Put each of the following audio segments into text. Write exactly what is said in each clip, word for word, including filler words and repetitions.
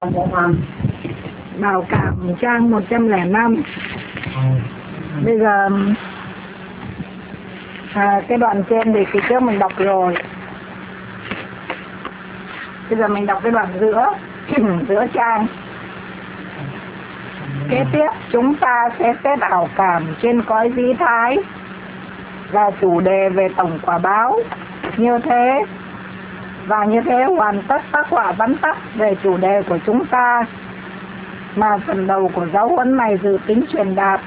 Bảo cảm trang một trăm lẻ năm. Bây giờ à, cái đoạn trên thì kỳ trước mình đọc rồi. Bây giờ mình đọc cái đoạn giữa giữa trang. Kế tiếp chúng ta sẽ xét ảo cảm trên cõi vi thái là chủ đề về tổng quả báo. Như thế và như thế hoàn tất tác họa vắn tắt về chủ đề của chúng ta mà phần đầu của giáo huấn này dự tính truyền đạt.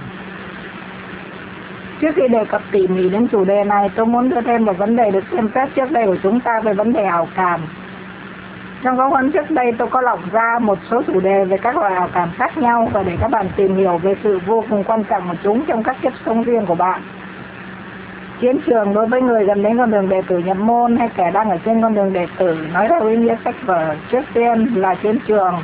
Trước khi đề cập tỉ mỉ đến chủ đề này, tôi muốn đưa thêm một vấn đề được xem xét trước đây của chúng ta về vấn đề ảo cảm. Trong giáo huấn trước đây tôi có lọc ra một số chủ đề về các loại ảo cảm khác nhau và để các bạn tìm hiểu về sự vô cùng quan trọng của chúng trong các kiếp sống riêng của bạn. Chiến trường đối với người gần đến con đường đệ tử nhập môn hay kẻ đang ở trên con đường đệ tử, nói theo ý nghĩa sách vở, trước tiên là chiến trường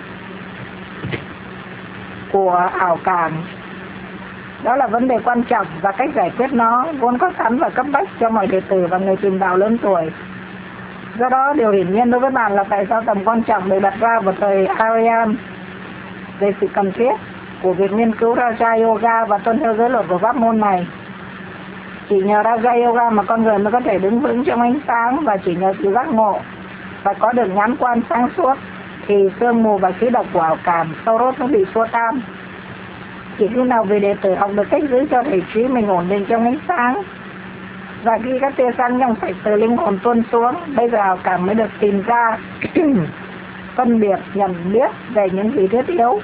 của ảo cảm. Đó là vấn đề quan trọng và cách giải quyết nó vốn có sẵn và cấp bách cho mọi đệ tử và người truyền đạo lớn tuổi. Do đó, điều hiển nhiên đối với bạn là tại sao tầm quan trọng được đặt ra vào thời Aryan về sự cần thiết của việc nghiên cứu Raja Yoga và tuân theo giới luật của pháp môn này. Chỉ nhờ Raja Yoga mà con người mới có thể đứng vững trong ánh sáng, và chỉ nhờ sự giác ngộ và có được nhãn quan sáng suốt thì sương mù và khí độc của ảo cảm sâu rốt mới bị xua tan. Chỉ khi nào vị đệ tử học được cách giữ cho thể trí mình ổn định trong ánh sáng, và khi các tia sáng trong sạch từ linh hồn tuôn xuống, bây giờ ảo cảm mới được tìm ra, phân biệt, nhận biết về những gì thiết yếu.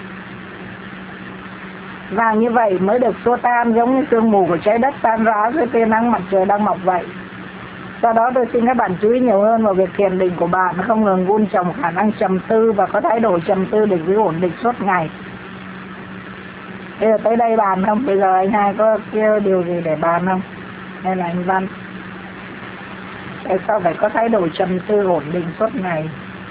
Và như vậy mới được xua tan, giống như sương mù của trái đất tan rã dưới tia nắng mặt trời đang mọc vậy. Do đó tôi xin các bạn chú ý nhiều hơn vào việc thiền định của bạn, không ngừng vun trồng khả năng trầm tư và có thái độ trầm tư để giữ ổn định suốt ngày. Bây giờ tới đây bàn không? Bây giờ anh hai có kêu điều gì để bàn không? Hay là anh Văn? Tại sao phải có thái độ trầm tư ổn định suốt ngày?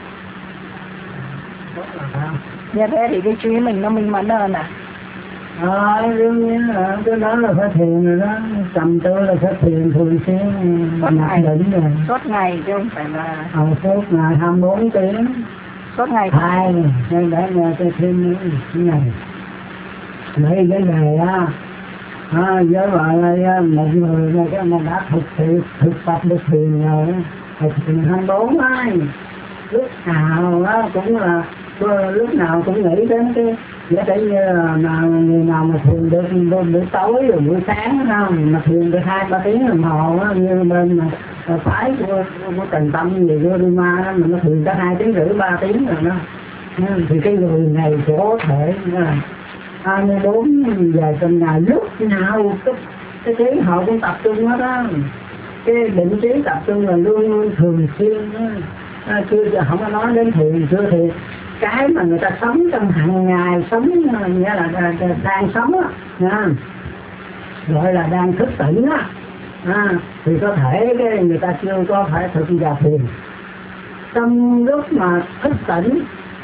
Như thế thì cái trí mình nó minh mẫn hơn à? Ờ, đương nhiên là cái đó là phải thiền rồi đó. Trầm tư là phải thiền thường xuyên, nhập định rồi. Suốt ngày chứ không phải là... Ờ, suốt ngày hai mươi bốn tiếng. Suốt ngày hai này, nên để nghe tôi thêm cái này. Lấy cái này á, à, với gọi là một người này cái mà đã thực sự thực tập được thiền rồi, thực thiền hai mươi bốn ai. Lúc nào á cũng là, lúc nào cũng nghĩ đến cái, giả sử như là người nào mà thiền được buổi tối rồi buổi sáng không, mà thiền được hai ba tiếng đồng hồ á, như bên mà phái của, của Trần Tâm gì của Duma đó, mà nó thiền có hai tiếng rưỡi ba tiếng rồi đó. Thì cái người này sẽ có thể hai mươi bốn giờ trong ngày, lúc nào cái, cái tiếng họ cũng tập trung hết đó. Cái định trí tập trung là luôn luôn thường xuyên đó. À, chưa giờ không có nói đến thiền, chưa thì cái mà người ta sống trong hàng ngày, sống nghĩa là, là, là đang sống á, gọi là đang thức tỉnh á, à, thì có thể cái người ta chưa có phải thực vào thiền. Trong lúc mà thức tỉnh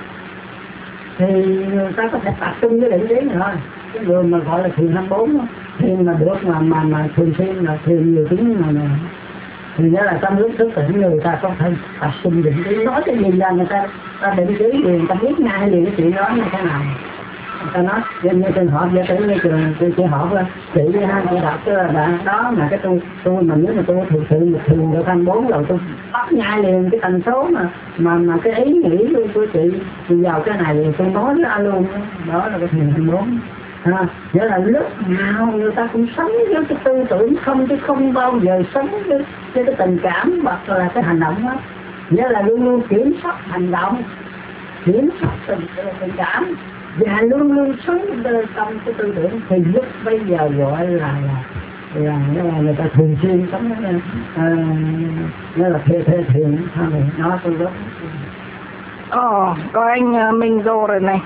thì người ta có thể tập trung cái định trí này thôi. Cái người mà gọi là thiền hai mươi bốn, thiền mà được mà mà mà thường xuyên là thiền nhiều tiếng mà này. Thì nghĩa là trong lúc thức tỉnh người ta có thể tập trung định trí, nói cái gì là người ta, ta định trí thì người ta biết ngay liền cái chuyện đó như thế nào. Người ta nói, như trên họ giả sử như trường, tôi chỉ hỏi là chị với hai chị đọc chứ là đó mà cái tôi, tôi mà nếu mà tôi thực sự được thường được hai mươi bốn rồi tôi bắt ngay liền cái tần số mà mà mà cái ý nghĩ của, của chị vào cái này thì tôi nói ra luôn đó, đó là cái thiền hai mươi bốn. À, nghĩa là lúc nào người ta cũng sống với cái tư tưởng không, chứ không bao giờ sống với, với cái tình cảm hoặc là cái hành động đó. Nghĩa là luôn luôn kiểm soát hành động, kiểm soát tình, tình cảm và luôn luôn sống trong cái tư tưởng, thì lúc bây giờ gọi là là, là, là người ta thường xuyên sống à, nghĩa là thê thê thiền thôi, nó tôi đó. Ồ, có anh Minh vô rồi này.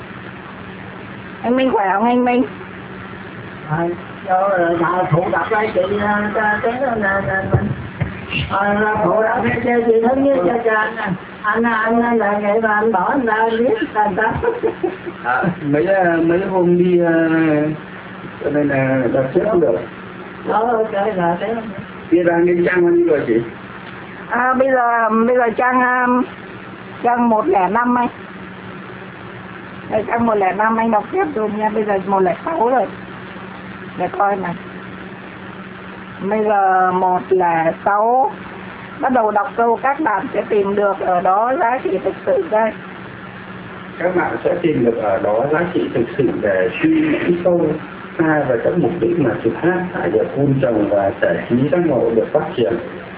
Anh Minh khỏe không anh Minh? À, rồi là phụ tập đây chị cái đó là là phụ tập đây chị chị thứ nhất cho cho anh anh anh là vậy mà anh bỏ anh ra biết thành ta. À, mấy mấy hôm đi cho nên là đặt xếp không được. Ờ, ok là thế. Đi ra đến trang bao nhiêu rồi chị? À bây giờ bây giờ trang trang một lẻ năm anh. Đây, sang một lẻ năm anh đọc tiếp dùm nha, bây giờ một lẻ sáu rồi. Để coi này. Bây giờ một lẻ sáu. Bắt đầu đọc câu các bạn sẽ tìm được ở đó giá trị thực sự đây. Các bạn sẽ tìm được ở đó giá trị thực sự để suy nghĩ sâu xa về các mục đích mà trực hát phải được vun trồng và giải trí giác ngộ được phát triển.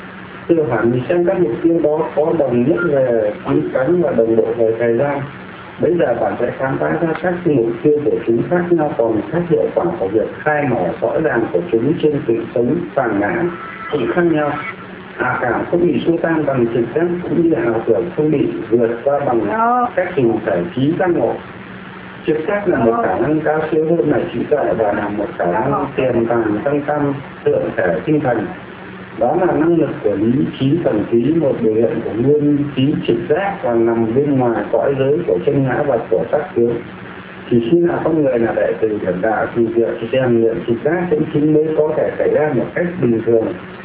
Tự hỏi mình xem các mục tiêu đó có đồng nhất về tính cánh và đồng bộ về thời gian. Bây giờ bạn sẽ khám phá ra các mục tiêu của chúng khác nhau, còn các hiệu quả của việc khai mở rõ ràng của chúng trên sự sống phản ngã cũng khác nhau. Ảo cảm không bị xua tan bằng trực giác, cũng như ảo tưởng không bị vượt qua bằng các hình giải trí giác ngộ. Trực giác là một khả năng cao siêu hơn là trí tuệ và là một khả năng tiềm tàng tăng tăng thượng thể tinh thần. Đó là năng lực của lý trí thần trí, một biểu hiện của nguyên trí trực giác và nằm bên ngoài cõi giới của chân ngã và của sắc tướng. Chỉ khi nào con người là đệ tử hiển đạo thì việc rèn luyện trực giác chân chính mới có thể xảy ra một cách bình thường.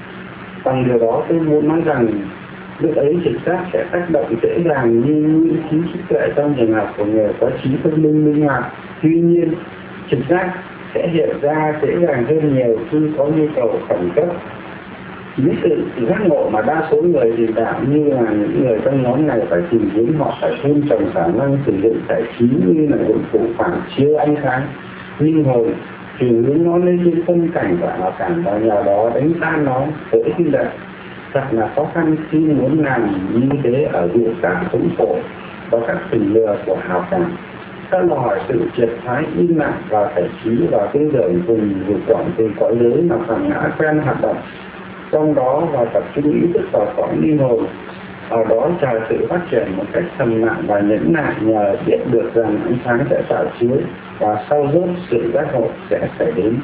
Bằng điều đó tôi muốn nói rằng lúc ấy trực giác sẽ tác động dễ dàng như nguyên trí trí tuệ trong trường hợp của người có trí thông minh linh hoạt. Tuy nhiên, trực giác sẽ hiện ra dễ dàng hơn nhiều khi có nhu cầu khẩn cấp. Chính sự giác ngộ mà đa số người hiền đạo như là những người trong nhóm này phải tìm kiếm, họ phải vun trồng khả năng sử dụng giải trí như là dụng cụ phản chiếu ánh sáng linh hồn, chuyển hướng nó lên trên tâm cảnh và ảo cảm và nhờ đó đánh tan nó với ích lợi. Thật là khó khăn khi muốn làm như thế ở vụ các sống khổ và các tình lừa của ảo cảm. Ta đòi hỏi sự triệt thoái im lặng và giải trí và tư tưởng cùng dục vọng từ cõi giới mà phản ngã quen hoạt động trong đó và tập trung ý thức vào cõi linh hồn. Ở đó chờ sự phát triển một cách thầm lặng và nhẫn nại, nhờ biết được rằng ánh sáng sẽ tạo chiếu và sau rốt sự giác ngộ sẽ xảy đến.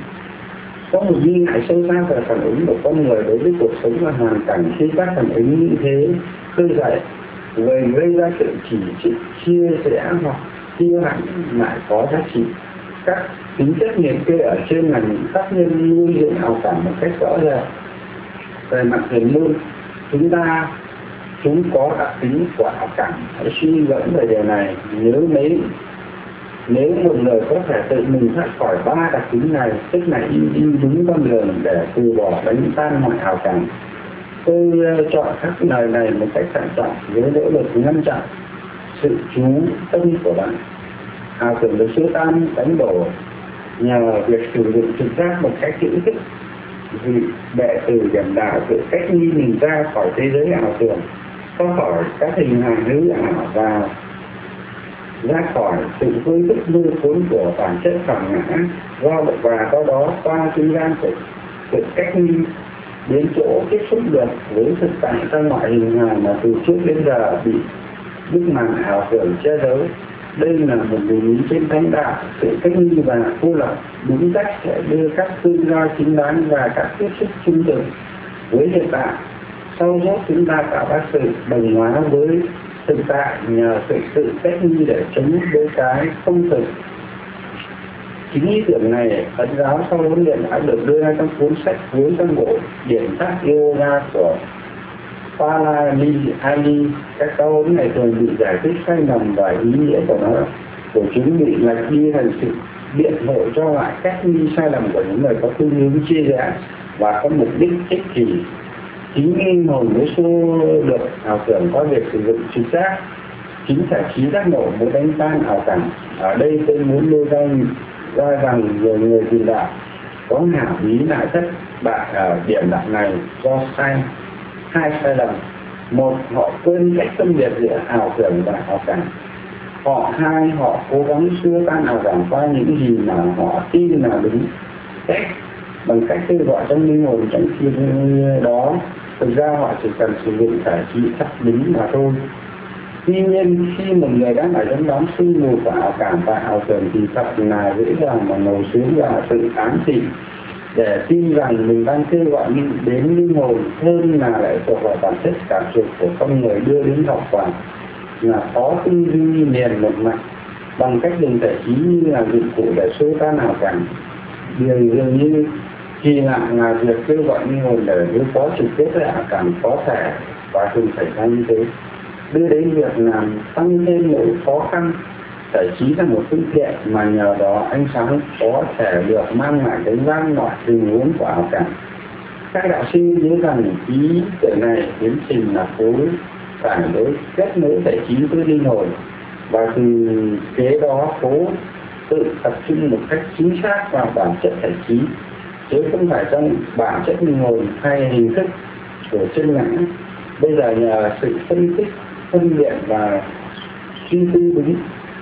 Có một nghi ngại sâu xa về phản ứng của con người đối với cuộc sống và hoàn cảnh khi các phản ứng như thế khơi dậy, người gây ra sự chỉ trích, chia rẽ hoặc tiêu hãnh lại có giá trị. Các tính chất liệt kê ở trên là những tác nhân nuôi dưỡng ảo cảm một cách rõ ràng. Về mặt huyền môn, chúng ta chúng có đặc tính của ảo cảm. Hãy suy ngẫm về điều này. Nếu mấy nếu một người có thể tự mình thoát khỏi ba đặc tính này, tức là đi, đi đúng con đường để từ bỏ đánh tan mọi ảo cảm. Tôi uh, chọn các lời này một cách thận trọng với nỗ lực ngăn chặn sự chú tâm của bạn. Ảo tưởng được xua tan đánh đổ nhờ việc sử dụng trực giác một cách hữu thức. Vì đệ tử hiển đạo tự cách ly mình ra khỏi thế giới ảo tưởng, thoát khỏi các hình hài hữu ảo và ra khỏi sự vui thức mê cuốn của bản chất phản ngã, do và do đó qua trung gian của sự cách ly đến chỗ tiếp xúc được với thực tại trong mọi hình hài mà từ trước đến giờ bị bức màn ảo tưởng che giấu. Đây là một điều lý trên thánh đạo. Sự cách ly và cô lập đúng cách sẽ đưa các tự do chính đáng và các tiếp xúc trung thực với hiện tại. Sau đó chúng ta tạo ra sự đồng hóa với thực tại nhờ sự tự cách ly để chống đối cái không thực. Chính ý tưởng này, Phật giáo sau huấn luyện đã được đưa ra trong cuốn sách với trong bộ điển sát yoga của Palali Ali. Các câu huấn này thường bị giải thích sai lầm và ý nghĩa của nó của chúng bị lệch đi thành sự biện hộ cho lại cách ly sai lầm của những người có khuynh hướng chia rẽ và có mục đích ích kỷ. Chính linh hồn mới xua được ảo tưởng qua việc sử dụng trực giác. Chính giải trí giác ngộ mới đánh tan ảo cảm. Ở đây tôi muốn đưa ra, ra rằng nhiều người truyền đạo có hảo ý lại thất bại ở điểm đạo này do sai hai sai lầm. Một, họ quên cách phân biệt giữa ảo tưởng và ảo cảm. Họ hai, họ cố gắng xua tan ảo cảm qua những gì mà họ tin là đúng cách, bằng cách kêu gọi trong linh hồn trong khi đó thực ra họ chỉ cần sử dụng giải trí thật đúng mà thôi. Tuy nhiên khi một người đang ở trong đám sương mù của ảo cảm và ảo tưởng thì thật là dễ dàng mà ngồi xuống và tự ám thị để tin rằng mình đang kêu gọi đến linh hồn hơn là lệ thuộc vào bản chất cảm xúc của con người đưa đến hậu quả là có tư duy liền một mặt bằng cách dùng giải trí như là dụng cụ để xua tan ảo cảm. Điều dường như kỳ lạ là việc kêu gọi linh hồn để đối phó trực tiếp với ảo cảm có thể và thường xảy ra như thế, đưa đến việc làm tăng thêm nỗi khó khăn giải trí là một phương tiện mà nhờ đó ánh sáng có thể được mang lại cái vang mọi tình huống của ảo cảnh. Các đạo sư nhớ rằng ý tưởng này tiến trình là phối phải đối kết nối giải trí với linh hồn, và từ kế đó cố tự tập trung một cách chính xác vào bản chất giải trí, chứ không phải trong bản chất linh hồn hay hình thức của chân ngã. Bây giờ nhờ sự phân tích, phân biệt và suy tư đúng,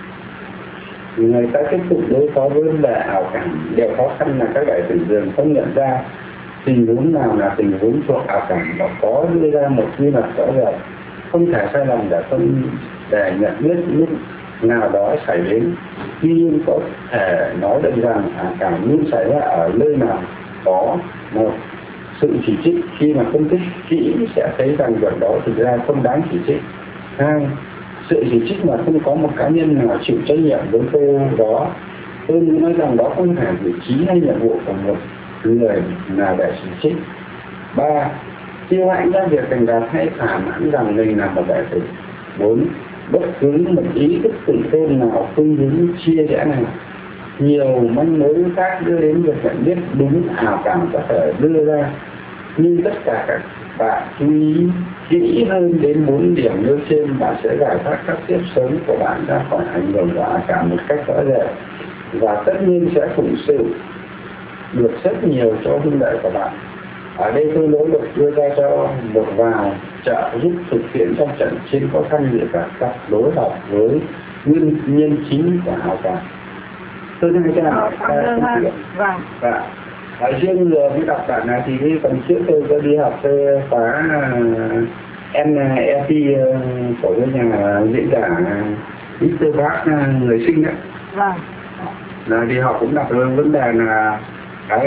người ta tiếp tục đối phó với vấn đề ảo cảnh. Điều khó khăn là các đại tử dường không nhận ra tình huống nào là tình huống thuộc ảo cảnh và có đưa ra một quy luật rõ ràng, không thể sai lầm để không để nhận biết lúc nào đó xảy đến. Tuy nhiên có thể nói được rằng ảo cảnh luôn xảy ra ở nơi nào có một sự chỉ trích. Khi mà phân tích kỹ sẽ thấy rằng việc đó thực ra không đáng chỉ trích. Hai, sự chỉ trích mà không có một cá nhân nào chịu trách nhiệm với câu đó. Tôi muốn nói rằng đó không phải vị trí hay nhiệm vụ của một người nào để chỉ trích. Ba, tiêu hãnh ra việc thành đạt hay thỏa mãn rằng mình là một đại tử. Bốn, bất cứ một ý thức tự tôn nào không hướng chia rẽ này. Nhiều manh mối khác đưa đến việc nhận biết đúng ảo cảm có thể đưa ra, nhưng tất cả các bạn chú ý kỹ hơn đến bốn điểm nêu trên, bạn sẽ giải thoát các tiếp sống của bạn ra khỏi ảnh hưởng của ảo cảm một cách rõ rệt, và tất nhiên sẽ phụng sự được rất nhiều cho huynh đệ của bạn. Ở đây tôi nỗ lực đưa ra cho một vài trợ giúp thực hiện trong trận chiến khó khăn giữa các cặp đối lập với nguyên nhân chính của ảo cảm. Tôi thấy cái nào vâng. Và ở riêng vừa mới đọc bản này thì cái phần trước tôi có đi học tôi khóa en e pê của cái nhà diễn giả Mister Bác người sinh đấy. Vâng. Là thì họ cũng đặt ra vấn đề là cái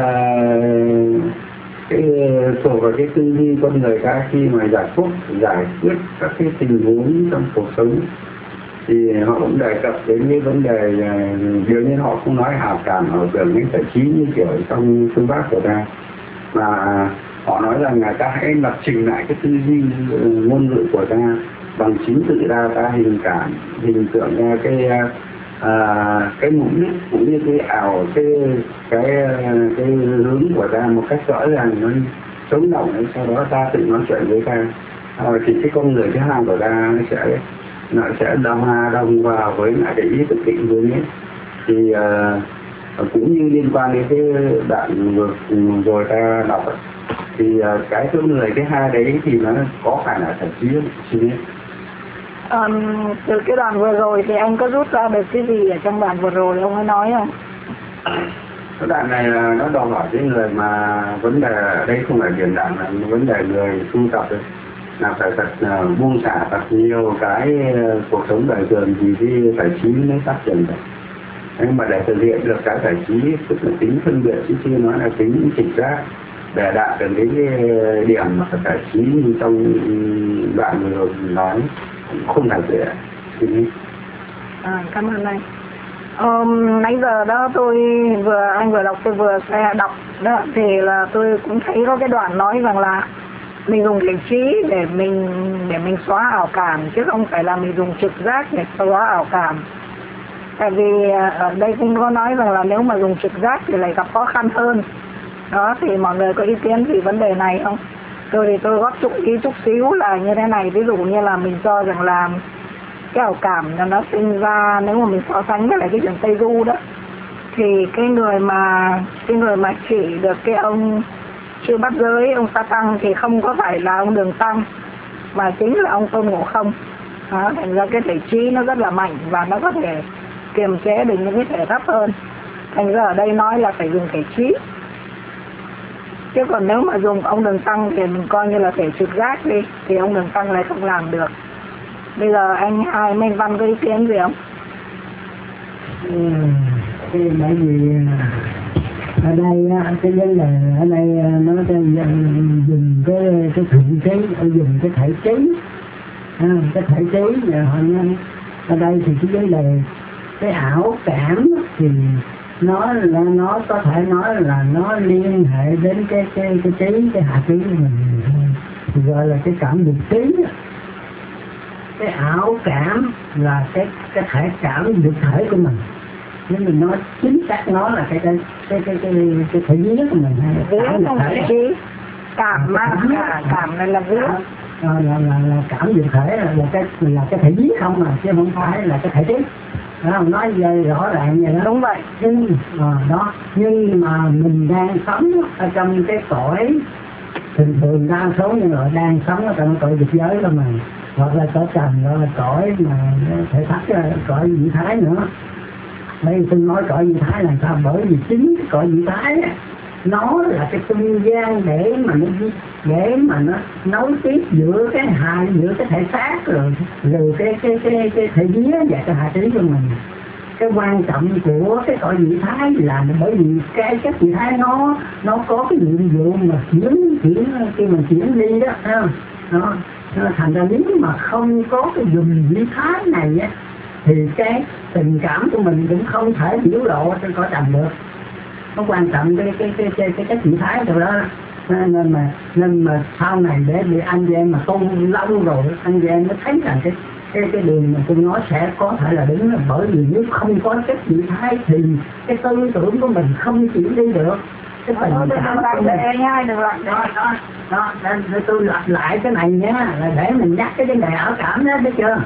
cái thuộc vào cái tư duy con người ta khi mà giải quyết giải quyết các cái tình huống trong cuộc sống, thì họ cũng đề cập đến cái vấn đề đương nhiên họ không nói ảo cảm ở tưởng những giải trí như kiểu trong phương pháp của ta, mà họ nói rằng là ta hãy lập trình lại cái tư duy ngôn ngữ của ta bằng chính tự ta ta hình cảm hình tượng ra cái à, cái mục đích cũng như cái ảo cái cái cái hướng của ta một cách rõ ràng, nó sống động ấy, sau đó ta tự nói chuyện với ta, à, thì cái con người thứ hai của ta nó sẽ nó sẽ đồng hòa đồng vào với lại cái ý thức định hướng ấy. Thì uh, cũng như liên quan đến cái đoạn vừa rồi ta đọc ấy, thì uh, cái con người thứ hai đấy thì nó có phải là thật chí không? Um, từ cái đoạn vừa rồi thì anh có rút ra được cái gì ở trong đoạn vừa rồi ông ấy nói không? Cái đoạn này là nó đòi hỏi cái người mà vấn đề ở đây không phải điển đoạn, là vấn đề người tu tập ấy, là phải thật uh, buông xả thật nhiều cái uh, cuộc sống đời thường thì cái giải trí mới phát triển được. Nhưng mà để thực hiện được cái giải trí tức là tính phân biệt, chứ chưa nói là tính trực giác, để đạt được đến cái điểm mà giải trí như trong đoạn vừa rồi nói không phải dễ. À, cảm ơn anh. Um, nãy giờ đó tôi vừa anh vừa đọc tôi vừa sẽ đọc đó, thì là tôi cũng thấy có cái đoạn nói rằng là mình dùng giải trí để mình để mình xóa ảo cảm, chứ không phải là mình dùng trực giác để xóa ảo cảm. Tại vì ở đây cũng có nói rằng là nếu mà dùng trực giác thì lại gặp khó khăn hơn. Đó, thì mọi người có ý kiến về vấn đề này không? Tôi thì tôi góp chút ý chút xíu là như thế này. Ví dụ như là mình cho rằng là cái ảo cảm là nó sinh ra, nếu mà mình so sánh với lại cái chuyện Tây Du đó, thì cái người mà cái người mà chỉ được cái ông chưa bắt giới, ông Sa Tăng, thì không có phải là ông Đường Tăng, mà chính là ông Tôn Ngộ Không. Đó, thành ra cái thể trí nó rất là mạnh và nó có thể kiềm chế được những cái thể thấp hơn. Thành ra ở đây nói là phải dùng thể trí. Chứ còn nếu mà dùng ông Đường Tăng thì mình coi như là thể trực giác đi, thì ông Đường Tăng lại không làm được. Bây giờ anh hai Minh Văn có ý kiến gì không? Ừ, thì bởi vì ở đây cái vấn đề ở đây nó dùng cái cái thượng trí, dùng cái thể trí, à, cái thể trí ở đây thì cái vấn đề cái ảo cảm thì nó là nó có thể nói là nó liên hệ đến cái cái cái trí, cái hạ trí của mình thôi, thì gọi là cái cảm được trí. cái ảo cảm là cái cái thể cảm được thể của mình. Nếu mình nói chính xác nó là cái cái cái cái cái, cái thể vía của mình hay vía cảm không phải trí cảm mà cảm, cảm này là vía là, là, là, là cảm được thể là, là cái là cái thể vía không à, chứ không phải là cái thể trí. Đó, nói về rõ ràng vậy đó. Đúng vậy. Nhưng à, đó nhưng mà mình đang sống ở trong cái cõi thường thường đa số những người đang sống ở trong cõi dục giới đó mà, hoặc là cõi trần, hoặc là cõi mà thể thách, cõi vị thái nữa. Đây tôi nói cõi vị thái là sao? Bởi vì chính cái cõi vị thái á, nó là cái trung gian để mà nó để mà nó nối tiếp giữa cái hai giữa cái thể xác rồi rồi cái cái cái cái thể vía và cái hạ trí của mình. Cái quan trọng của cái cõi vị thái là bởi vì cái cái vị thái nó nó có cái nhiệm vụ mà chuyển chuyển khi mình chuyển đi đó, không? Nó, nó thành ra nếu mà không có cái vùng vị thái này á thì cái tình cảm của mình cũng không thể biểu lộ trên cõi trần được. Nó quan trọng cái cái cái cái cái cái vị thái rồi đó. Nên mà nên mà sau này để bị anh chị em mà tu lâu rồi anh chị em mới thấy rằng cái cái cái đường mà tôi nói sẽ có thể là đúng, là bởi vì nếu không có cái vị thái thì cái tư tưởng của mình không chuyển đi được. Cái tình cảm của mình nhai được lại đó đó đó nên tôi lặp lại cái này nhé, là để mình nhắc cái vấn đề ảo cảm đó, biết chưa?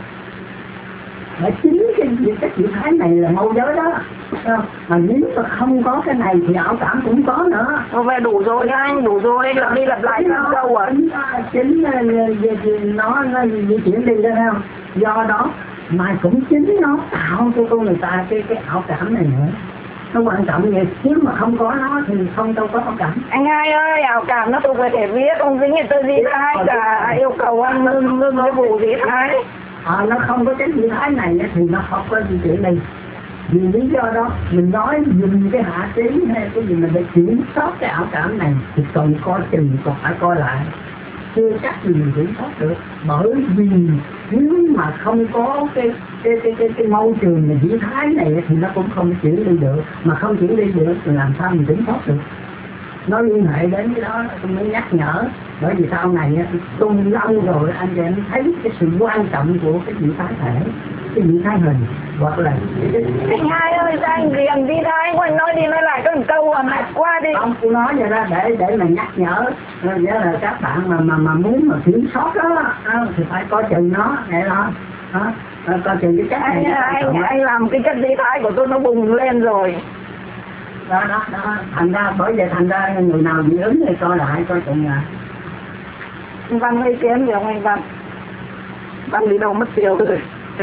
Mà chính cái cái chữ thái này là mâu giới đó. Mà nếu mà không có cái này thì ảo cảm cũng có nữa. Không phải đủ rồi anh, đủ rồi, lặp đi lặp lại nó đâu à? Chính nó nó di chuyển đi đó không? Do đó mà cũng chính nó tạo cho con người ta cái cái ảo cảm này nữa. Nó quan trọng vậy, nếu mà không có nó thì không đâu có ảo cảm. Anh hai ơi, ảo cảm nó thuộc về thể vía, không dính đến tư duy thái cả, yêu cầu anh ngưng ngưng cái vụ gì thái. À, nó không có cái vị thái này thì nó không có di chuyển đi. Vì lý do đó mình nói dùng cái hạ trí hay cái gì mà để kiểm soát cái ảo cảm này thì còn coi chừng, còn phải coi lại, chưa chắc gì mình kiểm soát được. Bởi vì nếu mà không có cái cái cái cái, cái môi trường này vị thái này thì nó cũng không chuyển đi được, mà không chuyển đi được thì làm sao mình kiểm soát được. Nó liên hệ đến cái đó tôi mới nhắc nhở. Bởi vì sau này tu lâu rồi anh chị em thấy cái sự quan trọng của cái vị thái thể, cái vị thái hình, hoặc là cái... Anh hai ơi, sao anh gì anh đi thái của anh nói đi nói lại có một câu à, mệt quá đi. Không, tôi nói vậy đó để để mà nhắc nhở, nghĩa là các bạn mà mà mà muốn mà kiểm soát đó thì phải coi chừng nó, vậy đó. Đó, coi chừng cái chất này. Anh, anh, anh làm cái chất vị thái của tôi nó bùng lên rồi. Đó, đó, đó, thành ra bởi vậy thành ra người nào dị ứng thì coi lại, coi chừng là anh Văn ý kiến gì không anh Văn? Văn đi đâu mất tiêu rồi.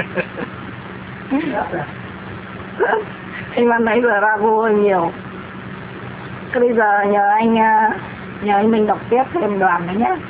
Anh Văn nãy giờ ra vô hơi nhiều. Thế bây giờ nhờ anh nhờ anh mình đọc tiếp thêm đoạn nữa nhé.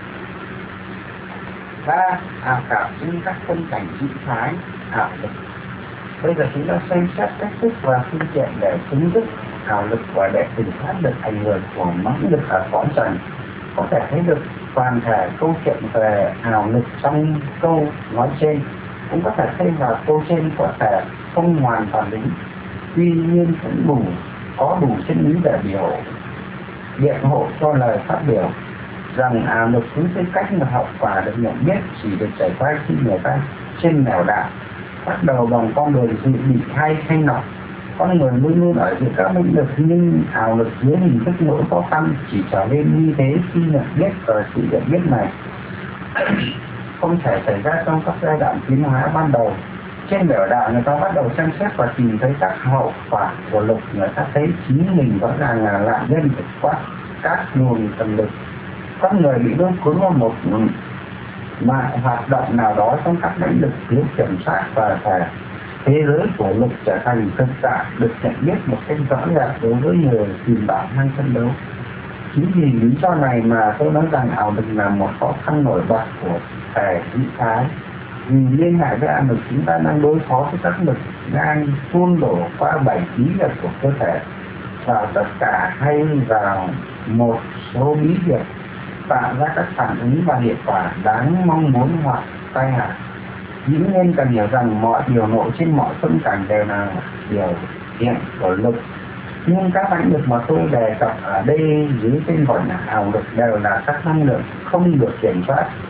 Ba, ảo cảm như các phân cảnh dị thái, ảo lực. Bây giờ chúng ta xem xét cách thức và phương tiện để chứng thức ảo lực và để kiểm soát được ảnh hưởng của mãnh lực ở cõi trần. Có thể thấy được toàn thể câu chuyện về ảo lực trong câu nói trên, cũng có thể thấy là câu trên có thể không hoàn toàn đúng, tuy nhiên cũng đủ có đủ chân lý để biểu biện hộ cho lời phát biểu rằng ảo lực cứ tư cách mà hậu quả được nhận biết chỉ được trải qua khi người ta trên nẻo đạo bắt đầu bằng con đường dự bị hay hay nọ. Con người luôn luôn ở giữa các mệnh lực, nhưng ảo lực dưới hình thức nỗi khó khăn chỉ trở nên như thế khi nhận biết ở sự nhận biết này không thể xảy ra trong các giai đoạn tiến hóa ban đầu. Trên nẻo đạo người ta bắt đầu xem xét và tìm thấy các hậu quả của lực, người ta thấy chính mình rõ ràng là nạn nhân của các luồng thần lực. Con người bị luôn cuốn vào một mạng hoạt động nào đó trong các lĩnh vực thiếu kiểm soát, và thể thế giới của lực trở thành thực tại được nhận biết một cách rõ ràng đối với người tìm bạn hay phân đấu. Chính vì lý do này mà tôi nói rằng ảo lực là một khó khăn nổi bật của thể vị thái. Vì liên hệ với ảo lực, chúng ta đang đối phó với các lực đang tuôn đổ qua bảy khí lực của cơ thể vào tất cả hay vào một số bí việc, tạo ra các phản ứng và hiệu quả đáng mong muốn hoặc tai hại. Dĩ nhiên cần hiểu rằng mọi điều nổi trên mọi phương cảnh đều là điều hiện của lực, nhưng các lãnh lực mà tôi đề cập ở đây dưới tên gọi là ảo lực đều là các năng lượng không được kiểm soát.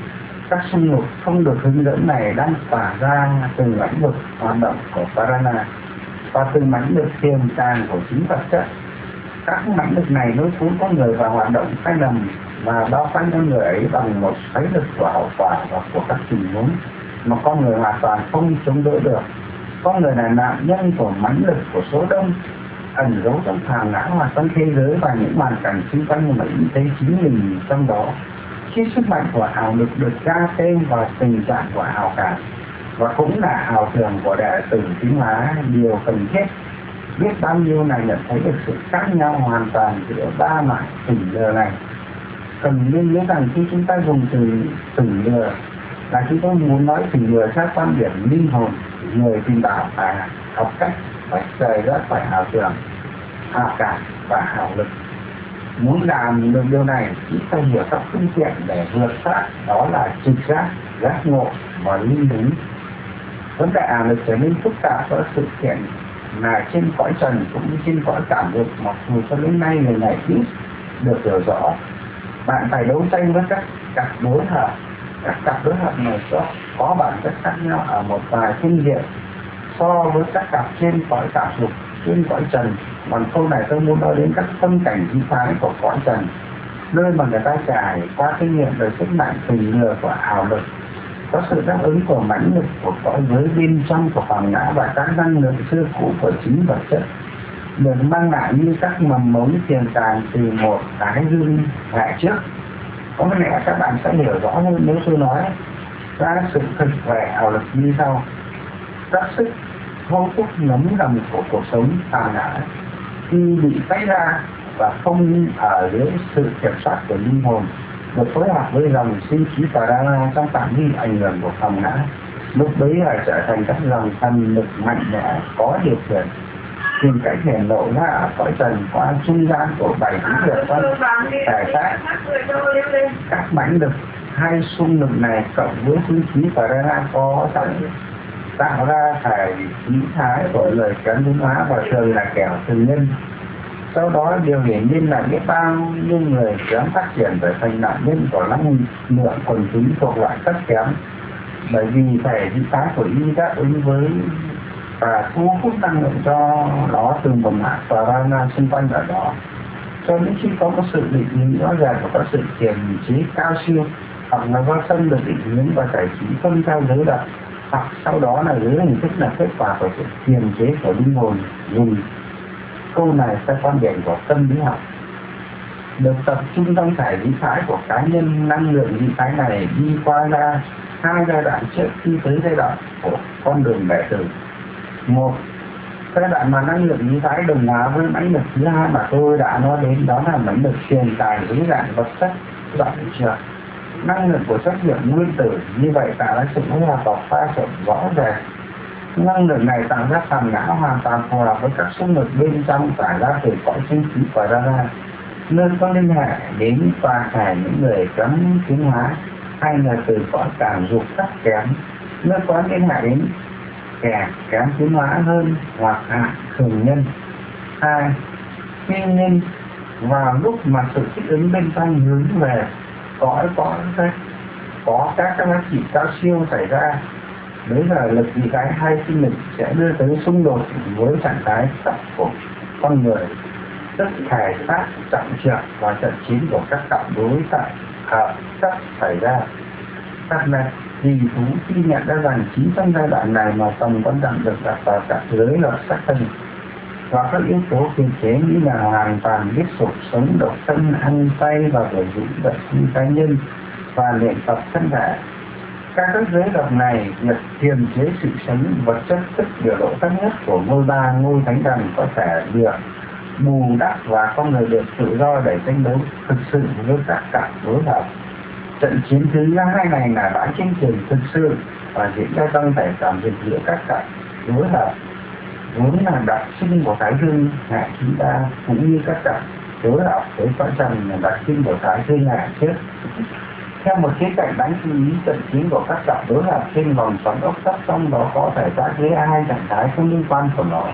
Các xung đột không được hướng dẫn này đang tỏa ra từ lĩnh vực hoạt động của Prana và từ mãnh lực tiềm tàng của chính vật chất. Các mãnh lực này nối cuốn con người vào hoạt động sai lầm và bao quanh con người ấy bằng một xoáy lực của hậu quả và của các tình huống mà con người hoàn toàn không chống đỡ được. Con người là nạn nhân của mãnh lực của số đông, ẩn giấu trong phàm não hoặc trong thế giới và những hoàn cảnh xung quanh mà ý thấy chính mình trong đó. Khi sức mạnh của ảo lực được ra tên vào tình trạng của ảo cảm và cũng là ảo tưởng của đệ tử tiến hóa, điều cần thiết biết bao nhiêu này nhận thấy được sự khác nhau hoàn toàn giữa ba loại tỉnh lừa này. Cần nên nhớ rằng khi chúng ta dùng từ tỉnh lừa là chúng tôi muốn nói tỉnh lừa theo quan điểm linh hồn. Người tìm đạo phải học cách phải rời ra khỏi ảo tưởng, ảo cảm và ảo lực. Muốn làm được điều này chỉ phải hiểu các phương tiện để vượt thoát, đó là trực giác, giác ngộ và linh hướng. Vấn đề ảo lực trở nên phức tạp với sự kiện là trên cõi trần cũng như trên cõi cảm dục, mặc dù cho đến nay người này ít được hiểu rõ. Bạn phải đấu tranh với các cặp đối hợp. Các cặp đối hợp này có, có bản chất khác nhau ở một vài phương diện so với các cặp trên cõi cảm dục, trên cõi trần. Bằng câu này tôi muốn nói đến các phân cảnh di phái của cõi trần, nơi mà người ta trải qua kinh nghiệm về sức mạnh tình lừa của ảo lực, có sự đáp ứng của mãnh lực của cõi giới bên trong của phàm ngã và các năng lượng xưa cũ của chính vật chất được mang lại như các mầm mống tiềm tàng từ một cái gương hệ trước. Có lẽ các bạn sẽ hiểu rõ hơn nếu tôi nói ra sự thực về ảo lực như sau. Các sức vô túc ngấm ngầm của cuộc sống phàm ngã khi bị tách ra và không ở dưới sự kiểm soát của linh hồn, được phối hợp với dòng sinh khí Prana trong phạm vi ảnh hưởng của phàm ngã, lúc đấy là trở thành các dòng thần lực mạnh mẽ có điều khiển tìm cách hiển lộ ra ở cõi trần qua trung gian của bảy thứ lực phân thể xác. Các mãnh lực hai xung lực này cộng với sinh khí Prana có sẵn tạo ra thể khí thái của người kém tiến hóa và thường là kẻo thường nhân. Sau đó điều hiển nhiên là biết bao nhiêu người kém phát triển trở thành nạn nhân của năng lượng quần chúng thuộc loại thấp kém, bởi vì thể khí thái của y đáp ứng với và thu hút năng lượng cho đó từ một mạng Prana xung quanh ở đó. Cho đến khi có một sự định hướng rõ ràng và có sự kiềm chế cao siêu, hoặc là do sân được định hướng và giải trí phân theo giới đạo, hoặc sau đó là dưới hình thức là kết quả của sự kiềm chế của linh hồn. Dùng câu này theo quan điểm của tâm lý học, được tập trung trong thể lý thái của cá nhân. Năng lượng lý thái này đi qua ra hai giai đoạn trước khi tới giai đoạn của con đường đệ tử. Một, giai đoạn mà năng lượng lý thái đồng hóa với mãnh lực thứ hai mà tôi đã nói đến, đó là mãnh lực truyền tài dưới dạng vật chất. Đoạn chưa? Năng lượng của chất lượng nguyên tử như vậy tạo ra sự phối hợp và pha trộn rõ ràng. Năng lượng này tạo ra phàm ngã hoàn toàn phù hợp với các xung lực bên trong tỏa ra từ cõi sinh khí Prana, nơi có liên hệ đến toàn thể những người kém tiến hóa hay là từ cõi cảm dục thấp kém, nơi có liên hệ đến kẻ kém tiến hóa hơn hoặc hạ thường nhân. Hai, nguyên nhân vào lúc mà sự thích ứng bên trong hướng về cõi có có các giá trị cao siêu xảy ra, đấy là lực gì cái hai sinh lực sẽ đưa tới xung đột với trạng thái tập của con người, tức thể xác trọng trược và trận chiến của các cặp đối tại hợp sắp xảy ra. Các này thì thú khi nhận ra rằng chính trong giai đoạn này mà tầm quan trọng được đặt vào các giới luật sắc thân và các yếu tố kiềm chế như là hoàn toàn biết sụp sống, độc thân, ăn say và sử dụng vật sinh cá nhân và luyện tập thân thể. Các các giới luật này việc kiềm chế sự sống vật chất, tức biểu lộ thấp nhất của ngôi ba ngôi thánh thần có thể được bù đắp và con người được tự do để tranh đấu thực sự với các cặp đối hợp. Trận chiến thứ hai này là bản chiến trường thực sự và diễn ra trong thể cảm dịch giữa các cặp đối hợp, vốn là đặc trưng của Thái Dương hệ chúng ta, cũng như các cặp đối hợp với cõi trần là đặc trưng của Thái Dương hệ trước. Theo một khía cạnh đáng chú ý, trận chiến của các cặp đối hợp trên vòng xoắn ốc thấp, trong đó có thể tác với hai trạng thái không liên quan của nó,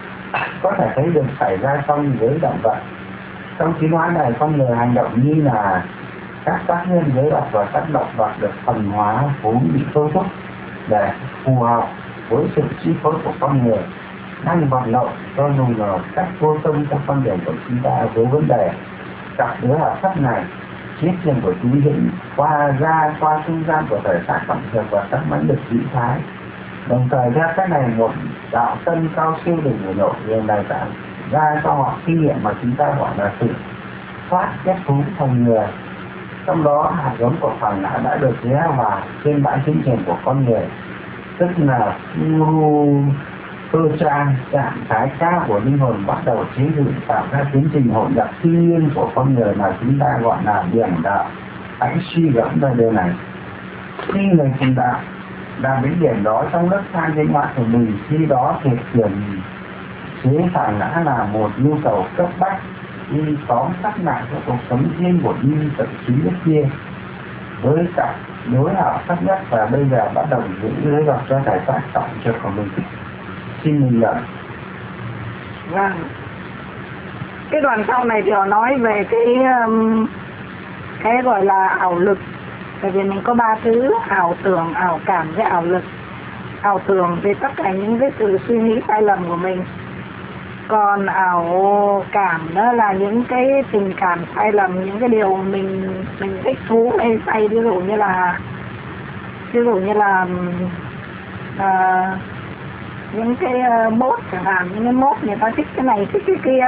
có thể thấy được xảy ra trong giới động vật. Trong tiến hóa này, con người hành động như là các tác nhân giới vật và các động vật được thuần hóa vốn bị thôi thúc để phù hợp với sự chi phối của con người đang vận động cho dù là cách vô tâm trong con đường của chúng ta với vấn đề cặp đứa hợp pháp này chiếc chân của chúng dẫn qua ra qua trung gian của thể xác tổng hợp và các mãnh lực vĩ thái. Đồng thời ra cái này một đạo tân cao siêu được biểu lộ điều này tạo ra cho họ kinh nghiệm mà chúng ta gọi là sự thoát kết thú thành người. Trong đó hạt giống của phản ngã đã được gieo vào trên bãi chiến trường của con người, tức là Guru cơ trang trạng thái cao của linh hồn bắt đầu chế dự tạo ra tiến trình hội nhập thiên nhiên của con người mà chúng ta gọi là điểm đạo. Hãy suy gẫm ra điều này. Khi người thành đạo đạt đến điểm đó trong lớp thang danh ngoại của mình, khi đó việc kiểm chế phản ngã là một nhu cầu cấp bách đi tóm tắt lại cho cuộc sống riêng của như tận trí nhất kia với cả đối hợp thấp nhất, và bây giờ bắt đầu giữ lấy gặp cho thể xác tổng trực của mình. Xin mình nhận. Vâng. Cái đoạn sau này thì họ nói về cái um, cái gọi là ảo lực. Bởi vì mình có ba thứ: ảo tưởng, ảo cảm với ảo lực. Ảo tưởng thì tất cả những cái sự suy nghĩ sai lầm của mình, còn ảo cảm đó là những cái tình cảm sai lầm, những cái điều mình mình thích thú hay say, ví dụ như là ví dụ như là uh, những cái uh, mốt chẳng hạn, những cái mốt người ta thích cái này thích cái kia,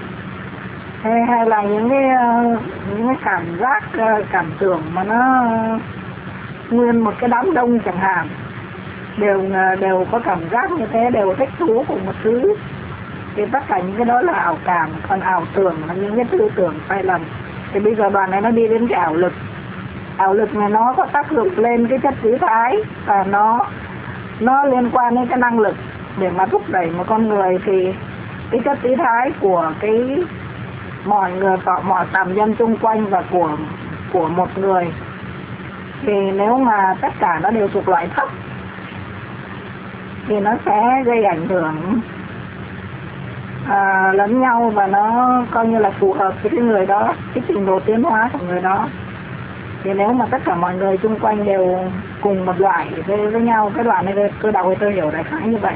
hay, hay là những cái uh, những cái cảm giác uh, cảm tưởng mà nó uh, nguyên một cái đám đông chẳng hạn, đều uh, đều có cảm giác như thế, đều thích thú của một thứ, thì tất cả những cái đó là ảo cảm. Còn ảo tưởng là những cái tư tưởng sai lầm. Thì bây giờ đoạn này nó đi đến cái ảo lực. Ảo lực này nó có tác dụng lên cái chất lý thái, và nó nó liên quan đến cái năng lực để mà thúc đẩy một con người. Thì cái chất lý thái của cái mọi người, mọi phạm nhân xung quanh và của của một người, thì nếu mà tất cả nó đều thuộc loại thấp thì nó sẽ gây ảnh hưởng à, lẫn nhau, và nó coi như là phù hợp với cái người đó, cái trình độ tiến hóa của người đó. Thì nếu mà tất cả mọi người xung quanh đều cùng một loại với, với nhau, cái đoạn này tôi đọc thì tôi hiểu đại khái như vậy.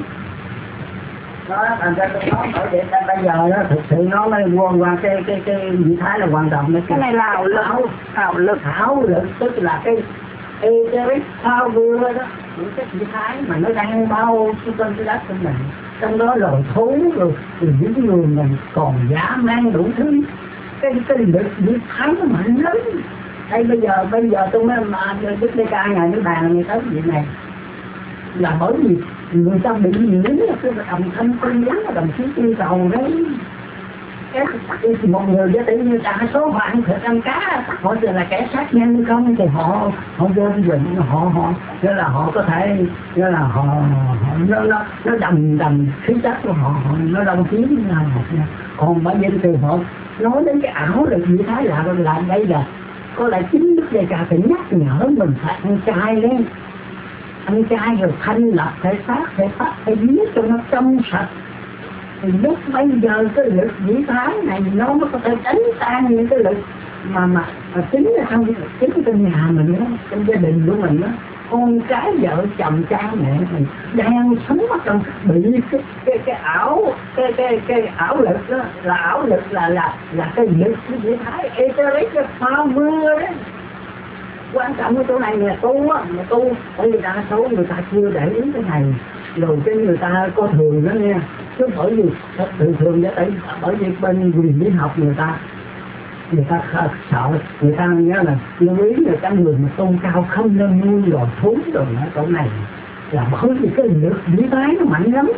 Đó, thành ra tôi nói bởi vậy bây giờ đó thực sự nó mới quan qua cái cái cái vị thái là quan trọng đấy. Cái này là ảo lực, ảo lực, ảo lực tức là cái etheric power đó, những cái vị thái mà nó đang bao xung quanh cái đất của mình, trong đó rồi thú rồi, rồi những người mình còn dã man đủ thứ, cái cái lực vị thái nó mạnh lắm. Đây bây giờ bây giờ tôi mới mà Đức Lê Ca ngày mới bàn người tới chuyện này là bởi vì người ta bị nhiễm là cái đồng thanh công lý, đồng chí yêu cầu đấy. Cái một người gia tự như đa số họ ăn thịt ăn cá, họ là kẻ sát nhân không, thì họ họ đơn giản họ họ nghĩa là họ có thể nghĩa là họ, họ nó nó nó đầm đầm khí chất của họ, họ nó đông tiếng là còn bởi vì từ họ nói đến cái ảo lực như thế là là đây là có lẽ chính Đức Lê Ca phải nhắc nhở mình phải ăn chay đấy, ăn chay rồi thanh lập thể xác, thể xác phải viết cho nó trong sạch. Thì lúc bây giờ cái lực vĩ thái này nó mới có thể đánh tan những cái lực mà mà, mà chính ở trong chính trong nhà mình đó, trong gia đình của mình đó, con cái vợ chồng cha mẹ mình đang sống ở trong bị cái cái cái ảo cái cái cái ảo lực đó, là ảo lực là là là cái lực cái vĩ thái etheric cái power đấy. Quan trọng cái chỗ này là tu á, mà tu bởi vì đa số người ta chưa để ý cái này, rồi cái người ta có thường đó nghe, chứ bởi vì thường thường để tại bởi vì bên quyền lý học người ta người ta sợ, người ta nhớ là lưu ý là cái người mà tôn cao không nên nuôi rồi thú rồi ở chỗ này là bởi vì cái lực lý thái nó mạnh lắm.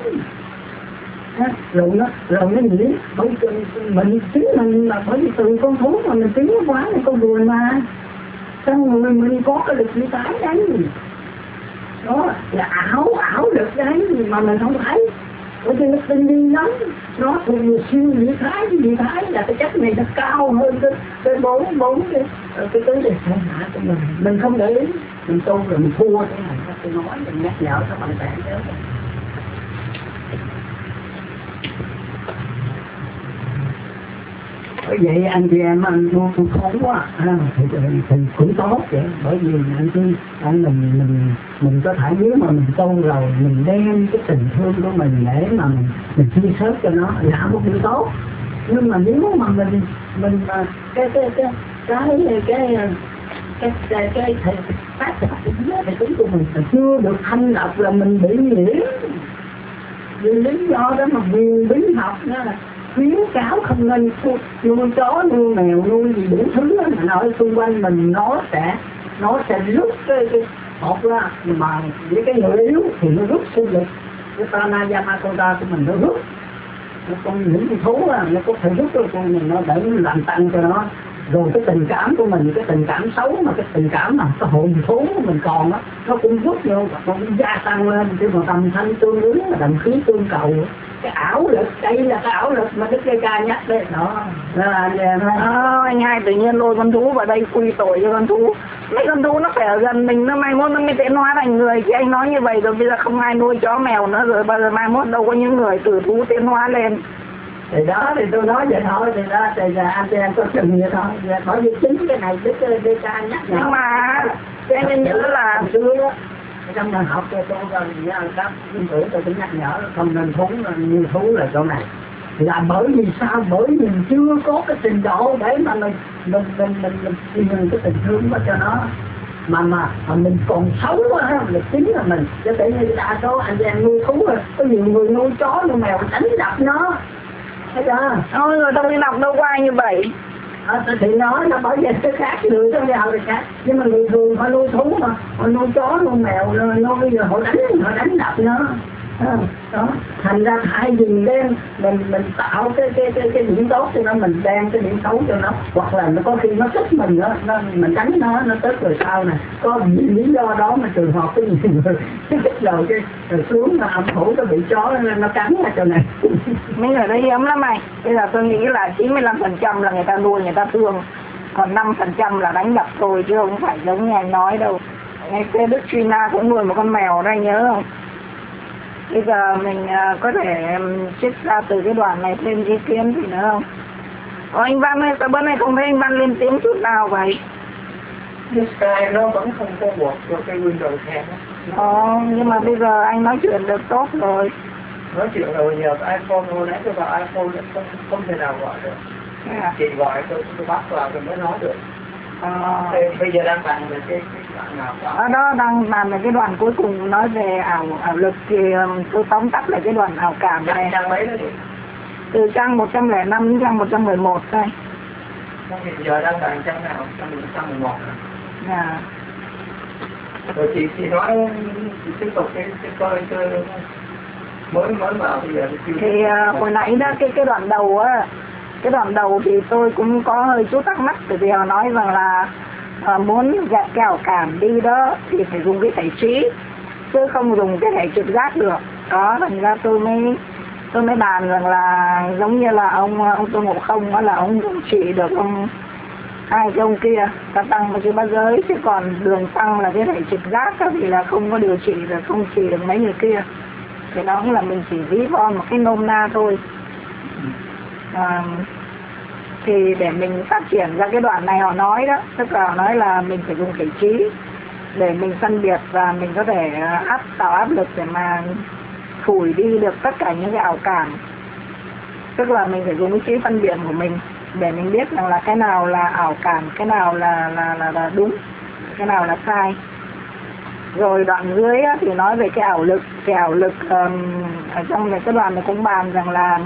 Rồi nó rồi nó nghĩ bởi mình chính mình là bởi vì từ con thú mà mình tiến quá là con người mà trong người mình có cái lực lý thái đấy, đó là ảo ảo lực đấy mà mình không thấy. Bởi vì nó tinh vi lắm, nó thuộc về siêu vị thái, cái vị thái là cái chất này nó cao hơn cái cái bốn bốn cái cái cái này sai hả của mình, mình không để ý, mình tu rồi mình thua cái này, tôi nói mình nhắc nhở các bạn trẻ đó. Bởi vậy anh chị em anh nuôi con khốn quá à, thì, thì, thì cũng tốt vậy. Bởi vì anh chị anh mình mình mình có thể nếu mà mình tu rồi mình đem cái tình thương của mình để mà mình mình chia sớt cho nó là một điều tốt. Nhưng mà nếu mà mình mình mà cái cái cái cái cái cái cái cái cái cái phát triển thì chúng của mình chưa được thanh lọc là mình bị nhiễm. Vì lý do đó mà quyền bí học đó là khuyến cáo không nên nuôi chó nuôi mèo nuôi gì đủ thứ đó, mà nói xung quanh mình nó sẽ nó sẽ rút cái cái một ra mà với cái người yếu thì nó rút sinh lực cái pranayama của mình nó rút. Con những cái thú á nó có thể rút cho con mình nó để làm tăng cho nó. Rồi cái tình cảm của mình, cái tình cảm xấu mà cái tình cảm mà cái hồn thú của mình còn á, nó cũng rút vô và nó cũng gia tăng lên. Chứ còn tầm thanh tương ứng là đầm khí tương cầu. Cái ảo lực, đây là cái ảo lực mà Đức Giê Ca nhắc đấy. Đó, đó là anh em à, anh hai tự nhiên lôi con thú vào đây quy tội cho con thú. Mấy con thú nó phải ở gần mình, nó mai mốt nó mới tiến hóa thành người. Chứ anh nói như vậy rồi bây giờ không ai nuôi chó mèo nữa rồi, bao giờ mai mốt đâu có những người từ thú tiến hóa lên. Thì đó thì tôi nói vậy thôi, thì đó thì là anh em có chừng vậy thôi. Bởi vì chính cái này Đức Giê Ca nhắc nhở. Nhưng mà cái nên nhớ là xưa đó trong nhà học cho tôi rồi các viên tử tôi cũng nhắc nhở không nên thú như thú là chỗ này. Là bởi vì sao? Bởi vì mình chưa có cái trình độ để mà mình mình mình mình mình truyền cái tình thương đó cho nó. Mà mà mà mình còn xấu quá là chính là mình. Cho tự nhiên đa số anh em nuôi thú rồi, có nhiều người nuôi chó nuôi mèo đánh đập nó. Thấy chưa? Ôi rồi đâu đi đọc đâu có ai như vậy. À, thì nói nó bởi vì cái khác người trong nhà thì khác, nhưng mà người thường họ nuôi thú mà họ nuôi chó nuôi mèo nuôi bây giờ họ đánh họ đánh đập nó. À, đó thành ra hai gì đen mình mình tạo cái cái cái cái điểm tốt cho nó, mình đem cái điểm xấu cho nó, hoặc là nó có khi nó thích mình nó, nó mình đánh nó nó tức rồi sao nè, có lý do đó mà trường hợp cái gì người thích rồi cái rồi xuống mà âm phủ nó bị chó nó cắn ra cho này. Mấy người đó hiếm lắm mày. Bây giờ tôi nghĩ là chín mươi lăm phần trăm là người ta nuôi người ta thương, còn năm phần trăm là đánh đập thôi chứ không phải giống như anh nói đâu. Ngày xưa Đức Trina cũng nuôi một con mèo đó anh nhớ không? Bây giờ mình uh, có thể trích um, ra từ cái đoạn này thêm ý kiến gì nữa không? Ồ, anh Văn ơi, sao bữa nay không thấy anh Văn lên tiếng chút nào vậy? Cái Skype nó vẫn không có buộc cho cái Windows ten. Ồ, nhưng mà bây giờ anh nói chuyện được tốt rồi. Nói chuyện rồi nhờ cái iPhone thôi, nãy tôi vào iPhone không, không thể nào gọi được. À. Chị gọi tôi, tôi bắt vào tôi mới nói được. À. Thì bây giờ đang bàn về cái, cái đoạn nào đó. Ở đó đang bàn về cái đoạn cuối cùng nói về ảo ảo lực thì um, tôi tóm tắt lại cái đoạn ảo cảm này. Trang mấy đó đi? Từ trang một trăm lẻ năm đến trang một trăm mười một đây. Hiện giờ đang bàn trang nào? Trang một trăm mười một. À. Rồi chị, chị nói, chị tiếp tục cái, cái coi chơi mới mới vào bây giờ. Thì, thì uh, hồi nãy đó cái cái đoạn đầu á, cái đoạn đầu thì tôi cũng có hơi chút thắc mắc, bởi vì họ nói rằng là uh, muốn gạt cái ảo cảm đi đó thì phải dùng cái thể trí chứ không dùng cái thể trực giác được. Đó, thành ra tôi mới tôi mới bàn rằng là giống như là ông ông Tôn Ngộ Không đó là ông trị được ông hai cái ông kia ta tăng và cái bát giới, chứ còn Đường Tăng là cái thể trực giác đó, thì là không có điều trị được, không trị được mấy người kia. Thì đó cũng là mình chỉ ví von một cái nôm na thôi. À, thì để mình phát triển ra cái đoạn này họ nói đó, tức là họ nói là mình phải dùng thể trí để mình phân biệt và mình có thể áp tạo áp lực để mà phủi đi được tất cả những cái ảo cảm. Tức là mình phải dùng cái trí phân biệt của mình để mình biết rằng là cái nào là ảo cảm, cái nào là là là, là đúng, cái nào là sai. Rồi đoạn dưới á, thì nói về cái ảo lực. Cái ảo lực um, ở trong cái đoạn này cũng bàn rằng là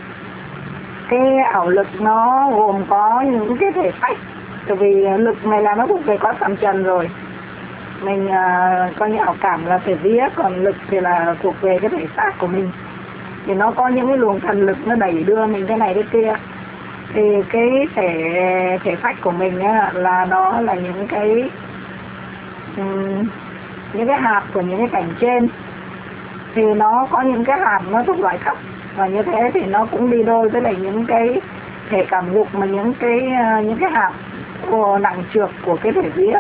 cái ảo lực nó gồm có những cái thể phách. Tại vì lực này là nó thuộc về có tầm trần rồi, mình uh, coi như ảo cảm là thể vía, còn lực thì là thuộc về cái thể xác của mình. Thì nó có những cái luồng thần lực nó đẩy đưa mình cái này cái kia. Thì cái thể thể phách của mình á, là nó là những cái um, những cái hạt của những cái cảnh trên. Thì nó có những cái hạt nó thuộc loại thấp, và như thế thì nó cũng đi đôi với lại những cái thể cảm dục mà những cái những cái hạt của nặng trược của cái thể vía.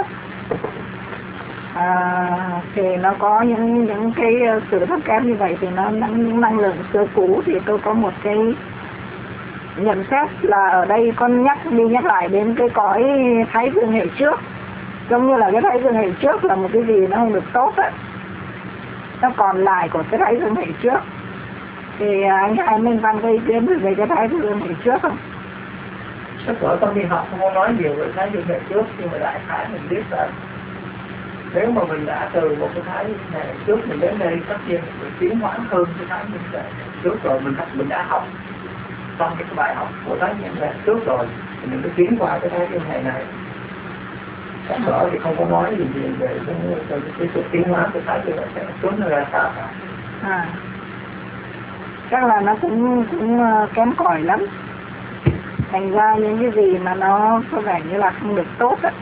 À, thì nó có những những cái sự thấp kém như vậy, thì nó những năng lượng xưa cũ. Thì tôi có một cái nhận xét là ở đây con nhắc đi nhắc lại đến cái cõi thái dương hệ trước, giống như là cái thái dương hệ trước là một cái gì nó không được tốt á, nó còn lại của cái thái dương hệ trước. Thì anh hai Minh Văn có ý kiến về cái thái dương hệ trước không? Trước đó con đi học không có nói nhiều về thái dương hệ trước, nhưng mà đại khái mình biết là nếu mà mình đã từ một cái thái dương hệ trước mình đến đây tất nhiên mình tiến hóa hơn cái thái dương hệ trước rồi, mình mình đã học trong cái bài học của thái dương hệ trước rồi thì mình mới tiến qua cái thái dương hệ này. Cái đó thì không có nói gì về về cái, cái, cái sự tiến hóa của thái dương hệ trước nó ra sao cả. À, chắc là nó cũng cũng kém cỏi lắm. Thành ra những cái gì mà nó có vẻ như là không được tốt á.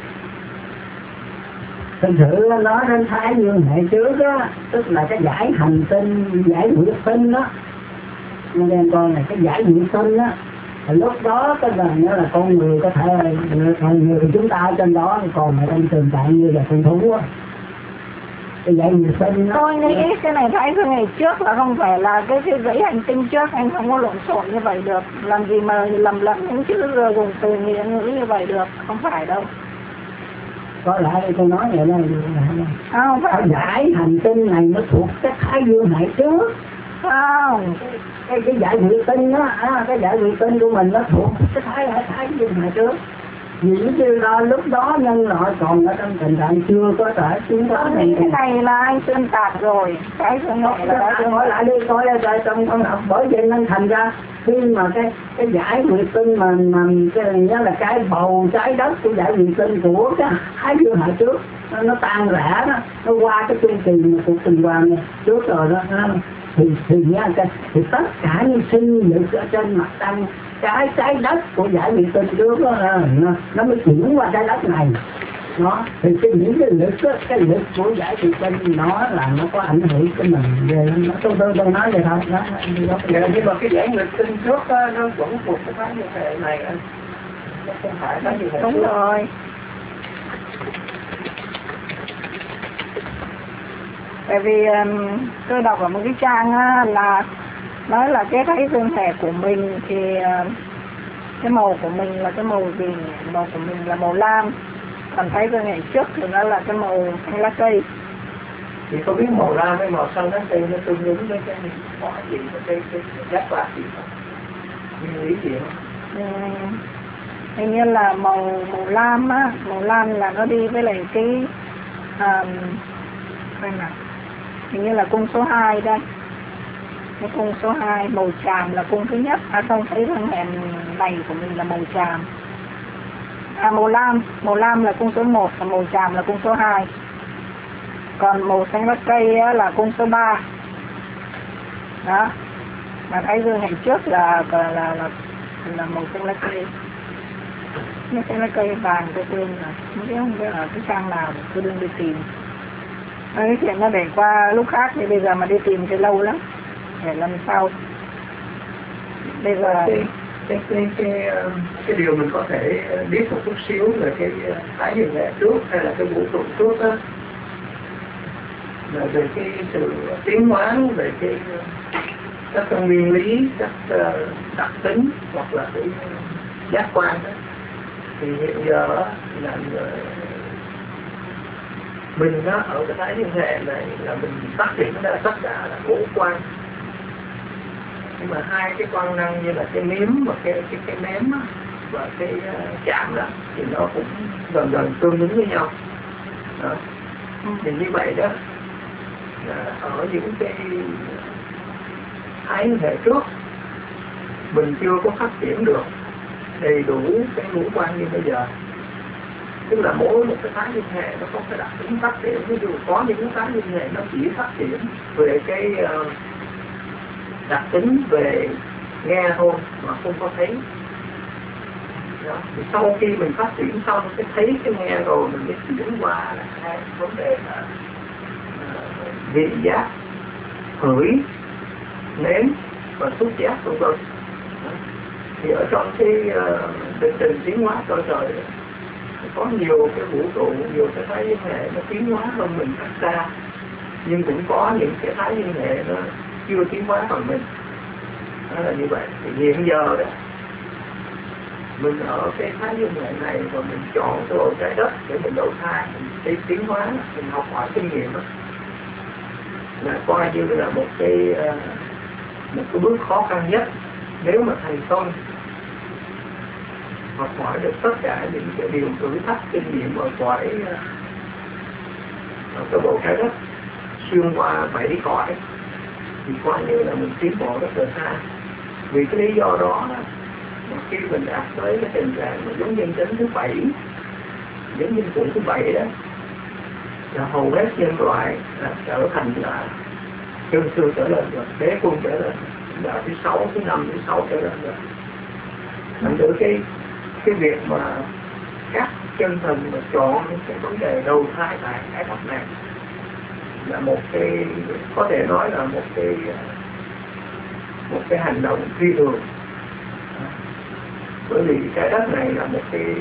Thực sự nói đến thái dương hệ trước á, tức là cái giải hành tinh, giải nguyệt tinh đó. Nên em coi là cái giải nguyệt tinh á, lúc đó cái gần như là con người có thể con người chúng ta ở trên đó còn ở trong tình trạng như là con thú á. Cái giải nguyệt tinh đó. Tôi nghĩ cái này thái dương hệ trước là không phải là cái cái dãy hành tinh trước, anh không có lộn xộn như vậy được. Làm gì mà lầm lẫn những chữ rồi dùng từ nghĩa ngữ như vậy được, không phải đâu. Có lại tôi nói vậy là À, không phải. cái giải hành tinh này nó thuộc cái thái dương hệ trước. Không. Cái cái giải nguyệt tinh đó, à, cái giải nguyệt tinh của mình nó thuộc cái thái thái dương hệ trước. Vì như là lúc đó nhân loại còn ở trong tình trạng chưa có thể tiến hóa này. Cái này là anh xuyên tạc rồi. Cái xuyên tạc là cái hỏi lại đi coi lại trong con học, bởi vậy nên thành ra khi mà cái cái giải nguyệt tinh mà mà cái nhớ là cái bầu trái đất của giải nguyệt tinh của cái thái dương hệ trước nó, nó tan rã đó, nó qua cái chu kỳ mà cuộc tuần hoàn này trước rồi đó, nó, thì thì nha cái thì tất cả những sinh lực ở trên mặt trăng cái trái đất của giải nguyệt tinh trước đó nó, nó mới chuyển qua trái đất này. Nó thì cái những cái lực đó, cái lực của giải nguyệt tinh nó là nó có ảnh hưởng tới mình về nó tôi tôi tôi nói vậy thôi đó, đó. Nhưng mà cái giải nguyệt tinh trước đó, nó vẫn thuộc cái thái dương hệ này anh, nó không phải thái dương hệ đúng trước. Rồi. Tại vì um, tôi đọc ở một cái trang á, là nói là cái thái dương hệ của mình thì uh, cái màu của mình là cái màu gì? Màu của mình là màu lam, còn thái dương hệ trước thì nó là cái màu xanh lá cây. Thì có biết màu lam với màu xanh lá cây nó tương ứng với cái có gì với cái cái giác quan gì không? Nguyên lý gì không? Uhm, hình như là màu màu lam á, màu lam là nó đi với lại cái um, coi nào, hình như là cung số hai đây. Cái cung số hai, màu tràm là cung thứ nhất. À không, thấy thằng hẹn này của mình là màu tràm. À màu lam, màu lam là cung số một, và màu tràm là cung số hai. Còn màu xanh lá cây là cung số ba. Đó. Mà thái dương hệ trước là là là là, là màu xanh lá cây. Nó xanh lá cây vàng tôi quên rồi. Không biết không biết ở cái trang nào tôi đừng đi tìm. Cái chuyện nó để qua lúc khác thì bây giờ mà đi tìm thì lâu lắm. Để lần sau. Bây giờ cái cái cái cái, cái điều mình có thể biết một chút xíu về cái thái dương hệ trước hay là cái vũ trụ trước đó, là về cái sự tiến hóa, về cái các cái nguyên lý, các đặc tính hoặc là cái giác quan đó. Thì hiện giờ là mình đó, ở cái thái dương hệ này là mình phát triển ra tất cả là ngũ quan. Nhưng mà hai cái quan năng như là cái nếm và cái cái cái ném á, và cái uh, chạm đó thì nó cũng gần gần tương ứng với nhau. Đó. Thì như vậy đó là ở những cái thái hệ trước mình chưa có phát triển được đầy đủ cái ngũ quan như bây giờ. Tức là mỗi một cái thái dương hệ nó có cái đặc tính phát triển. Ví dụ có những cái thái dương hệ nó chỉ phát triển về cái uh, đặc tính về nghe thôi mà không có thấy. Đó. Thì sau khi mình phát triển xong cái thấy cái nghe rồi mình mới chuyển qua là cái vấn đề là uh, vị giác, hửi, nếm và xúc giác vân vân. Thì ở trong cái uh, trình tiến hóa cõi trời có nhiều cái vũ trụ, nhiều cái thái dương hệ nó tiến hóa hơn mình rất xa, nhưng cũng có những cái thái dương hệ nó chưa tiến hóa bằng mình. Đó là như vậy. Thì hiện giờ đó mình ở cái thái dương hệ này và mình chọn cái bộ trái đất để mình đầu thai, mình đi tiến hóa, mình học hỏi kinh nghiệm đó, là coi như là một cái một cái bước khó khăn nhất. Nếu mà thành công học hỏi được tất cả những cái điều thử thách kinh nghiệm ở cõi ở cái bộ trái đất xuyên qua bảy cõi, thì coi như là mình tiến bộ rất là xa. Vì cái lý do đó là khi mình đạt tới cái tình trạng mà giống nhân chánh thứ bảy, giống nhân cụ thứ bảy đó, là hầu hết nhân loại là trở thành là chân sư trở lên rồi, đế quân trở lên, là thứ sáu, thứ năm, thứ sáu trở lên rồi. Thành thử cái cái việc mà các chân thần mà chọn cái vấn đề đầu thai tại cái đất này là một cái, có thể nói là một cái một cái hành động phi thường. Bởi vì cái đất này là một cái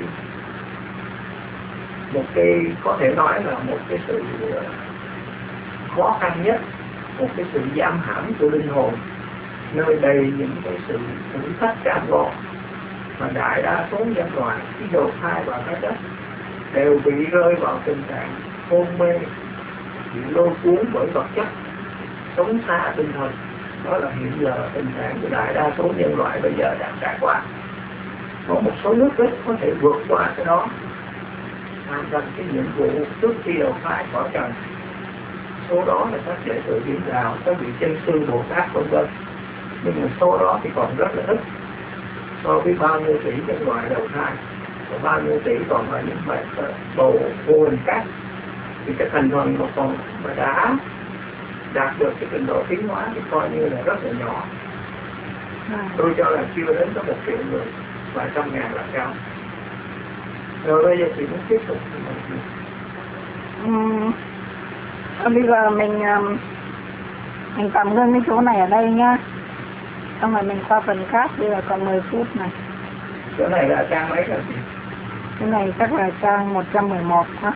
một cái có thể nói là một cái sự khó khăn nhất, một cái sự giam hãm của linh hồn, nơi đây những cái sự thử thách cam go mà đại đa số nhân loại khi đầu thai vào cái đất đều bị rơi vào tình trạng hôn mê, bị lôi cuốn bởi vật chất, sống xa tinh thần. Đó là hiện giờ tình trạng của đại đa số nhân loại bây giờ đang trải qua. Có một số nước ít có thể vượt qua cái đó, hoàn thành cái nhiệm vụ trước khi đầu thai khỏi trần. Số đó là các đệ tử Điển Đạo, các vị chân sư Bồ Tát vân vân. Nhưng mà số đó thì còn rất là ít so với bao nhiêu tỷ nhân loại đầu thai, và bao nhiêu tỷ còn là những bệnh bầu vô hình khác. Thì cái thành phần mà còn mà đã đạt được cái trình độ tiến hóa thì coi như là rất là nhỏ. À. Tôi cho là chưa đến có một triệu người và trăm ngàn là cao. Rồi bây giờ chị muốn tiếp tục. Uhm, bây giờ mình mình tạm ngưng cái chỗ này ở đây nhá. Xong rồi mình qua phần khác, bây giờ còn mười phút này. Chỗ này là trang mấy rồi chị? Cái này chắc là trang một trăm mười một hả?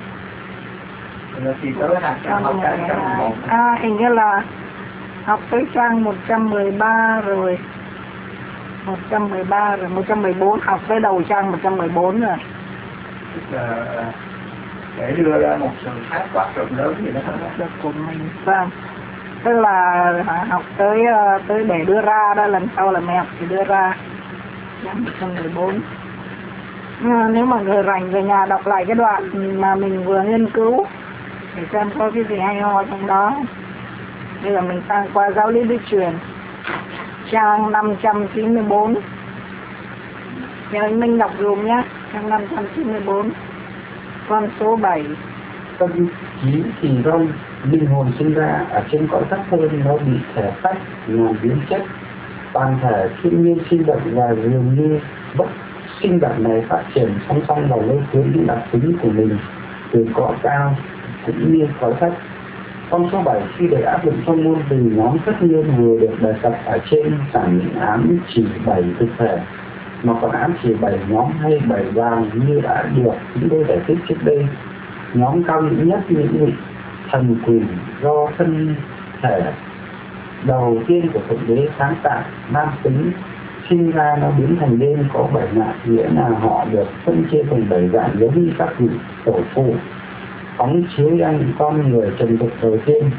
Là chị tới là trang một trăm mười một. À, hình như là học tới trang một trăm mười ba rồi. một trăm mười ba rồi, một trăm mười bốn, học tới đầu trang một trăm mười bốn rồi. Tức là để đưa ra một sự khái quát rộng lớn gì đó được của mình. Vâng. Tức là học tới tới để đưa ra đó, lần sau là mẹ học thì đưa ra trang một trăm mười bốn. À, nếu mà người rảnh về nhà đọc lại cái đoạn mà mình vừa nghiên cứu để xem có cái gì hay ho trong đó. Bây giờ mình sang qua giáo lý lý truyền, trang năm trăm chín mươi bốn. Nhờ anh Minh đọc dùm nhé, trang năm trăm chín mươi bốn, con số bảy. Tâm trí thì rong, linh hồn sinh ra ở trên cõi thấp hơn, nó bị thể tách, ngàn biến chất. Toàn thể thiên nhiên sinh động và dường như bất sinh vật này phát triển song song vào lôi cuốn những đặc tính của mình từ cõi cao cũng như cõi thấp. Con số bảy khi để áp dụng trong môn từ nhóm tất nhiên vừa được đề cập ở trên chẳng ám chỉ bảy thực thể, mà còn ám chỉ bảy nhóm hay bảy vàng như đã được chúng tôi giải thích trước đây. Nhóm cao nhị nhất những vị thần quỷ do thân thể đầu tiên của Thượng Đế sáng tạo nam tính sinh ra, nó biến thành đêm có bảy ngạn, nghĩa là họ được phân chia thành bảy dạng giống như các vị tổ phụ phóng chiếu ra những con người trần tục đầu tiên.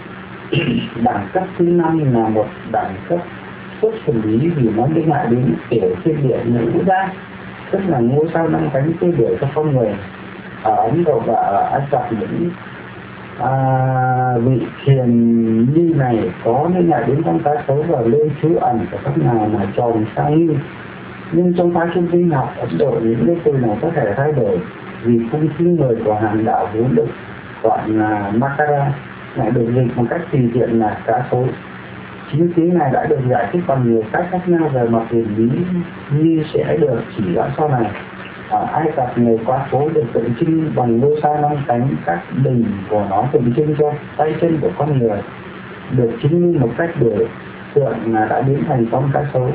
Đẳng cấp thứ năm là một đẳng cấp xuất xử lý vì nó liên hệ đến tiểu thiên địa ngũ giác, tức là ngôi sao năm cánh tiêu biểu cho con người. Ở Ấn Độ và ở Ai Cập, những à, vị thiền như này có liên hệ đến con cá sấu và lê trú ẩn của các ngài là tròn sao như. Nhưng trong phái trung tinh học Ấn Độ, những cái từ này có thể thay đổi vì cung thứ người của hàng đạo vốn được gọi là Makara lại được dịch một cách tùy tiện là cá sấu. Chính tiếng này đã được giải thích bằng nhiều cách khác nhau về mặt huyền lý như sẽ được chỉ rõ sau này. Ở Ai Cập, người quá phố được tượng trưng bằng ngôi sao năm cánh, các đỉnh của nó tượng trưng cho tay chân của con người, được chứng minh một cách biểu tượng là đã biến thành con cá sấu.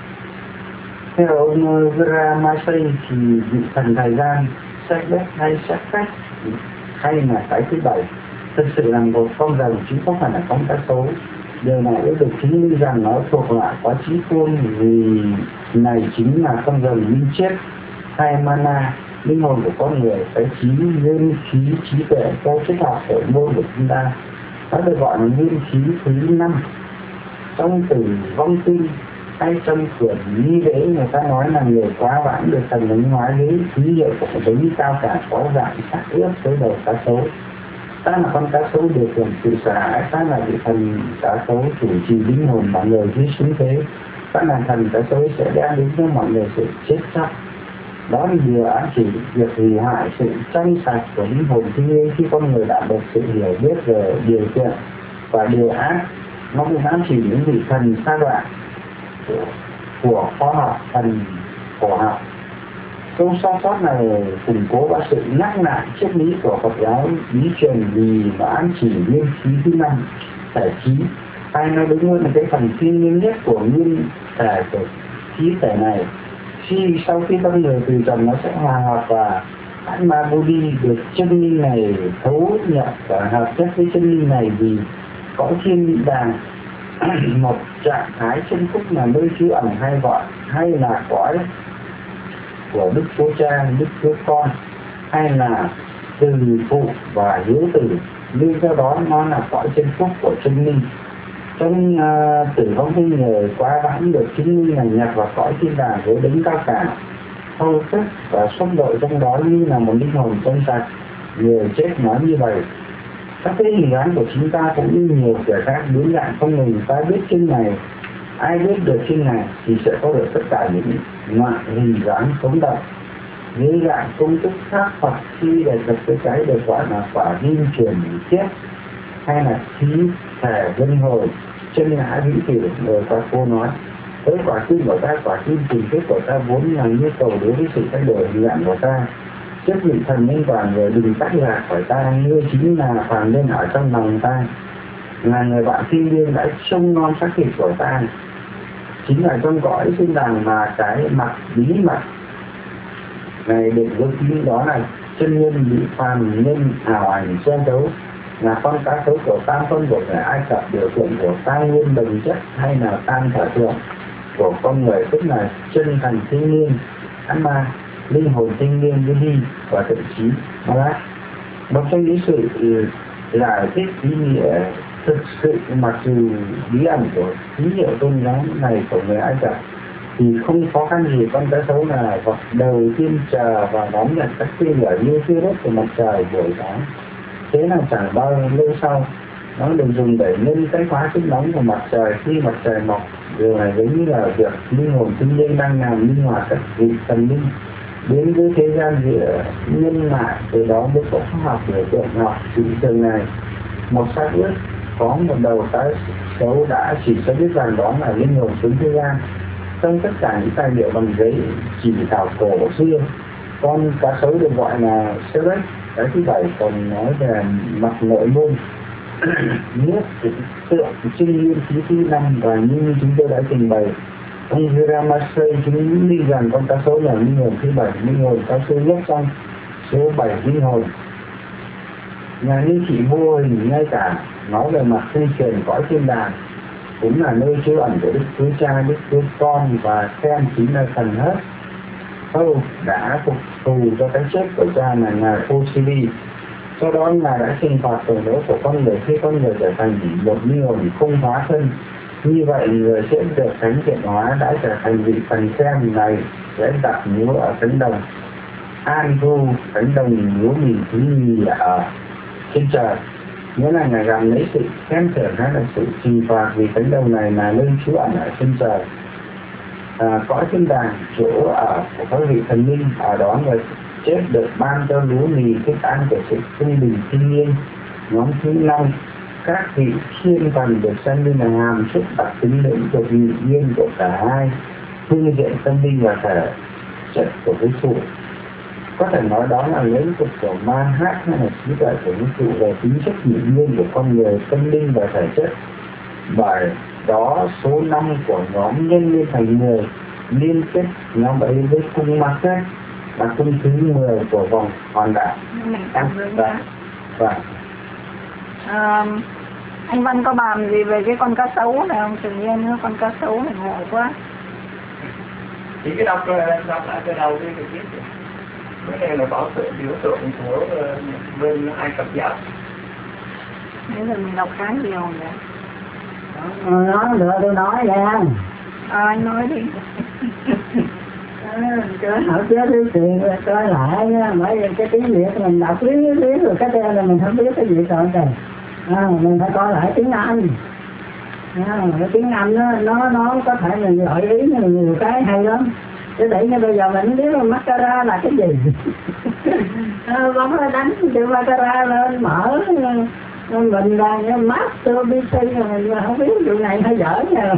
Theo ông Vera Masay thì vị thần thời gian Sekbet hay Sekbet hay là cái thứ bảy thực sự là một con rồng chứ không phải là con cá sấu. Điều này đã được chứng minh rằng nó thuộc loại có trí khôn, vì này chính là con rồng minh chết hay mana. Linh hồn của con người, cái trí nguyên khí trí tuệ theo triết học ở môn của chúng ta, nó được gọi là nguyên khí thứ năm. Trong từ vong tinh hay trong quyển nghi lễ, người ta nói là người quá vãng được thần ứng hóa dưới ký hiệu của một đấng cao cả có dạng sắc ướp tới đầu cá sấu. Ta là con cá sấu điều khiển sự sợ hãi, ta là vị thần cá sấu chủ trì linh hồn mọi người dưới xuống thế. Ta là thần cá sấu sẽ đem đến cho mọi người sự chết chóc. Đó là điều ám chỉ việc hủy hại sự trong sạch của linh hồn thiên nhiên khi con người đã được sự hiểu biết về điều kiện và điều ác. Nó cũng ám chỉ những vị thần sa đoạn của, của khoa học, thần cổ học. Câu song sót này củng cố và sự nhắc lại triết lý của Phật giáo bí truyền, vì nó ám chỉ nguyên khí thứ năm, thể trí. Hay nói đúng hơn là cái phần thiên nhiên nhất của nguyên thể của khí thể này. Khi sau khi con người từ trần, nó sẽ hòa hợp và Atma Bodhi được chân linh này thấu nhập và hợp chất với chân linh này, vì cõi thiên địa đàng một trạng thái chân phúc là nơi trú ẩn hay gọi hay là cõi của Đức Chúa Cha, Đức Chúa Con, hay là từ phụ và hiếu tử, nhưng theo đó nó là cõi chân phúc của chân linh. Trong uh, tử vong tinh người quá vãng được chứng minh là nhập vào cõi thiên đàng với đấng cao cả, thâu thức và xúc đội trong đó như là một linh hồn trong sạch. Người chết nói như vậy. Các cái hình dáng của chúng ta cũng như nhiều kẻ khác biến dạng không ngừng. Ta biết chân này, ai biết được chân này thì sẽ có được tất cả những loại hình dáng sống động. Dưới dạng công thức khác Phật khi đề cập tới cái được gọi là quả viên truyền chết, hay là khí thể luân hồi chân ngã vĩ tử. Người ta cô nói với quả tim của ta, quả tim tình kết của ta vốn là nhu cầu đối với sự thay đổi hình dạng của ta. Trước vị thần nên toàn người đừng tách lạc khỏi ta, ngươi chính là phàm nhân ở trong lòng ta, là người bạn thiên liêng đã trông non xác thịt của ta. Chính là trong cõi thiên đàng mà cái mặt bí mật này được vớt kín, đó là chân nhân bị phàm nhân ảo ảnh che giấu, là con cá sấu của tam phân của người Ai Cập, biểu tượng của tam nguyên đồng chất, hay là tam thể tượng của con người, tức là chân thành thiên nhiên Atma, linh hồn thiên nhiên với đi và thậm chí Marat. Một trong những sự giải thích ý nghĩa thực sự mặc dù bí ẩn của ký hiệu tôn giáo này của người Ai Cập thì không khó khăn gì. Con cá sấu là vật đầu tiên chờ và đón nhận các tia lửa như tia đốt của mặt trời buổi sáng. Thế là chẳng bao lâu sau, nó được dùng để nhân cái khóa sức nóng của mặt trời khi mặt trời mọc. Điều này giống như là việc linh hồn thiên nhiên đang làm linh hoạt các vị thần linh đến với thế gian giữa nhân loại. Từ đó mới có khoa học về tượng học sự trường này. Một xác ướp có một đầu cá sấu đã chỉ cho biết rằng đó là linh hồn xuống thế gian. Trong tất cả những tài liệu bằng giấy chỉ khảo cổ xưa, con cá sấu được gọi là Serex. Cái thứ bảy còn nói về mặt nội môn nước tượng trưng nguyên khí thứ năm, và như chúng tôi đã trình bày, ông Hiramase chứng minh rằng con cá sấu là linh hồn thứ bảy, linh hồn cá sấu nhất trong số bảy linh hồn. Nhà như chỉ vô hình ngay cả nói về mặt tinh truyền cõi thiên đàng cũng là nơi trú ẩn của Đức Chúa Cha, Đức Chúa Con, và xem chính là thần hết Âu đã phục thù cho cái chết của cha là ngài Osiris. Do đó ngài đã trừng phạt tội lỗi của con người khi con người trở thành một linh hồn không hóa thân. Như vậy người sẽ được thánh thiện hóa, đã trở thành vị thần xem này sẽ đặt múa ở cánh đồng An Vu, cánh đồng lúa mì thứ nhì ở trên trời. Nghĩa là ngài làm lấy sự khen thưởng hay là sự trừng phạt, vì cánh đồng này là nơi trú ẩn ở trên trời. À, cõi thiên đàng, chỗ ở của các vị thần linh, ở đó người chết được ban cho lúa mì, thức ăn của sự trung bình thiên nhiên. Nhóm thứ năm, các vị thiên thần được xem như là hàm xúc đặc tính lĩnh của vị duyên của cả hai phương diện tâm linh và thể chất của vũ trụ. Có thể nói đó là lĩnh vực của ma hát hay là trí tuệ của vũ trụ về tính chất nhị nguyên của con người, tâm linh và thể chất. Bởi đó số năm của nhóm nhân lên thành mười, liên kết nhóm ấy với cung ma kết là cung thứ mười của vòng hòn đảo. Mình cảm ơn và, và. À, Anh Văn có bàn gì về cái con cá sấu này không? Tự nhiên nữa, con cá sấu này ngộ quá. Chỉ cái đọc, đọc lại từ đầu đi thì biết được. Cái này là bảo tượng biểu tượng của bên Ai Cập giáo. Nếu là mình đọc khá nhiều vậy. Nói được tôi nói nha. À, anh nói đi. Cái hỏi chết đi tiền coi lại bởi vì cái tiếng Việt mình đọc lý lý rồi cái tên là mình không biết cái gì rồi trời. À, mình phải coi lại tiếng Anh. À, cái tiếng Anh đó, nó nó có thể mình gợi ý nhiều, nhiều cái hay lắm. Chứ để như bây giờ mình không biết là mascara là cái gì. À, bấm đánh từ mascara lên mở mình đang masturbation mình không biết vụ này hay dở nha.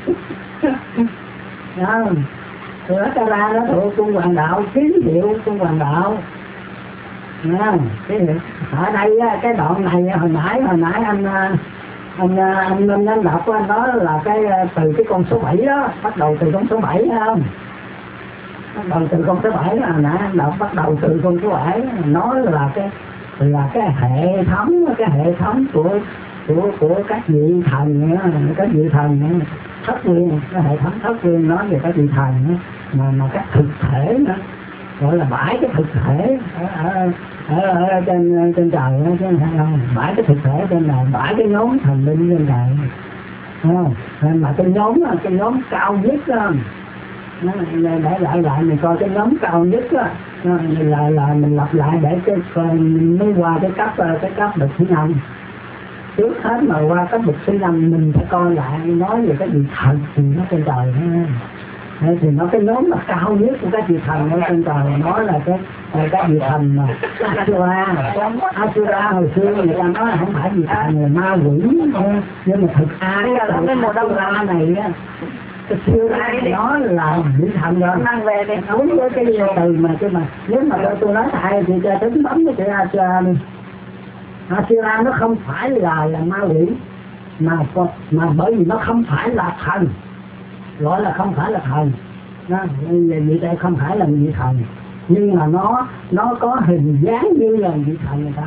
Không, mascara nó thuộc cung hoàng đạo, ký hiệu cung hoàng đạo. Không, cái ở đây cái đoạn này hồi nãy hồi nãy anh anh anh anh, anh đọc của anh đó là cái từ cái con số bảy đó, bắt đầu từ con số bảy không? Bắt đầu từ con số bảy là nãy anh đọc bắt đầu từ con số bảy, nói là cái là cái hệ thống cái hệ thống của của của các vị thần các vị thần thất nguyên, cái hệ thống thất nguyên nói về các vị thần mà mà các thực thể nữa, gọi là bãi cái thực thể ở ở, ở, ở trên trên trời đó, chứ không bãi cái thực thể trên này, bãi cái nhóm thần linh trên trời không? Mà cái nhóm cái nhóm cao nhất đó, để lại lại mình coi cái nhóm cao nhất đó, là là mình lặp lại để cái mình mới qua cái cấp cái cấp bậc thứ năm. Trước hết mà qua cấp bậc thứ năm mình phải coi lại nói về cái vị thần thì nó trên trời đó. Thì nó cái nhóm mà cao nhất của các vị thần ở trên trời nói là cái là các vị thần mà Asura. Asura hồi xưa người ta nói là không phải vị thần là ma quỷ, nhưng mà thực ra cái một đông la này á, cái xưa nó là vị thần rồi. Đúng với cái từ mà cái mà nếu mà tôi nói lại thì cho tính bấm cái chữ Asura đi. Asura nó không phải là là ma quỷ mà mà bởi vì nó không phải là thần, gọi là không phải là thần, nó vị đây không phải là vị thần, nhưng mà nó nó có hình dáng như là vị thần người ta.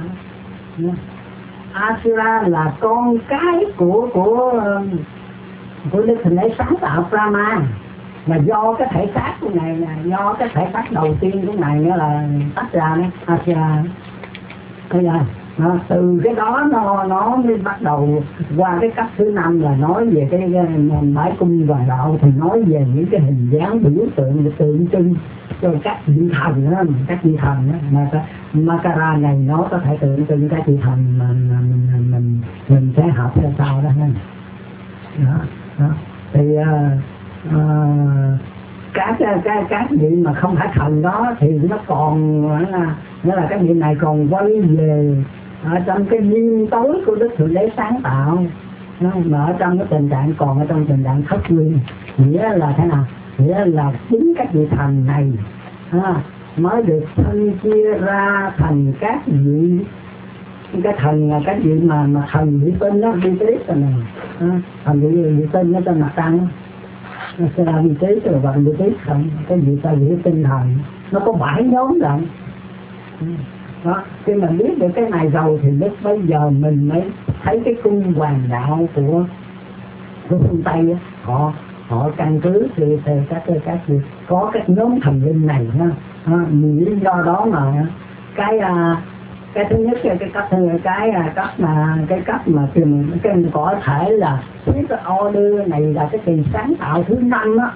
Asura là con cái của của của đức thượng đế sáng tạo Brahma, mà do cái thể xác của này là do cái thể xác đầu tiên của này nữa là tách ra đấy Asura. Thấy chưa? Nó, từ cái đó nó nó mới bắt đầu qua cái cấp thứ năm là nói về cái, cái bãi cung hoàng đạo, thì nói về những cái hình dáng biểu tượng tượng trưng cho các vị thần đó, các vị thần đó. Mà cái Makara này nó có thể tượng trưng các vị thần mà mình mình mình, mình sẽ học theo sau đó ha. Đó, đó. Thì uh, uh, các các các vị mà không phải thần đó thì nó còn là nghĩa là các vị này còn quay về ở trong cái duyên tối của đức thượng đế sáng tạo, mà ở trong cái tình trạng còn ở trong tình trạng thất nguyên, nghĩa là thế nào? Nghĩa là chính các vị thần này ha, mới được phân chia ra thành các vị, cái thần là các vị mà mà thần vị tinh đó, vị trí rồi này, thần vị vị tinh ở trên mặt trăng đó. Nó sẽ là vị trí rồi và vị trí thần, cái vị ta vị tinh thần nó có bảy nhóm lận. Đó, khi mình biết được cái này rồi thì lúc bây giờ mình mới thấy cái cung hoàng đạo của của phương Tây á, họ họ căn cứ thì thì các các gì có các nhóm thần linh này ha, lý do đó mà cái cái thứ nhất là cái cấp cái cấp mà cái cấp mà tìm cái có thể là cái order này là cái kỳ sáng tạo thứ năm á,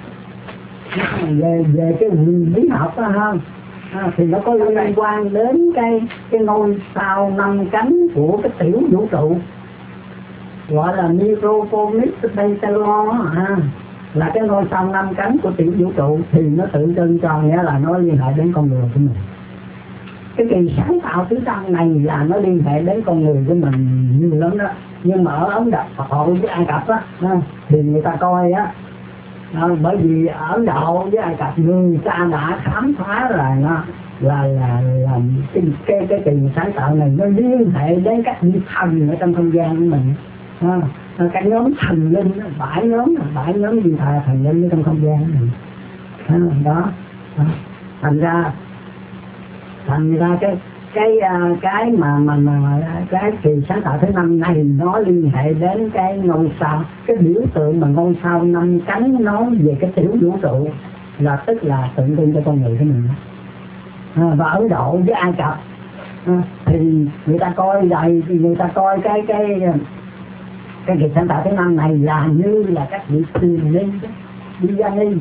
về về cái lý học đó ha. À, thì nó có liên quan đến cái cái ngôi sao năm cánh của cái tiểu vũ trụ, gọi là Micropolis Pentalon ha, là cái ngôi sao năm cánh của tiểu vũ trụ, thì nó tự trưng cho nghĩa là nó liên hệ đến con người của mình. Cái kỳ sáng tạo thứ năm này là nó liên hệ đến con người của mình nhiều lắm đó, nhưng mà ở Ấn Độ họ với Ai Cập á thì người ta coi á. À, bởi vì ở Ấn Độ với Ai Cập người ta đã khám phá là nó là là là cái cái cái kỳ sáng tạo này nó liên hệ đến các vị thần ở trong không gian của mình. À, các nhóm thần linh, bảy nhóm bảy nhóm vị thần thần linh ở trong không gian của mình. À, đó. À, thành ra thành ra cái cái cái mà mà mà cái kỳ sáng tạo thứ năm này nó liên hệ đến cái ngôi sao, cái biểu tượng mà ngôi sao năm cánh nói về cái tiểu vũ trụ, là tức là tượng trưng cho con người của mình. À, và Ấn Độ với Ai Cập à, thì người ta coi đây, người ta coi cái cái cái kỳ sáng tạo thứ năm này là như là các vị thiền linh, Vijayani,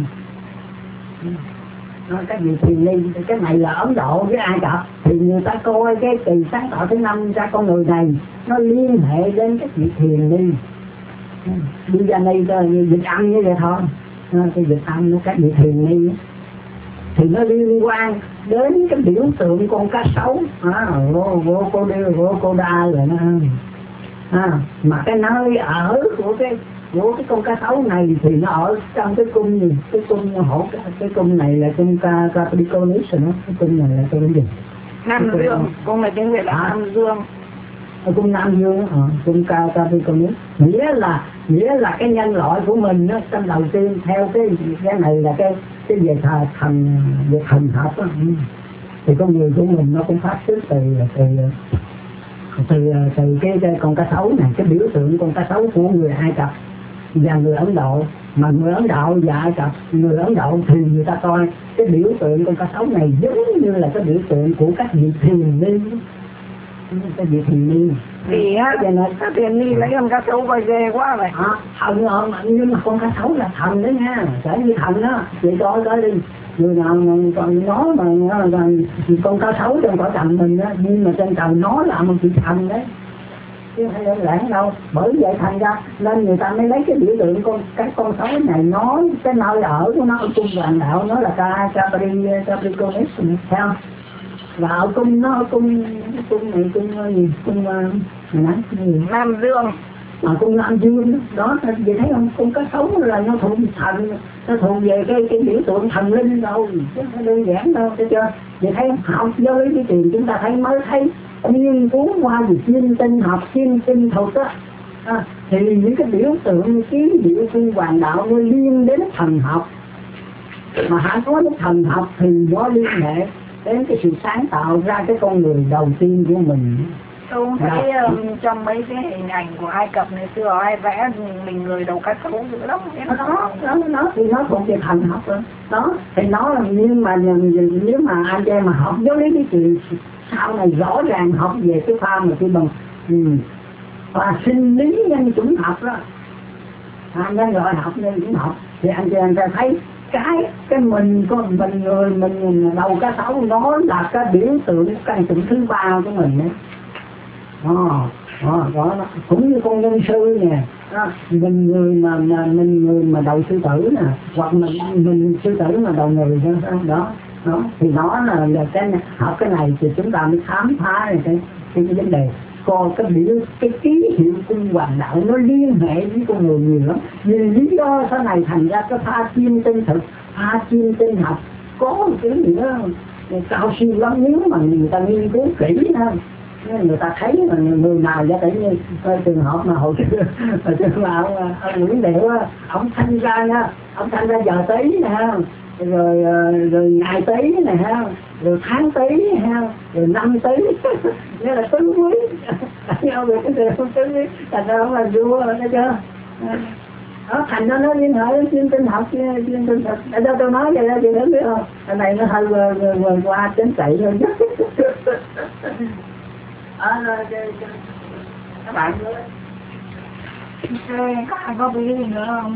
các vị thiền linh. Cái này là Ấn Độ với Ai Cập, thì người ta coi cái kỳ sáng tạo thứ năm ra con người này nó liên hệ đến các vị thiền linh, Vijayani như dịch âm như vậy thôi. Cái dịch âm của các vị thiền linh thì nó liên quan đến cái biểu tượng con cá sấu, à, vô vô cô đi vô cô đa rồi nó à, mà cái nơi ở của cái của cái con cá sấu này thì nó ở trong cái cung gì, cái cung hổ, cái, cái cung này là cung ca Capricornus, cái cung này là cung gì, Nam Dương, cung này tiếng Việt là à, Nam Dương, ở cung Nam Dương, à, cung ca Capricornus, nghĩa là nghĩa là cái nhân loại của mình đó, trong đầu tiên theo cái cái này là cái cái về thần thần về thần học đó. Thì con người của mình nó cũng phát xuất từ từ từ từ cái, cái con cá sấu này, cái biểu tượng con cá sấu của người Ai Cập và người Ấn Độ. Mà người Ấn Độ và Ai Cập, người Ấn Độ thì người ta coi cái biểu tượng con cá sấu này giống như là cái biểu tượng của các vị thiền linh, cái vị thiền linh. Thì á, các thiền linh lấy con cá sấu coi ghê quá vậy. À, thần ơi, nhưng mà con cá sấu là thần đấy nha, sẽ như thần đó, chị coi coi đi. Người nào còn nó mà con cá sấu trong cõi trần mình á, nhưng mà trên trời nó là một vị thần đấy, chứ không đơn giản đâu. Bởi vậy thành ra nên người ta mới lấy cái biểu tượng con cái con sấu này nói cái nơi ở của nó ở cung Hoàng Đạo, nó là ca Capri Capricornus, theo và ở cung nó ở cung cung này cung gì cung này gì Nam Dương, ở cung Nam Dương đó. Vậy thấy không, con cá sấu là nó thuộc thần, nó thuộc về cái cái biểu tượng thần linh đâu, chứ không đơn giản đâu, thấy chưa? Vậy thấy học giới cái tiền chúng ta thấy mới thấy nghiên cứu qua về chiêm tinh học, chiêm tinh thuật á, à, thì những cái biểu tượng ký hiệu cung Hoàng Đạo nó liên đến thần học. Mà hãy nói đến thần học thì nó liên hệ đến cái sự sáng tạo ra cái con người đầu tiên của mình. Tôi thấy um, trong mấy cái hình ảnh của Ai Cập này xưa ai vẽ mình người đầu cá sấu dữ lắm. Nó nó nó thì nó thuộc về thần học rồi. Đó thì nó là, nhưng mà nếu mà anh em mà học giáo lý cái chuyện sau này rõ ràng học về cái pha mà cái bằng ừ, và sinh lý nhân chủng học đó, anh em gọi học nhân chủng học thì anh em ta thấy cái cái mình con mình người mình đầu cá sấu nó là cái biểu tượng căn chủng thứ ba của mình đấy. Đó, đó, đó, cũng như con nhân sư nè, mình người mà, mà mình người mà đầu sư tử nè, hoặc mình mình sư tử mà đầu người đó, đó, đó thì nó là, là cái học cái này thì chúng ta mới khám phá cái cái, cái vấn đề coi cái biểu cái ký hiệu cung Hoàng Đạo nó liên hệ với con người nhiều lắm. Vì lý do sau này thành ra cái pha chiêm tinh thực, pha chiêm tinh học có một cái gì đó cao siêu lắm nếu mà người ta nghiên cứu kỹ hơn. Nên người ta thấy là người nào giả tỷ như trường hợp mà hồi xưa hồi xưa mà ông, ông Nguyễn Điệu á, ông thanh ra nha, ông thanh ra giờ tí nè, rồi rồi ngày tí nè ha, rồi tháng tí ha, rồi năm tí, nghĩa là tứ quý, nhau về cái điều tứ quý, thành ra ông là vua thấy chưa? Đó, thành ra nó liên hệ đến chuyên tinh học, chuyên tinh học. Ở đâu tôi nói vậy đó chị đến biết không? Cái này nó hơi vườn qua chính trị hơn chứ. À, rồi, các bạn nữa. Các bạn có cái gì nữa không?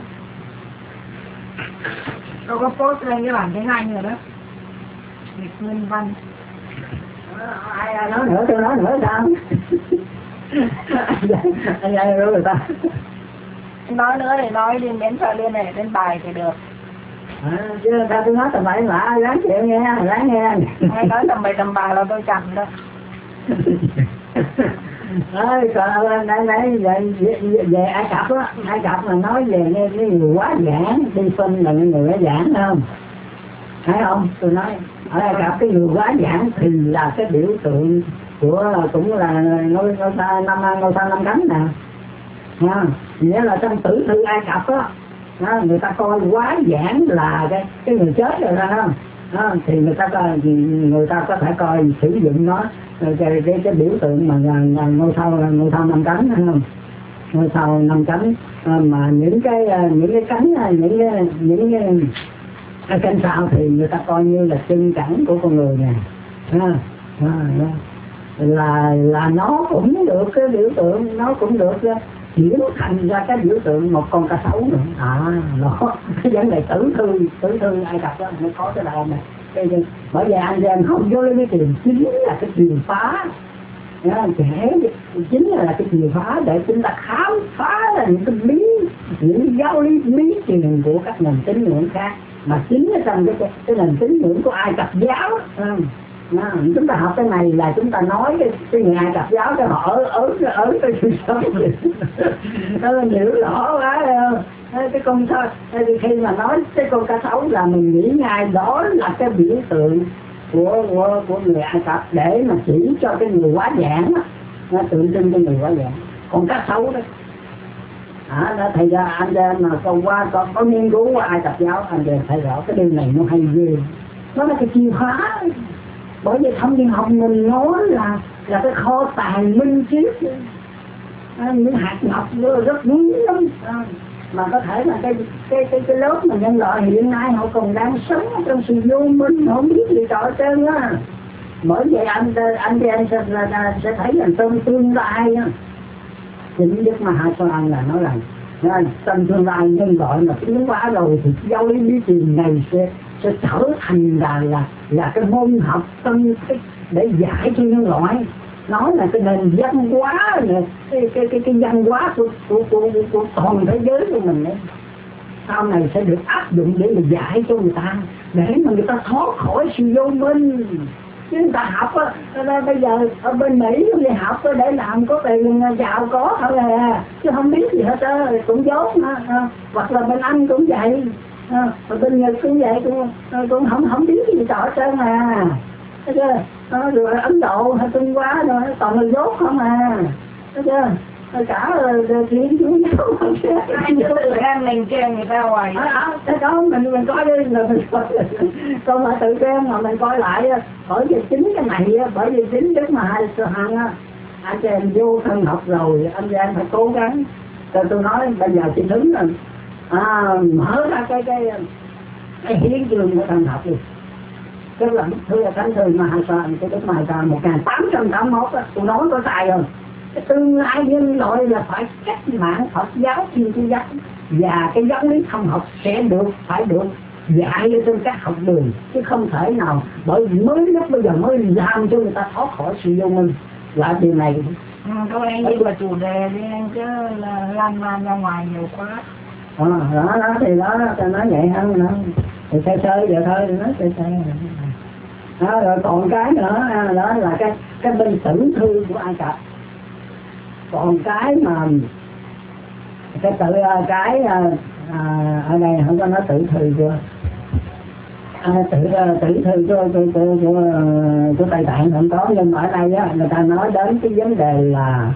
Tôi có post lên cái bản tiếng Anh rồi đó. Dịch nguyên văn. Ai nói nữa, tôi nói nữa sao? Anh ai nói người ta. Nói nữa thì nói liên đến cho liên hệ đến bài thì được. À, chứ ta tôi nói tầm bậy lạ, ráng chịu nghe, ráng nghe. Hay nói tầm bậy tầm bà là tôi chặn đó. Ơi, còn nãy nãy về, về Ai Cập á, Ai Cập là nói về cái, cái người quá giảng, đi phân là người quá giảng không? Thấy không? Tôi nói ở Ai Cập cái người quá giảng thì là cái biểu tượng của cũng là ngôi ngôi sao năm ngôi sao năm cánh nè, ha, nghĩa là trong tử thư Ai Cập á, đó, người ta coi quá giảng là cái cái người chết rồi ra không? đó, thì người ta coi, người ta có thể coi sử dụng nó cái cái, cái, cái biểu tượng mà ngôi sao ngôi sao năm cánh hay không, ngôi sao năm cánh mà những cái những cái cánh những cái những cái, cái cánh sao thì người ta coi như là chân cẳng của con người nè, ha, ha, ha. là là nó cũng được cái biểu tượng, nó cũng được chuyển thành ra cái biểu tượng một con cá sấu nữa. À nó cái vấn đề tử thư tử thư Ai Cập đó mới có cái đoạn này. Cái, bởi vì anh em không vô lấy cái tiền chính là cái chìa phá, trẻ chính là cái chìa phá để chúng ta khám phá là những cái lý những giáo lý lý truyền của các nền tín ngưỡng khác, mà chính là trong cái, cái, cái nền tín ngưỡng của Ai Cập giáo. À, à, chúng ta học cái này là chúng ta nói cái, cái người Ai Cập giáo cho họ ở ở ở cái sự sống nó hiểu rõ quá. Cái con sao khi mà nói cái con cá sấu là mình nghĩ ngay đó là cái biểu tượng của của của người Ai Cập để mà chỉ cho cái người quá giảng á, nó tượng trưng cho người quá giảng. Còn cá sấu đó à, đó thành ra anh em mà còn qua có, có nghiên cứu qua Ai Cập giáo, anh em thấy rõ cái điều này nó hay ghê, nó là cái chìa khóa. Bởi vì thông tin học mình nói là là cái kho tàng minh triết, à, những hạt ngọc rất quý lắm. À, mà có thể là cái cái cái cái lớp mà nhân loại hiện nay họ còn đang sống trong sự vô minh, họ không biết gì trò trơn á. Bởi vậy anh anh thì anh sẽ là, sẽ thấy là trong tương lai á, chính Đức Ma-ha-sa-an là nói rằng trong tương lai nhân loại mà tiến hóa rồi thì giáo lý lý truyền này sẽ sẽ trở thành là là là cái môn học tâm cái để dạy cho nhân loại. Nói là cái nền văn hóa này, cái cái cái cái văn hóa của của của, của toàn thế giới của mình ấy, sau này sẽ được áp dụng để mà dạy cho người ta, để mà người ta thoát khỏi sự vô minh. Chứ người ta học á, bây giờ ở bên Mỹ đi học để làm có tiền giàu có thôi à, chứ không biết gì hết á, cũng dốt mà. À, hoặc là bên Anh cũng vậy, à, bên Nhật cũng vậy, cũng cũng không không biết gì trò trơn à. Thấy chưa? À, rồi Ấn Độ hay Trung Quốc rồi toàn là dốt không à. Thấy chưa? Cả chuyện chú giáo ai chưa tự khen mình khen người ta hoài. Cái đó mình mình coi đi là mình coi, không phải tự khen mà mình coi lại. Bởi vì chính cái này, bởi vì chính Đức Ma-ha-sa-an á, anh chị em vô thân học rồi, anh chị em phải cố gắng. Rồi tôi nói bây giờ chị đứng rồi, à, mở ra cái cái cái hiến chương của thân học đi. Tức là bức thư thánh thư Ma-ha-sa-an, cái Đức Ma-ha-sa-an một nghìn tám trăm tám mươi mốt á, tôi nói có sai không? Cái tương lai nhân loại là phải cách mạng Phật giáo Thiên Chúa giáo, và cái giáo lý thông học sẽ được phải được dạy ở trong các học đường, chứ không thể nào bởi vì mới lúc bây giờ mới làm cho người ta thoát khỏi sự vô minh. Là điều này các anh đi vào chủ đề đi anh, chứ là lan man ra ngoài nhiều quá. À, đó, đó thì đó tôi nói vậy hơn nữa, thì sơ sơ vậy thôi, nói sơ sơ. Đó, rồi còn cái nữa đó là cái cái bên tử thư của Ai Cập. Còn cái mà cái tự cái à, ở đây không có nói tử thư chưa, à, tự tử thư của của của của, của Tây Tạng không có, nhưng mà ở đây á người ta nói đến cái vấn đề là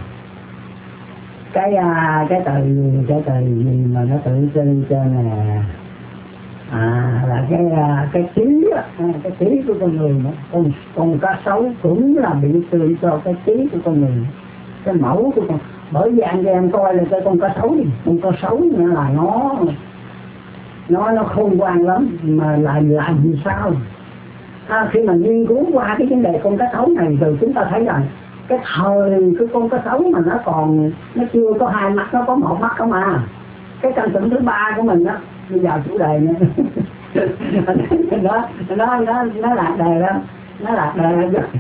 cái cái từ cái từ gì mà nó tự trưng cho nè, à là cái cái trí cái trí của con người nữa. Con con cá sấu cũng là biểu tượng cho cái trí của con người, cái mẫu của con. Bởi vì anh em coi là cái con cá sấu đi, con cá sấu nữa là nó nó nó khôn ngoan lắm, mà làm làm gì sao à, khi mà nghiên cứu qua cái vấn đề con cá sấu này rồi chúng ta thấy rằng cái thời cái con cá sấu mà nó còn nó chưa có hai mắt, nó có một mắt không à. Cái căn tưởng thứ ba của mình đó, bây giờ chủ đề nữa nó nó nó nó lạc đề đó, nó lạc đề đó.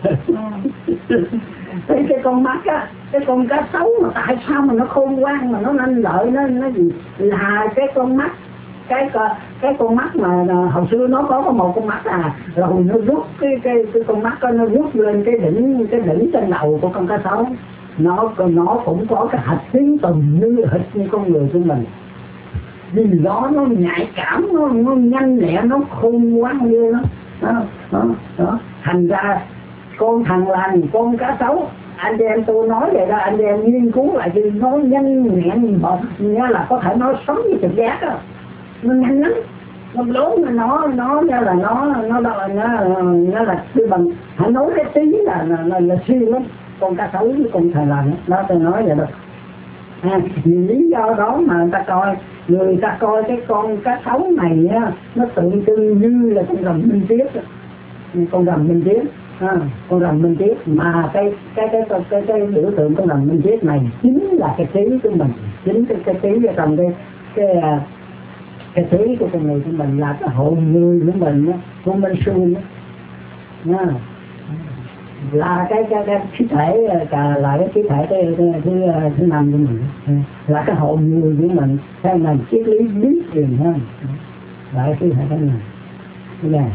Cái cái con mắt á, cái con cá sấu mà tại sao mà nó khôn ngoan mà nó nhanh lợi, nó nó gì là cái con mắt, cái cái con mắt mà hồi xưa nó có có một con mắt à, rồi nó rút cái cái cái con mắt đó, nó rút lên cái đỉnh cái đỉnh trên đầu của con cá sấu. Nó nó cũng có cái hạch tiếng tùm như hệt như con người của mình, vì đó nó nhạy cảm, nó, nó nhanh nhẹ, nó khôn ngoan như nó đó, đó, đó. Thành ra con thằng lành, con cá sấu, anh em tôi nói vậy đó, anh em nghiên cứu lại thì nó nhanh nhẹn bọt, nghĩa là có thể nói sống như trực giác đó, nó nhanh lắm. nó lớn nó nó như là nó nó nó nó, nó là cái bằng hãy nói cái tí là là, là, là siêu lắm. Con cá sấu với con thằn lằn đó tôi nói vậy đó. À, vì lý do đó mà người ta coi người ta coi cái con cá sấu này á, nó tượng trưng như là con rồng minh triết, con rồng minh triết, à, con rồng minh triết mà cái cái cái cái cái, cái biểu tượng con rồng minh triết này chính là cái trí của mình, chính cái cái trí ở trong cái cái cái trí của con người của mình là cái hồn người của mình á, con minh xuân á, là cái cái cái khí thể cả là cái khí thể cái thứ thứ năm của mình, là cái hồn người của mình theo ngành triết lý lý truyền hơn, là cái khí thể cái này, cái này.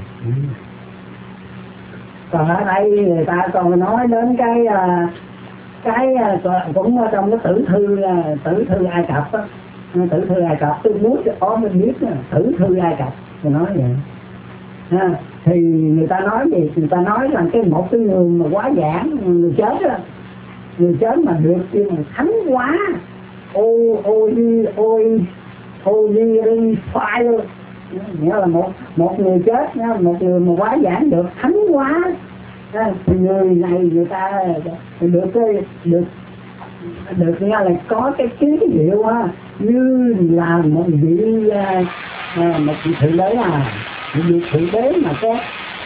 Còn ở đây người ta còn nói đến cái cái cũng trong cái tử thư tử thư Ai Cập á, tử thư Ai Cập tôi muốn có mình biết tử thư Ai Cập tôi nói vậy. À, thì người ta nói gì? Người ta nói là cái một cái người mà quá giảng, người chết đó, người chết mà được kêu là thánh hóa, ô ô đi ôi ô đi fire, nghĩa là một một người chết, một người mà quá giảng được thánh hóa, à, thì người này người ta được cái được được nghe là có cái ký hiệu á, như là một vị à, một vị thượng đế à. Vì thượng đế mà có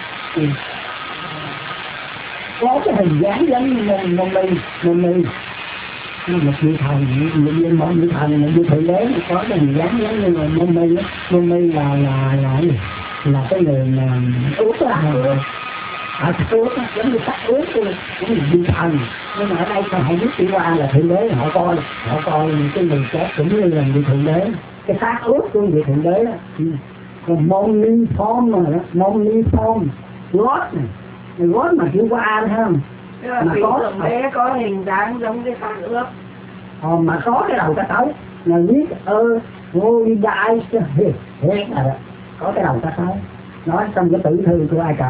có cái hình dáng giống như mông mi mông mi một vị thần một vị một vị thần một vị thượng đế mà có cái hình dáng giống như là mông mi mông mi là là là là cái người mà ướt á, ở ướt á, giống như sắc ướt của của một vị thần. Nhưng mà ở đây không biết chỉ qua là thượng đế, họ coi họ coi cái người chết cũng như là vị thượng đế, cái xác ướt của vị thượng đế đó. Còn môn ni form mà đó, môn ni form gót này, gót mà chữ qua thấy không? Mà có thượng đế có hình dáng giống cái xác ướp. Ờ, mà có cái đầu cá sấu, là biết ơ ngô đi đại hết rồi, có cái đầu cá sấu, nói trong cái tử thư của Ai Cập.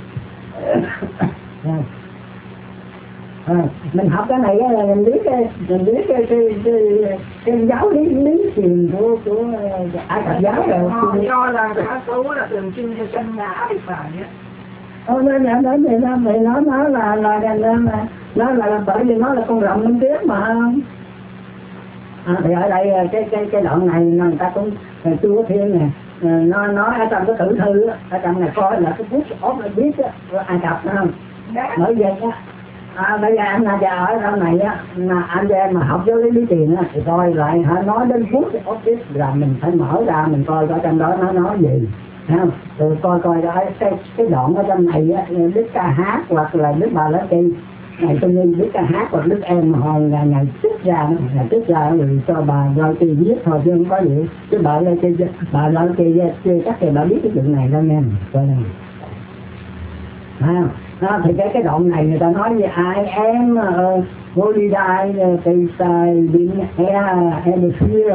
À, mình học cái này là mình biết cái mình biết cái cái cái, cái, cái giáo lý lý truyền của của Ai Cập giáo rồi. Họ cho rằng cá sấu là tượng trưng cho chân ngã thì phải nhé. Ờ nên là đến vậy đó, vậy nó nó là là là là nó là, là bởi vì nó là con rồng minh triết mà. À, thì ở đây cái cái cái đoạn này người ta cũng chưa có thiên nè, nó nói ở trong cái tử thư á, ở trong này coi là cái bút ốp là biết á, Ai Cập phải không? Bởi vậy á. À, bây giờ anh là ở trong này á, mà anh em mà học giáo lý lý tiền á, thì coi lại họ nói đến phút thì office là mình phải mở ra mình coi ở trong đó nó nói gì, thấy không? Rồi coi coi đó cái cái đoạn ở trong này á, Đức Ca Hát hoặc là Đức Bà La Kỳ này tôi như Đức Ca Hát hoặc Đức Em hồi ngày ngày trích ra ngày trích ra rồi cho bà La Kỳ viết thôi chứ không có gì. Chứ bà La Kỳ bà La Kỳ chắc thì bà biết cái chuyện này đâu nghe, coi này. À, đó, thì cái cái đoạn này người ta nói với ai em vô đi đại thì tài điện e em được xưa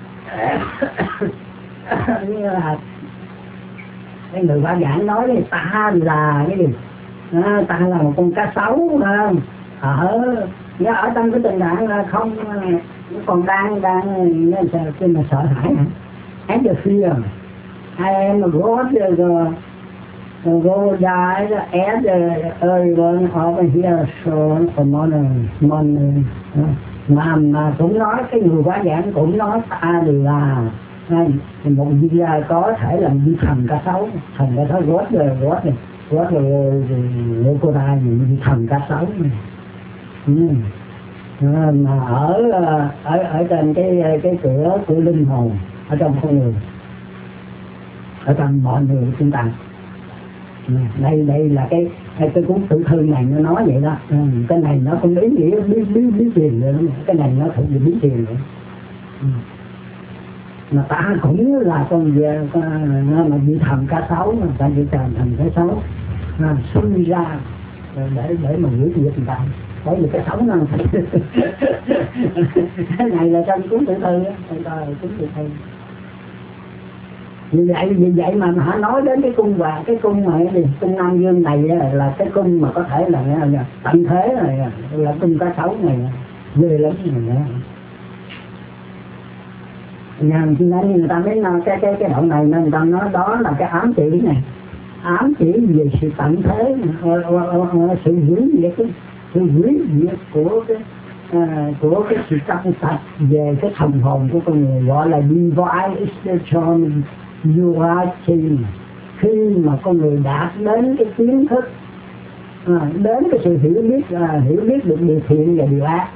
như là cái người ba giảng nói thì ta là cái gì à, ta là một con cá sấu không ở nó ở trong cái tình trạng là không còn đang đang khi mà sợ hãi em được xưa hai em mà gót rồi go die and everyone over here so for money money mà mà cũng nói cái người quá giảng cũng nói ta là thì một vị có thể làm như thần cá sấu, thần cá sấu gót rồi gót rồi gót rồi người cô ta gì thần cá sấu này. Ừ. Mà ở ở ở trên cái cái cửa của linh hồn ở trong con người, ở trong mọi người chúng ta. Đây đây là cái cái, cái cuốn tử thư này nó nói vậy đó. Ừ, cái này nó không ý nghĩa bí bí bí truyền nữa, cái này nó thuộc về bí truyền nữa. Ừ. Mà ta cũng là con về mà bị thần cá sấu, mà ta bị thần thần cá sấu à, sinh ra để để mà giữ việc người ta, bởi vì cái sống nó cái này là trong cuốn tử thư á, cuốn tử thư. Vì vậy, vì vậy mà họ nói đến cái cung và cái cung mà cái gì cung Nam Dương này là cái cung mà có thể là, là tận thế này là cung cá sấu này ghê lắm này. Nên người ta mới nói cái cái cái đoạn này nên người ta nói đó là cái ám chỉ này, ám chỉ về sự tận thế, sự hủy diệt, sự hủy diệt của cái à, của cái sự trong sạch về cái thần hồn của con người, gọi là divine extension duality. Khi mà con người đạt đến cái kiến thức, à, đến cái sự hiểu biết, à, hiểu biết được điều thiện và điều ác.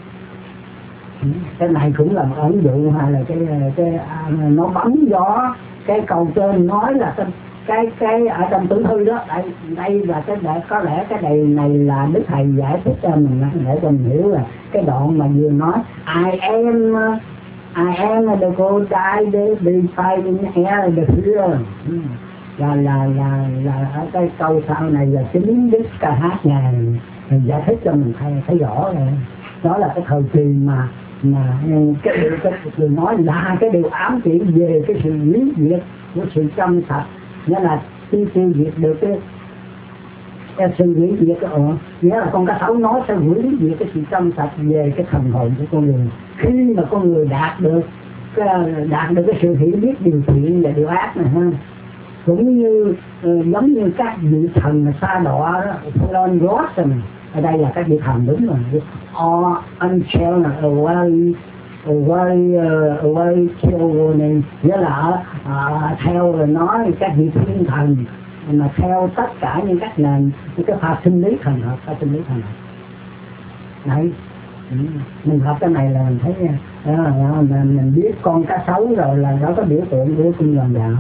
Cái này cũng là một ẩn dụ, hay là cái cái à, nó bấm gió cái câu trên nói là cái cái cái ở trong tử thư đó. Đây đây là cái để có lẽ cái này này là Đức Thầy giải thích cho mình để cho mình hiểu là cái đoạn mà vừa nói I am I am the God I be fighting here the fear, là là là là ở cái câu sau này là chính Đức ca hát nhà giải thích cho mình thấy thấy rõ rồi. Đó là cái thời kỳ mà mà cái điều cái điều nói là cái điều ám chỉ về cái sự lý diệt của sự trong sạch, nghĩa là khi tiêu diệt được cái, cái sự hủy diệt cái ổn, nghĩa là con cá sấu nói sẽ hủy diệt cái sự trong sạch về cái thần hồn của con người. Khi mà con người đạt được cái, đạt được cái sự hiểu biết điều thiện và điều ác này ha, cũng như uh, giống như các vị thần mà xa đọa đó, Lon Ross ở đây là các vị thần đúng rồi, or unchained away away away theo này, nghĩa là uh, theo rồi nói các vị thiên thần mà theo tất cả những các nền cái pha sinh lý thần học, pha sinh lý thần học này. Ừ. Mình học cái này là mình thấy đó, đó, mình, mình biết con cá sấu rồi là nó có biểu tượng của cung hoàng đạo.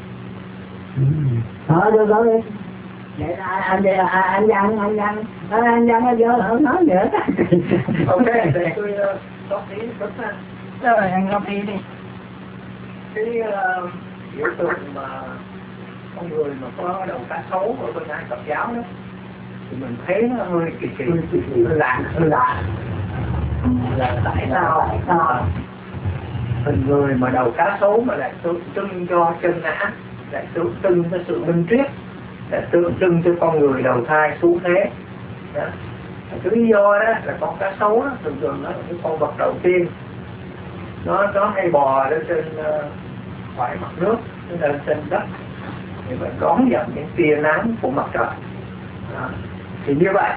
Đó, được rồi. Vậy là anh anh anh anh anh anh anh anh anh vô không nói nữa. Ok, để tôi góp ý chút ha. Rồi anh góp ý đi. Cái uh, biểu tượng mà con người mà có đầu cá sấu ở bên Ai Cập giáo đó, thì mình thấy nó hơi kỳ kỳ, hơi lạ, hơi lạ. Là tại sao hình người mà đầu cá sấu mà lại tượng trưng cho chân ngã, lại tượng trưng cho sự minh triết, lại tượng trưng cho con người đầu thai xuống thế. Đó. Cái lý do đó là con cá sấu đó, thường thường nó là cái con vật đầu tiên, nó nó hay bò lên trên uh, khỏi mặt nước, lên trên đất để mà đón nhận những tia nắng của mặt trời. Đó. Thì như vậy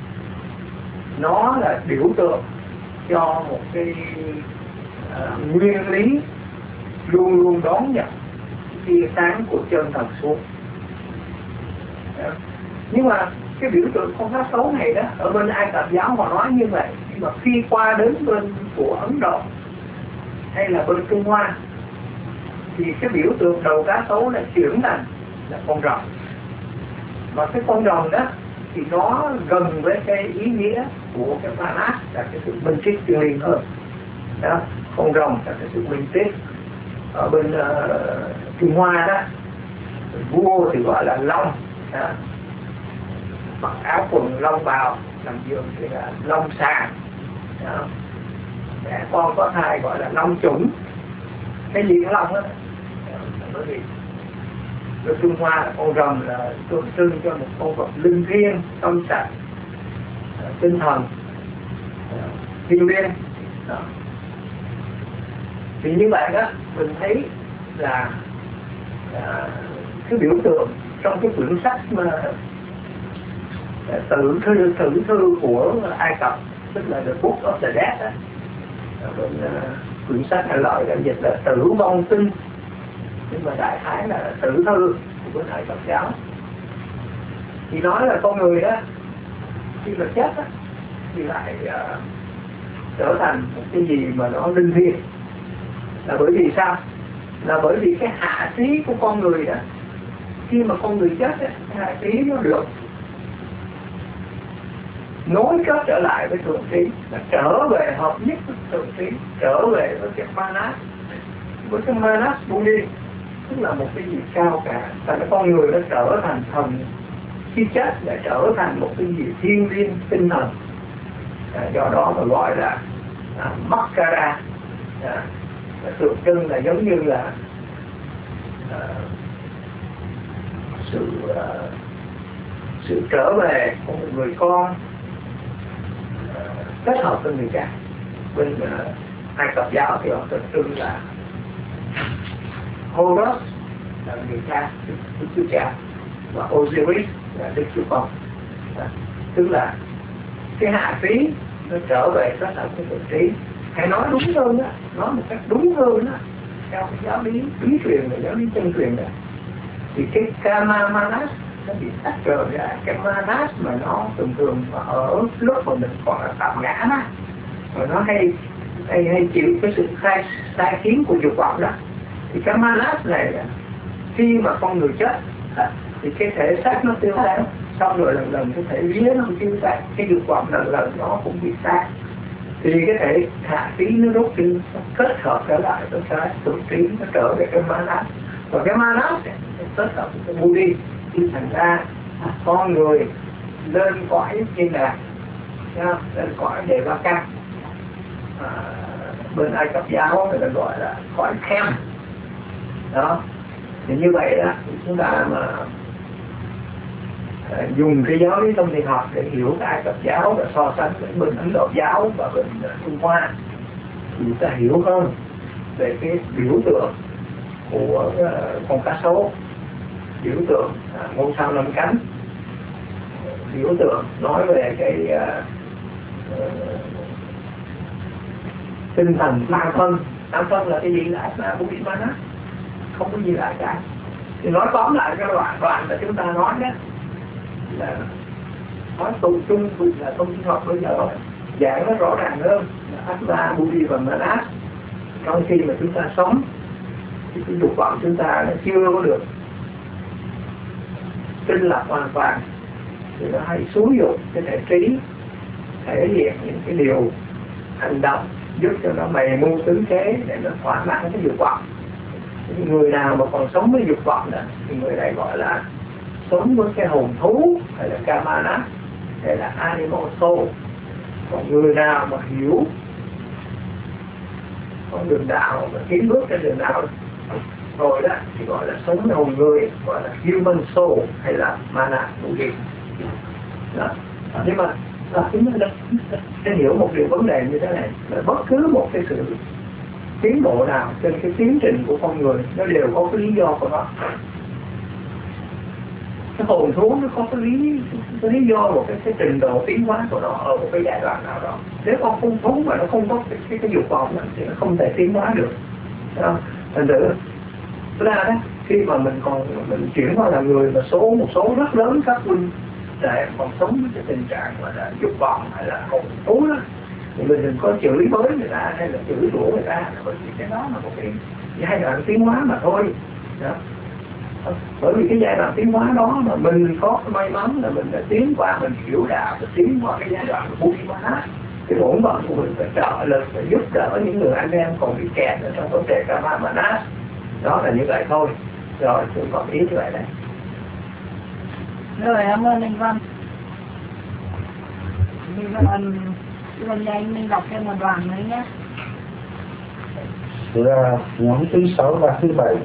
nó là biểu tượng cho một cái uh, nguyên lý luôn luôn đón nhận tia sáng của chân thần xuống. Đó. Nhưng mà cái biểu tượng con cá sấu này đó, ở bên Ai Cập giáo họ nói như vậy, nhưng mà khi qua đến bên của Ấn Độ hay là bên Trung Hoa thì cái biểu tượng đầu cá sấu lại chuyển thành là con rồng. Mà cái con rồng đó thì nó gần với cái ý nghĩa của cái Manat, là cái sự minh triết thiêng liêng hơn. Đó, con rồng là cái sự minh triết. Ở bên uh, Trung Hoa đó, vua thì gọi là long, đó. Mặc áo quần long bào, làm giường thì là long xà. Mẹ con có thai gọi là long chủng. Cái gì cũng long đó. Bởi vì ở Trung Hoa là con rồng là tượng trưng cho một con vật linh thiêng, trong sạch, tinh thần, thiêng liêng. Thì như vậy đó, mình thấy là, là cái biểu tượng trong cái quyển sách mà tử thư tử thư của Ai Cập, tức là The Book of the Dead đó, bên uh, quyển sách này loại là dịch là tử vong kinh, nhưng mà đại khái là tử thư của bên Ai Cập giáo. Thì nói là con người đó khi mà chết đó, thì lại uh, trở thành một cái gì mà nó linh thiêng. Là bởi vì sao? Là bởi vì cái hạ trí của con người đó, khi mà con người chết đó, cái hạ trí nó được nối kết trở lại với thượng trí, là trở về hợp nhất với thượng trí, trở về với cái Manat, với cái Manat Buddhi, tức là một cái gì cao cả. Tại cái con người nó trở thành thần, khi chết lại trở thành một cái gì thiêng liêng tinh thần. À, do đó mà gọi là à, Makkara, à, tượng trưng là giống như là à, sự à, sự trở về của một người con kết hợp với người cha. Bên uh, Ai Cập giáo thì họ tượng trưng là Horus là người cha, Đức Chúa Cha, và Osiris là Đức Chúa Con. Tức là cái hạ trí nó trở về tất cả cái vị trí. Hãy nói đúng hơn đó, nói một cách đúng hơn đó, theo cái giáo lý bí truyền và giáo lý chân truyền đó, thì cái Kama Manas nó bị tách rời ra. Cái Manas mà nó thường thường ở lúc mà mình còn là tạo ngã đó, mà nó hay hay hay chịu cái sự khai sai khiến của dục vọng đó, thì cái Manas này khi mà con người chết thì cái thể xác nó tiêu tan, xong rồi lần lần cái thể vía nó tiêu tan, cái dục vọng lần lần nó cũng bị tan, thì cái thể hạ trí nó rút đi, nó kết hợp trở lại với cái tự trí, nó trở về cái Manas. Và cái Manas kết hợp với cái Buddhi, thì thành ra con người lên cõi như là lên cõi Đề Ba Căn, à, bên Ai Cập giáo người ta gọi là cõi Khem đó. Thì như vậy đó, chúng ta mà à, dùng cái giáo lý tâm thiền học để hiểu cái Ai Cập giáo và so sánh với bên Ấn Độ giáo và bên Trung Hoa, thì chúng ta hiểu hơn về cái biểu tượng của uh, con cá sấu, biểu tượng uh, ngôi sao năm cánh, biểu tượng nói về cái uh, uh, tinh thần tam phân. Tam phân là cái gì? Là Atma Buddhi Manas, không có gì lại cả. Thì nói tóm lại cái đoạn đoạn mà chúng ta nói đó là nói tụ chung là thông tin học bây giờ giảng nó rõ ràng hơn là Atma Buddhi và Manas. Trong khi mà chúng ta sống thì cái dục vọng chúng ta nó chưa có được tinh lọc hoàn toàn, thì nó hay xúi dục cái thể trí thể hiện những cái điều hành động giúp cho nó mày mưu tứ kế để nó thỏa mãn cái dục vọng. Người nào mà còn sống với dục vọng đó thì người này gọi là sống với cái hồn thú, hay là Kamanas, hay là animal soul. Còn người nào mà hiểu con đường đạo và tiến bước trên đường đạo rồi đó thì gọi là sống với hồn người, gọi là human soul hay là Manas Buddhi đó. Nhưng mà chúng ta sẽ hiểu một điều vấn đề như thế này, là bất cứ một cái sự tiến bộ nào trên cái tiến trình của con người nó đều có cái lý do của nó. Cái hồn thú nó có cái lý cái lý do một cái, cái trình độ tiến hóa của nó ở một cái giai đoạn nào đó. Nếu con hung thú mà nó không có cái cái, cái dục vọng đó, thì nó không thể tiến hóa được. Thành thử ra đó, khi mà mình còn mình chuyển qua là người mà số một số rất lớn các huynh để còn sống với cái tình trạng mà là dục vọng hay là hồn thú đó, thì mình đừng có chửi bới người ta hay là chửi đuổi người ta, bởi vì cái đó là một cái giai đoạn tiến hóa mà thôi đó. Bởi vì cái giai đoạn tiến hóa đó mà mình có may mắn là mình đã tiến qua, mình hiểu đạo, mình tiến qua cái giai đoạn của Buddhi Manas, cái bổn phận của mình phải trợ lực, phải giúp đỡ những người anh em còn bị kẹt ở trong vấn đề Kama Manas. Đó là như vậy thôi. Rồi tôi còn ý như vậy đây. Rồi, cảm ơn anh Văn. Mình lần lần này anh mình đọc thêm một đoạn nữa nhé. Là nhóm thứ sáu và thứ bảy.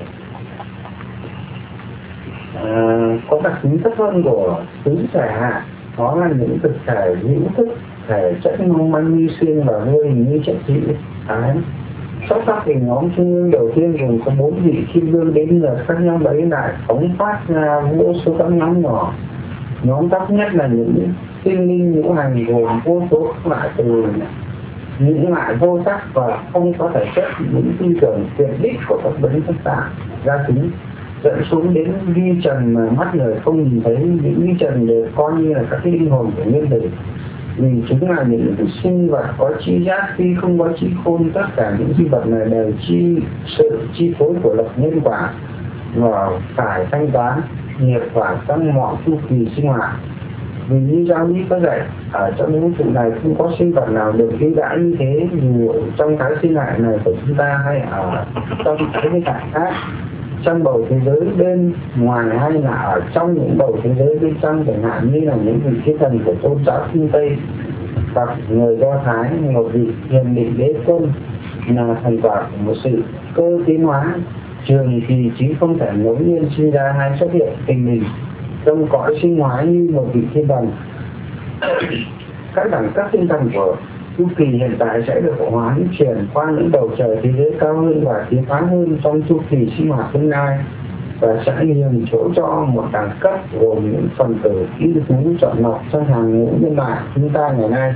À, có đặc tính thấp hơn của tứ thể hạ, đó là những thực thể hữu thức, thể chất mong manh như xương và vô hình như chất dị ái. Xuất phát thì nhóm trung ương đầu tiên gồm có bốn vị kim cương, đến lượt các nhóm đấy lại phóng phát ra vô số các nhóm nhỏ. Nhóm thấp nhất là những tinh linh ngũ hành gồm vô số các loại từ những loại vô sắc và không có thể chất, những tư tưởng tuyệt đích của các bấn thất tạng ra tính dẫn xuống đến vi trần mà mắt người không nhìn thấy. Những vi trần đều coi như là các linh hồn của nhân thể, vì chúng là những sinh vật có chi giác khi không có chi khôn. Tất cả những sinh vật này đều chi sự chi phối của luật nhân quả và phải thanh toán nghiệp quả trong mọi chu kỳ sinh hoạt. Vì như giáo lý có dạy, ở trong những sự này không có sinh vật nào được ưu đãi như thế, dù trong cái sinh hại này của chúng ta hay ở trong cái sinh hại khác, trong bầu thế giới bên ngoài hay là ở trong những bầu thế giới bên trong, chẳng hạn như là những vị thiên thần của tôn giáo phương Tây hoặc người Do Thái. Một vị hiền định đế tôn là thành quả của một sự cơ tiến hóa, trường thì chí không thể ngẫu nhiên sinh ra hay xuất hiện tình hình trong cõi sinh hóa như một vị thiên thần. Các đẳng cấp thiên thần của chu kỳ hiện tại sẽ được hoán chuyển qua những bầu trời thế giới cao hơn và tiến hóa hơn trong chu kỳ sinh hoạt tương lai, và sẽ nhường chỗ cho một đẳng cấp gồm những phần tử ưu tú chọn lọc trong hàng ngũ nhân loại chúng ta ngày nay.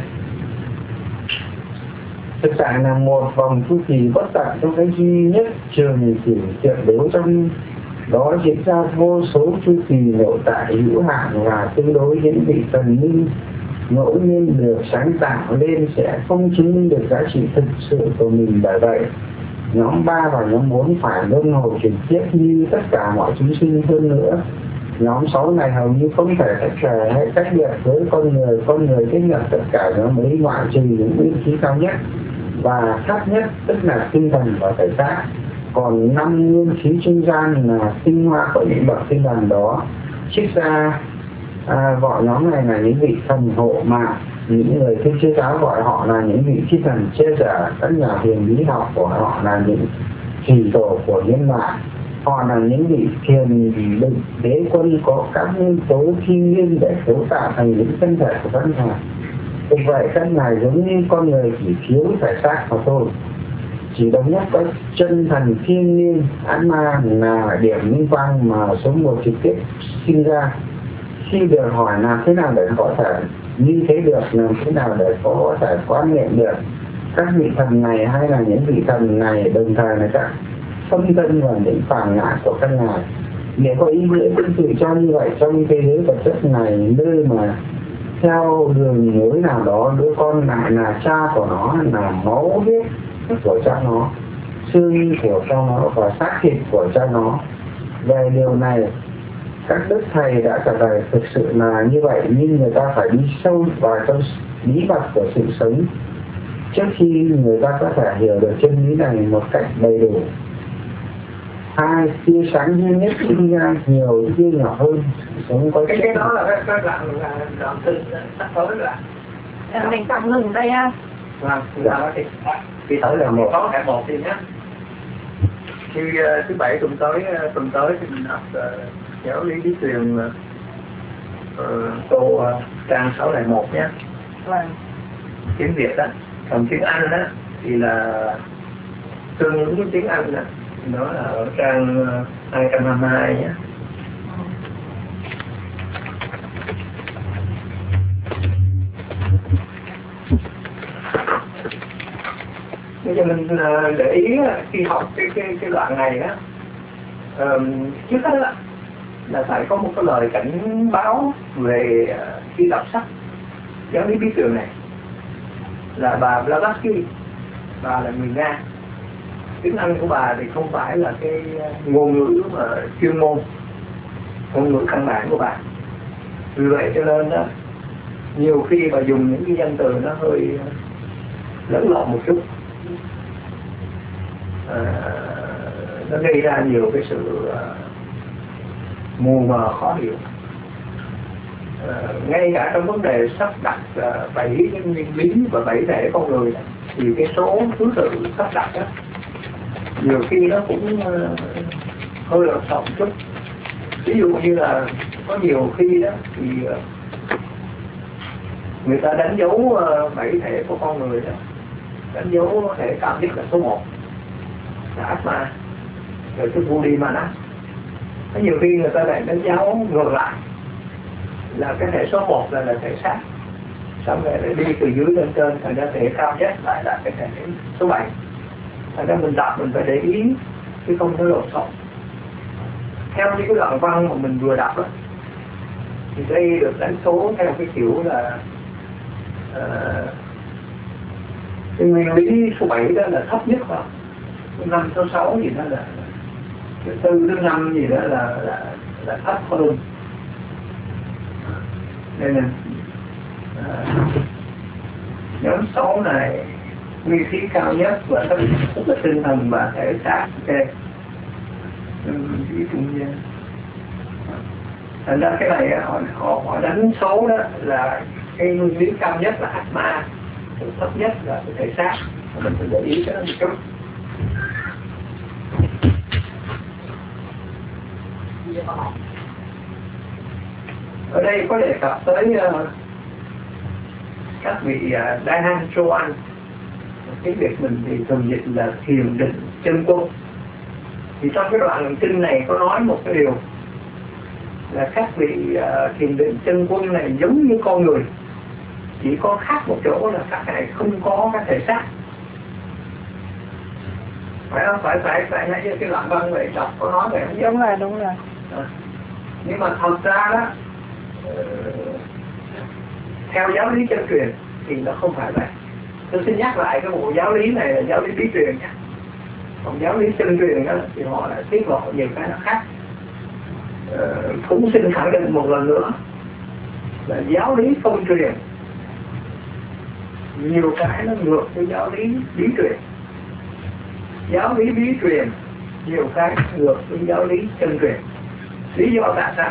Thực tại là một vòng chu kỳ bất tận trong cái duy nhất trường chỉ tuyệt đối, trong đó diễn ra vô số chu kỳ nội tại hữu hạn và tương đối. Những vị thần linh ngẫu nhiên được sáng tạo lên sẽ không chứng minh được giá trị thực sự của mình. Bởi vậy nhóm ba và nhóm bốn phải luân hồi chuyển tiếp như tất cả mọi chúng sinh. Hơn nữa, nhóm sáu này hầu như không thể tách rời hay tách biệt với con người. Con người tiếp nhận tất cả nhóm ấy ngoại trừ những nguyên khí cao nhất và thấp nhất, tức là tinh thần và thể xác. Còn năm nguyên khí trung gian là tinh hoa của những bậc tinh thần đó. Trích ra à, gọi nhóm này là những vị thần hộ mạng. Những người thiên chúa giáo gọi họ là những vị thiên thần che chở. Các nhà huyền lý học của họ là những thủy tổ của nhân loại. Họ là những vị thiền định đế quân có các nguyên tố thiên nhiên để cấu tạo thành những thân thể của các ngài. Thực vậy các ngài giống như con người chỉ thiếu thể xác mà thôi. Chỉ đồng nhất có chân thần thiên nhiên Atma là điểm minh quang mà số một trực tiếp sinh ra. Khi được hỏi làm thế nào để có thể như thế được, làm thế nào để có thể quan niệm được các vị thần này hay là những vị thần này, đồng thời là các phân thân và những phàm ngã của các ngài. Nếu có ý nghĩa tương tự cho như vậy trong thế giới vật chất này, nơi mà theo đường lối nào đó đứa con lại là cha của nó, là máu huyết của cha nó, xương của cha nó và xác thịt của cha nó. Về điều này các đức thầy đã trả lời thực sự là như vậy, nhưng người ta phải đi sâu vào trong bí mật của sự sống trước khi người ta có thể hiểu được chân lý này một cách đầy đủ. Hai, tia sáng duy nhất sinh ra nhiều tia nhỏ hơn. Sống có cái cái đó là cái cái đoạn là đoạn tin sắp tới rồi. Mình tạm ngừng đây ha. Vâng, dạ. Thì thì tới là một có cả một đi nhé. Khi uh, thứ bảy tuần tới uh, tuần tới thì mình học uh, giáo lý lý truyền uh, cô uh, trang sáu lẻ một nhé. Vâng. Tiếng Việt đó, còn tiếng Anh đó thì là tương ứng với tiếng Anh đó. Nó là ở trang uh, hai trăm hai mươi hai nhé. Bây giờ mình uh, để ý uh, khi học cái cái cái đoạn này á, uh, trước hết là, là phải có một cái lời cảnh báo về uh, khi đọc sách giáo lý bí truyền này. Là bà Blavatsky, bà là người Nga. Tiếng Anh của bà thì không phải là cái ngôn ngữ mà chuyên môn, ngôn ngữ căn bản của bà. Vì vậy cho nên đó, nhiều khi bà dùng những cái danh từ nó hơi lẫn lộn một chút, à, nó gây ra nhiều cái sự uh, mù mờ khó hiểu. À, ngay cả trong vấn đề sắp đặt uh, bảy cái nguyên lý và bảy thể con người này, thì cái số thứ tự sắp đặt đó nhiều khi nó cũng uh, hơi lộn xộn chút. Ví dụ như là có nhiều khi đó thì uh, người ta đánh dấu uh, bảy thể của con người đó, đánh dấu thể cao nhất là số một là Atma, rồi cái Buddhimana. Có nhiều khi người ta lại đánh dấu ngược lại là cái thể số một là, là thể xác, xong rồi đi từ dưới lên trên, thành ra thể cao nhất lại là cái thể số bảy. Thành ra mình đọc mình phải để ý chứ không có lộn xộn. Theo những cái đoạn văn mà mình vừa đọc đó, thì đây được đánh số theo cái kiểu là uh, cái nguyên lý số bảy đó là thấp nhất vào, năm số sáu gì đó là cái tư thứ năm gì đó là là là thấp hơn. Nên là uh, nhóm số này nguyên khí cao nhất và tất cả tinh thần và thể xác. Ok, ví trung gian. Thành ra cái này họ, họ, họ đánh số đó là cái nguyên lý cao nhất là Atma, cái thấp nhất là cái thể xác. Mình phải để ý cái đó một chút. Ở đây có đề cập tới uh, các vị uh, Dahan Choan, cái việc mình thì thường dịch là thiền định chân quân. Thì trong cái đoạn kinh này có nói một cái điều là các vị uh, thiền định chân quân này giống như con người, chỉ có khác một chỗ là các ngài không có cái thể xác. Phải không? Phải phải phải nãy cái đoạn văn vậy đọc có nói vậy không? Đúng rồi, đúng rồi. À. Nhưng mà thật ra đó, uh, theo giáo lý chân truyền thì nó không phải vậy. Tôi xin nhắc lại cái bộ giáo lý này là giáo lý bí truyền nhé. Còn giáo lý chân truyền đó thì họ lại tiết lộ nhiều cái nó khác. Uh, cũng xin khẳng định một lần nữa là giáo lý phong truyền nhiều cái nó ngược với giáo lý bí truyền. Giáo lý bí truyền nhiều cái ngược với giáo lý chân truyền. Lý do tại sao?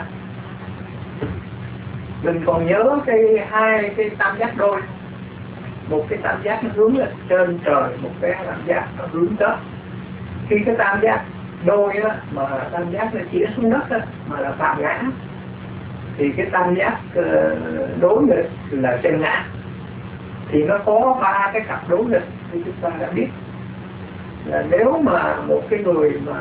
Mình còn nhớ cái hai cái tam giác đôi, một cái tam giác nó hướng lên trên trời, một cái tam giác nó hướng đất. Khi cái tam giác đôi đó, mà tam giác nó chĩa xuống đất đó, mà là phạm ngã, thì cái tam giác đối nghịch là chân ngã. Thì nó có ba cái cặp đối nghịch như chúng ta đã biết. Là nếu mà một cái người mà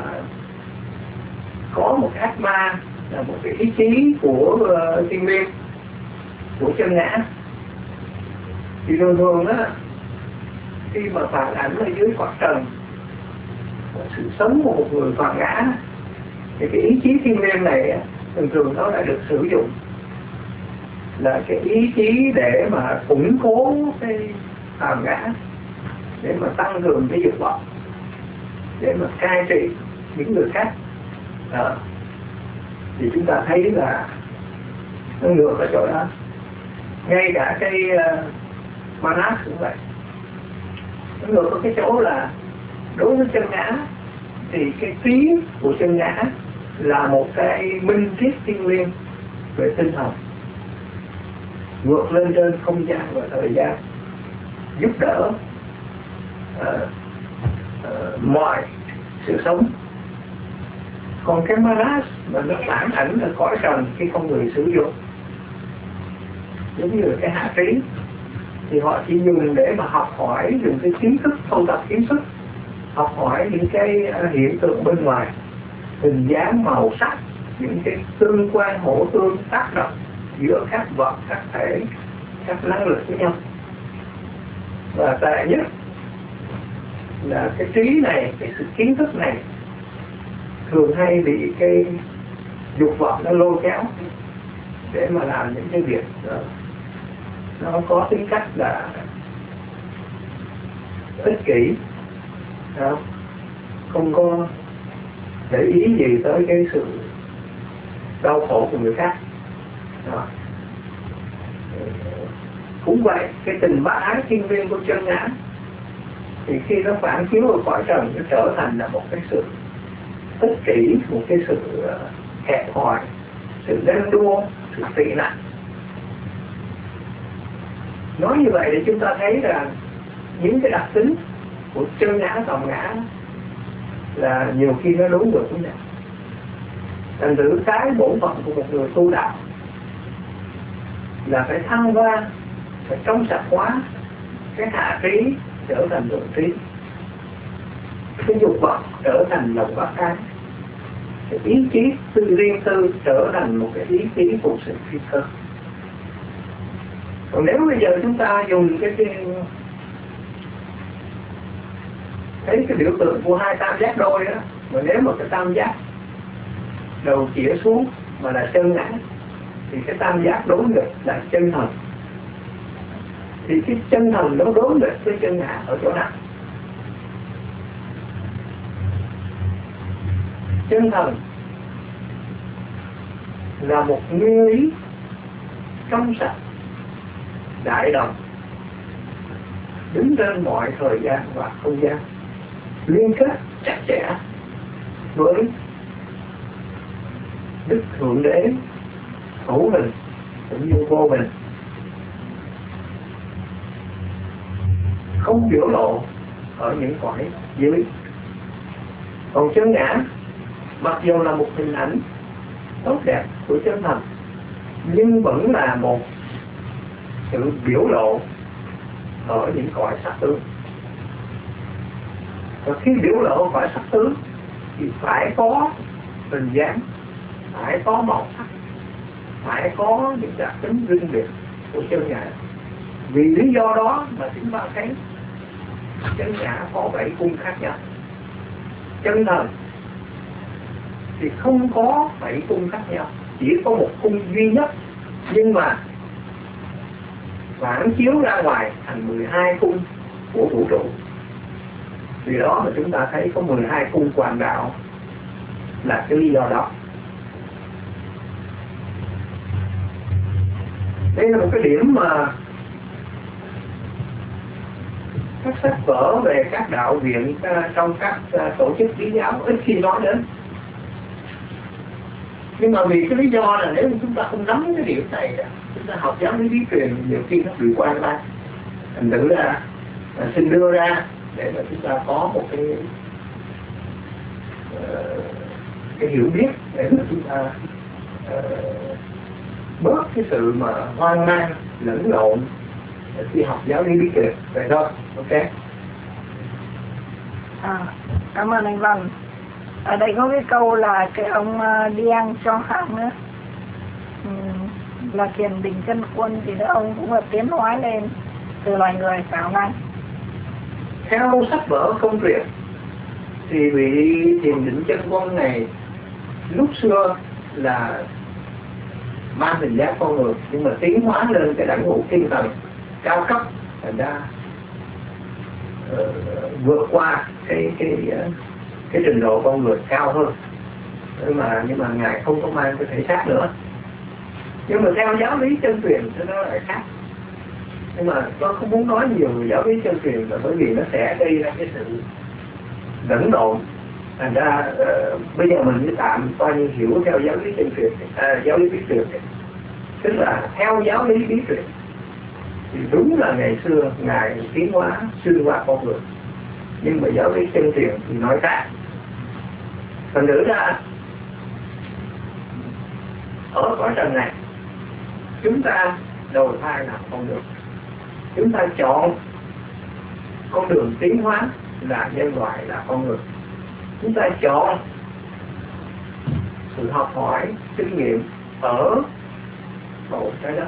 có một ác ma, là một cái ý chí của uh, thiên liêng, của chân ngã, thì thường thường á, khi mà phản ảnh ở dưới cõi trần sự sống của một người phản ngã, thì cái ý chí thiên liêng này thường thường nó lại được sử dụng là cái ý chí để mà củng cố cái phàm ngã, để mà tăng cường cái dục vọng, để mà cai trị những người khác. À, thì chúng ta thấy là nó ngược ở chỗ đó. Ngay cả cái uh, Manas cũng vậy. Nó ngược ở cái chỗ là đối với chân ngã thì cái trí của chân ngã là một cái minh triết thiên liêng về tinh thần, vượt lên trên không gian và thời gian, giúp đỡ uh, uh, mọi sự sống. Còn cái Manas mà nó phản ảnh ở cõi trần khi con người sử dụng, giống như là cái hạ trí, thì họ chỉ dùng để mà học hỏi, dùng cái kiến thức, thâu tập kiến thức, học hỏi những cái hiện tượng bên ngoài, hình dáng, màu sắc, những cái tương quan hỗ tương tác động giữa các vật, các thể, các năng lực với nhau. Và tệ nhất là cái trí này, cái sự kiến thức này thường hay bị cái dục vọng nó lôi kéo để mà làm những cái việc đó. Nó có tính cách là ích kỷ, không, không có để ý gì tới cái sự đau khổ của người khác. Đó. Cũng vậy, cái tình bác ái thiên liêng của chân ngã thì khi nó phản chiếu ở cõi trần, nó trở thành là một cái sự ích kỷ, một cái sự hẹp hòi, sự ganh đua, sự tị nạn. Nói như vậy để chúng ta thấy rằng những cái đặc tính của chân ngã, tòng ngã là nhiều khi nó đối ngược với nhau. Thành thử cái bổn phận của một người tu đạo là phải thăng hoa, phải trong sạch hóa cái hạ trí trở thành thượng trí, cái dục vọng trở thành lòng bác ái, cái ý chí tư riêng tư trở thành một cái ý chí phụ sự phi cơ. Còn nếu bây giờ chúng ta dùng cái, cái thấy cái biểu tượng của hai tam giác đôi đó, mà nếu mà cái tam giác đầu chĩa xuống mà là chân ngã, thì cái tam giác đối nghịch là chân thần. Thì cái chân thần nó đối nghịch với chân ngã ở chỗ nào? Chân thần là một nguyên lý trong sạch, đại đồng, đứng trên mọi thời gian và không gian, liên kết chặt chẽ với Đức Thượng Đế hữu hình cũng như vô hình, không biểu lộ ở những cõi dưới. Còn chân ngã mặc dù là một hình ảnh tốt đẹp của chân thần, nhưng vẫn là một sự biểu lộ ở những cõi sắc tướng. Và khi biểu lộ cõi sắc tướng thì phải có hình dáng, phải có màu sắc, phải có những đặc tính riêng biệt của chân ngã. Vì lý do đó mà chúng ta thấy chân ngã có bảy cung khác nhau. Chân thần thì không có bảy cung khác nhau, chỉ có một cung duy nhất, nhưng mà phản chiếu ra ngoài thành mười hai cung của vũ trụ. Vì đó mà chúng ta thấy có mười hai cung quang đạo là cái lý do đó. Đây là một cái điểm mà các sách vở về các đạo viện trong các tổ chức lý giáo ít khi nói đến. Nhưng mà vì cái lý do là nếu chúng ta không nắm cái điểm này, chúng ta học giáo lý bí truyền nhiều khi nó bị quan lại. Thành thử ra xin đưa ra để mà chúng ta có một cái uh, cái hiểu biết để mà chúng ta uh, bớt cái sự mà hoang mang lẫn lộn khi học giáo lý bí truyền. Vậy thôi, ok. À, cảm ơn anh Văn. Ở đây có cái câu là cái ông uh, Điang cho hạng nữa, uhm, là thiền định chân quân thì đó ông cũng là tiến hóa lên từ loài người xảo năng. Theo sách vở công truyền thì vị thiền định chân quân này lúc xưa là mang hình dáng con người, nhưng mà tiến hóa lên cái đẳng ngũ thiên tầng cao cấp, thành ra uh, vượt qua cái cái uh, cái trình độ con người cao hơn. Nhưng mà nhưng mà ngài không có mang cái thể xác nữa. Nhưng mà theo giáo lý chân truyền thì nó lại khác. Nhưng mà tôi không muốn nói nhiều về giáo lý chân truyền là bởi vì nó sẽ gây ra cái sự lẫn lộn. Thành ra uh, bây giờ mình cứ tạm coi như hiểu theo giáo lý chân truyền, à, giáo lý bí truyền. Tức là theo giáo lý bí truyền thì đúng là ngày xưa ngài tiến hóa xuyên qua con người, nhưng mà giáo lý chân truyền thì nói khác. Thành thử ra ở cõi trần này chúng ta đầu thai là con đường, chúng ta chọn con đường tiến hóa là nhân loại, là con người. Chúng ta chọn sự học hỏi kinh nghiệm ở tổ trái đất.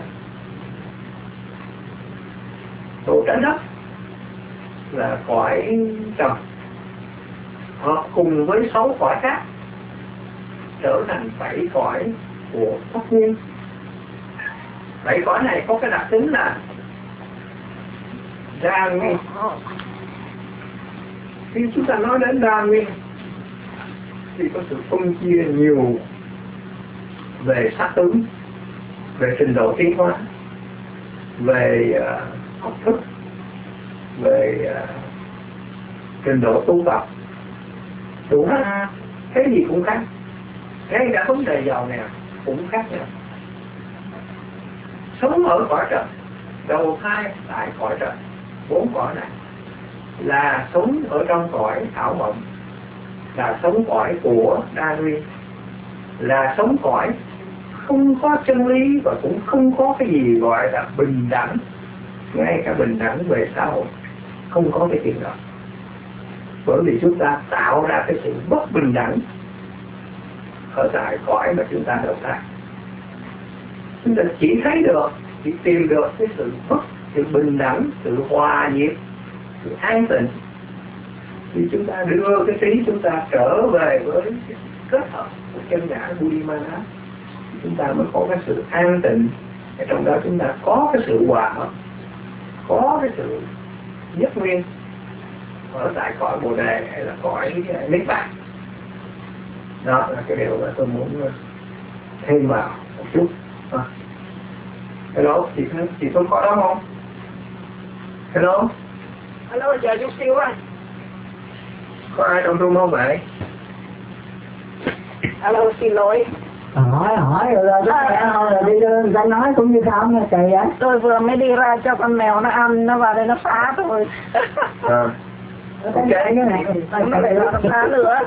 Tổ trái đất là cõi trần, hợp cùng với sáu cõi khác trở thành bảy cõi của pháp nguyên. Bảy cõi này có cái đặc tính là đa nguyên. Khi chúng ta nói đến đa nguyên thì có sự phân chia nhiều về sắc tướng, về trình độ tiến hóa, về uh, học thức, về uh, trình độ tu tập, đủ hết. Cái gì cũng khác, ngay cả vấn đề giàu nghèo cũng khác nhau. Sống ở cõi trời, đầu thai tại cõi trời, bốn cõi này là sống ở trong cõi ảo mộng, là sống cõi của đa nguyên, là sống cõi không có chân lý và cũng không có cái gì gọi là bình đẳng. Ngay cả bình đẳng về xã hội không có cái chuyện đó, bởi vì chúng ta tạo ra cái sự bất bình đẳng ở tại cõi mà chúng ta đầu thai. Chúng ta chỉ thấy được, chỉ tìm được cái sự bất, sự bình đẳng, sự hòa nhiệt, sự an tịnh, thì chúng ta đưa cái trí chúng ta trở về với cái kết hợp của chân ngã Buddhimana, chúng ta mới có cái sự an tịnh. Ở trong đó chúng ta có cái sự hòa hợp, có cái sự nhất nguyên ở tại cõi Bồ Đề hay là cõi Niết Bàn. Đó là cái điều mà tôi muốn thêm vào một chút. À. Hello, chị, chị tôi có đó không? Hello. Hello, chờ chút xíu anh. Có ai trong room không vậy? Hello, xin lỗi. Hỏi hỏi rồi rồi rồi rồi đi đưa ta nói cũng như sao nghe trời vậy. Tôi vừa mới đi ra cho con mèo nó ăn, nó vào đây nó phá thôi. À. Ok, cái này nó lại là phá nữa.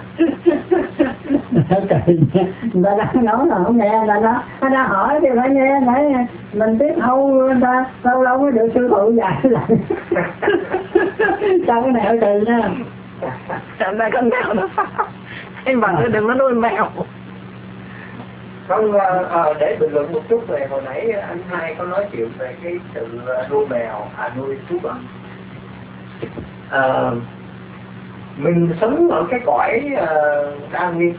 Người ta đang nói là không nghe, người ta nói, người ta hỏi thì phải nghe, phải mình tiếp thu người ta, lâu lâu mới được sư phụ dạy lại. Sao cái này hơi kỳ nha. Hôm nay con mèo nó phá. Anh bảo đừng có nuôi mèo. Không, à, để bình luận một chút về hồi nãy anh hai có nói chuyện về cái sự nuôi mèo, à nuôi thú vật. À, mình sống ở cái cõi uh, đa nguyên,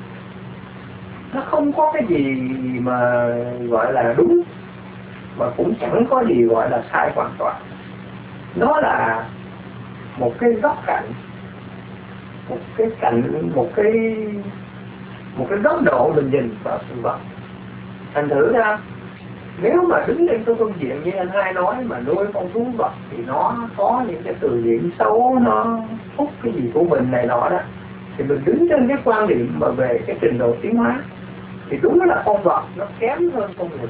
nó không có cái gì mà gọi là đúng, mà cũng chẳng có gì gọi là sai hoàn toàn. Nó là một cái góc cạnh, một cái cạnh, một cái một cái góc độ mình nhìn vào sự vật. Thành thử ra nếu mà đứng lên cái phương diện như anh hai nói mà nuôi con thú vật thì nó có những cái từ điển xấu, nó hút cái gì của mình này nọ đó, thì mình đứng trên cái quan điểm mà về cái trình độ tiến hóa thì đúng là con vật nó kém hơn con người,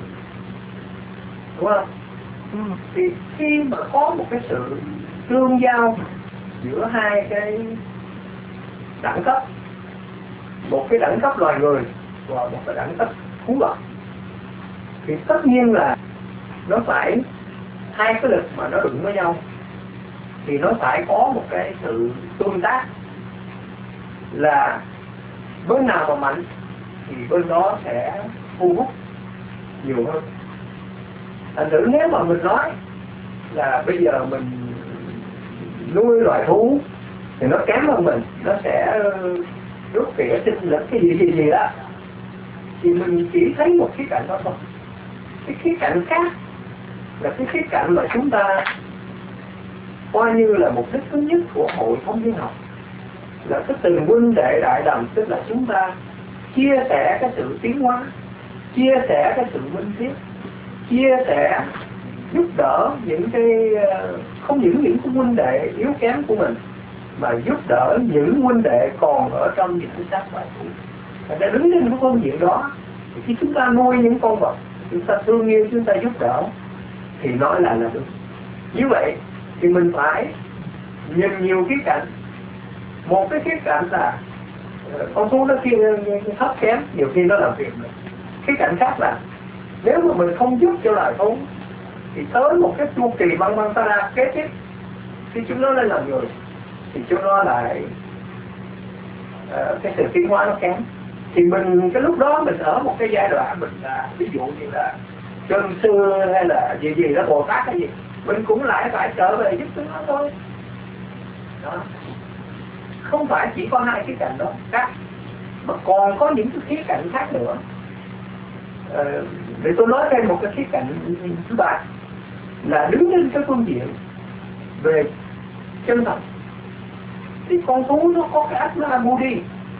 đúng không? Ừ. Thì khi mà có một cái sự tương giao giữa hai cái đẳng cấp, một cái đẳng cấp loài người và một cái đẳng cấp thú vật, thì tất nhiên là nó phải hai cái lực mà nó đụng với nhau thì nó phải có một cái sự tương tác, là bên nào mà mạnh thì bên đó sẽ thu hút nhiều hơn. Thành thử nếu mà mình nói là bây giờ mình nuôi loài thú thì nó kém hơn mình, nó sẽ rút tỉa sinh lực cái gì gì gì đó, thì mình chỉ thấy một khía cạnh đó thôi. Cái khía cạnh khác là cái khía cạnh mà chúng ta coi như là mục đích thứ nhất của hội thống viên học, là cái từ huynh đệ đại đồng, tức là chúng ta chia sẻ cái sự tiến hóa, chia sẻ cái sự minh thiết, chia sẻ giúp đỡ những cái, không những những cái huynh đệ yếu kém của mình, mà giúp đỡ những huynh đệ còn ở trong những cái xác loài thú. Thành ra đứng trên cái phương diện đó, thì khi chúng ta nuôi những con vật, chúng ta thương yêu, chúng ta giúp đỡ, thì nói là là đúng. Như vậy thì mình phải nhìn nhiều khía cạnh. Một cái khía cạnh là con thú nó kia thấp kém, nhiều khi nó làm việc. Khía cạnh khác là nếu mà mình không giúp cho loài thú thì tới một cái chu kỳ băng băng ta ra kế tiếp, khi chúng nó lên làm người thì chúng nó lại uh, cái sự tiến hóa nó kém. Thì mình cái lúc đó mình ở một cái giai đoạn mình là ví dụ như là chân sư hay là gì gì đó, Bồ Tát hay gì, mình cũng lại phải trở về giúp chúng nó thôi. Đó. Không phải chỉ có hai khía cạnh đó khác, mà còn có những cái khía cạnh khác nữa. Ờ, để tôi nói thêm một cái khía cạnh thứ ba, là đứng trên cái phương diện về chân thật. Thì con thú nó có cái Atma Buddhi,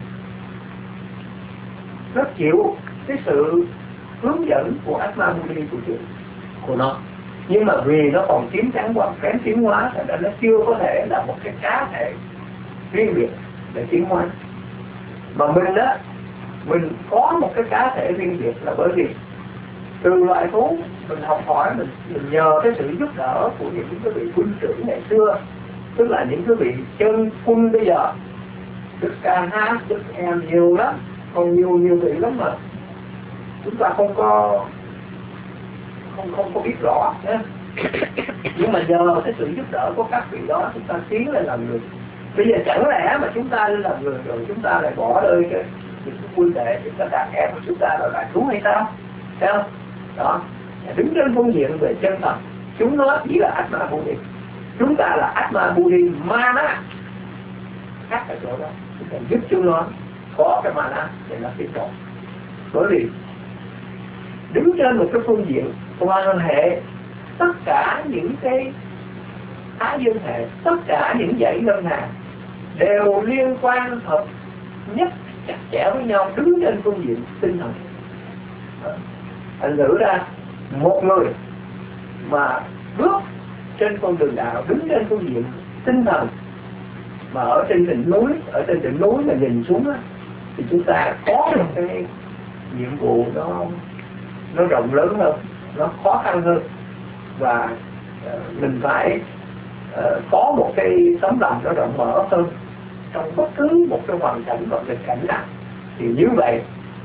nó chịu cái sự hướng dẫn của Atma Buddhi của, của nó, nhưng mà vì nó còn kém trắng qua kém tiến hóa, thành ra nó chưa có thể là một cái cá thể riêng biệt để tiến hóa. Mà mình đó, mình có một cái cá thể riêng biệt là bởi vì từ loài thú mình học hỏi, mình, mình nhờ cái sự giúp đỡ của những cái vị quân trưởng ngày xưa, tức là những cái vị chân quân bây giờ, Đức Ca Hát, Đức Em nhiều lắm, còn nhiều nhiều vị lắm mà chúng ta không có không không có biết rõ nhé. Nhưng mà nhờ cái sự giúp đỡ của các vị đó, chúng ta tiến lên làm người. Bây giờ chẳng lẽ mà chúng ta lên làm người rồi chúng ta lại bỏ rơi cái những cái quân đệ, chúng ta đàn ép của chúng ta rồi lại thú hay sao? Thấy không? Đó, đứng trên phương diện về chân thật, chúng nó chỉ là Atma Buddhi, chúng ta là Atma Buddhi Mana. Khác ở chỗ đó, chúng ta giúp chúng nó có cái Mana để nó tiến bộ. Bởi vì đứng trên một cái phương diện quan hệ, tất cả những cái Thái Dương hệ, tất cả những dãy ngân hàng đều liên quan hợp nhất chặt chẽ với nhau, đứng trên phương diện tinh thần. Thành thử ra một người mà bước trên con đường đạo, đứng trên phương diện tinh thần, mà ở trên đỉnh núi, ở trên đỉnh núi mà nhìn xuống á, thì chúng ta có một cái nhiệm vụ nó nó rộng lớn hơn, nó khó khăn hơn, và uh, mình phải uh, có một cái tấm lòng nó rộng mở hơn trong bất cứ một cái hoàn cảnh và nghịch cảnh nào, thì như vậy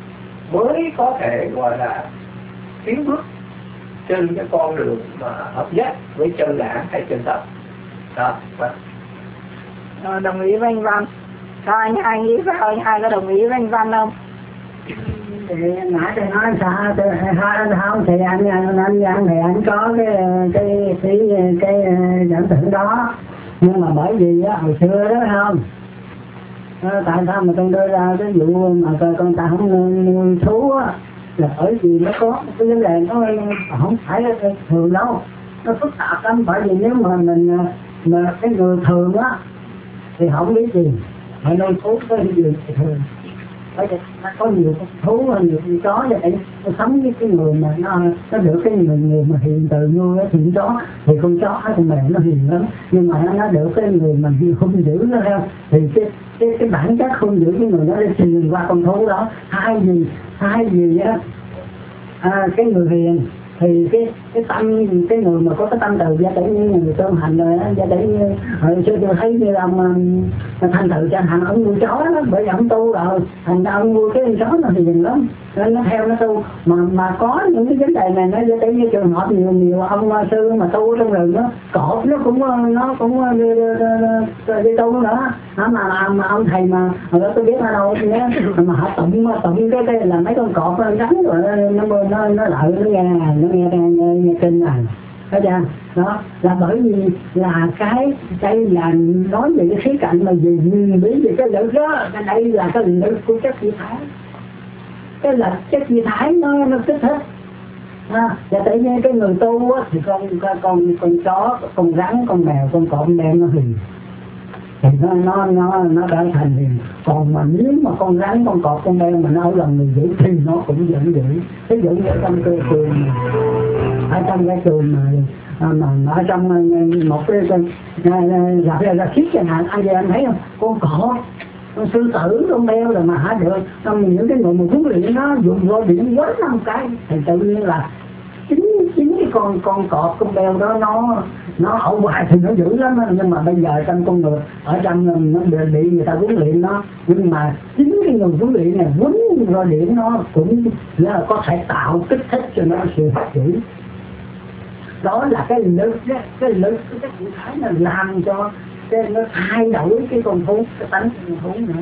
mới có thể gọi là tiến bước trên cái con đường mà hợp nhất với chân đảng hay chân thật. Đó, và Rồi, đồng ý với anh Văn. Sao anh hai nghĩ sao? Anh hai có đồng ý với anh Văn không? Thì nãy tôi nói sao tôi hai không thì anh anh anh Văn thì anh có cái cái cái cái nhận tưởng đó, nhưng mà bởi vì á hồi xưa đó không, tại sao mà tôi đưa ra cái vụ mà con ta không nuôi thú á, là bởi vì nó có cái vấn đề nó không phải là thường đâu, nó phức tạp lắm. Bởi vì nếu mà mình mà cái người thường á thì không biết gì, mà nuôi thú có gì thì thường. Bởi vì nó có nhiều thú hơn nhiều con chó, vậy nó sống với cái người mà nó nó được cái người người mà hiền từ nuôi thì con chó thì con chó con mèo nó hiền lắm, nhưng mà nó được cái người mà hung dữ nó theo thì cái cái cái bản chất hung dữ cái người nó để truyền qua con thú đó. Hai gì hai gì á, à, cái người hiền thì cái cái tâm cái người mà có cái tâm từ gia tử như người tôn hành rồi á, gia tử như hồi xưa tôi thấy như ông thanh tự chẳng hạn, ông nuôi chó đó, bởi vì ông tu rồi thành ra ông nuôi cái chó nó hiền lắm nên nó theo nó tu. Mà mà có những cái vấn đề này nó gia tử như trường hợp nhiều nhiều ông sư mà tu trong rừng đó, cọp nó cũng nó cũng đi, đi, đi, đi tu nữa mà, mà mà ông thầy mà hồi đó tôi biết ở đâu thì mà họ tụng tụng cái cái là mấy con cọp nó gắn rồi nó nó nó lợi nó nghe nó nghe nghe, nghe kinh này, thấy chưa? Đó là bởi vì là cái đây là nói về cái khía cạnh mà gì biết về cái lực đó, cái đây là cái lực của chất dị thái, cái là chất dị thái nó nó kích thích. À, và tự nhiên cái người tu á, thì con con con con chó, con rắn, con mèo, con cọp đem nó hiền thì nó nó nó nó đã thành hiền. Còn mà nếu mà con rắn, con cọp, con mèo mà nó ở gần người dữ thì nó cũng giận dữ. Ví dụ như ở trong cái trường này, ở trong cái trường này mà ở trong một cái gặp ra ra khiết chẳng hạn, anh chị em thấy không, con cọp, con sư tử, con mèo rồi mà hả được trong những cái người mà huấn luyện nó dùng vô điểm quá năm cái thì tự nhiên là chính chính cái con con cọp con mèo đó nó nó ở ngoài thì nó dữ lắm, nhưng mà bây giờ trong con người ở trong nó bị người ta huấn luyện nó, nhưng mà chính cái người huấn luyện này huấn rồi điểm nó cũng là có thể tạo kích thích cho nó sự phát triển. Đó là cái lực cái, cái lực cái cụ thể là làm cho cái nó thay đổi cái con thú, cái tánh con thú nữa.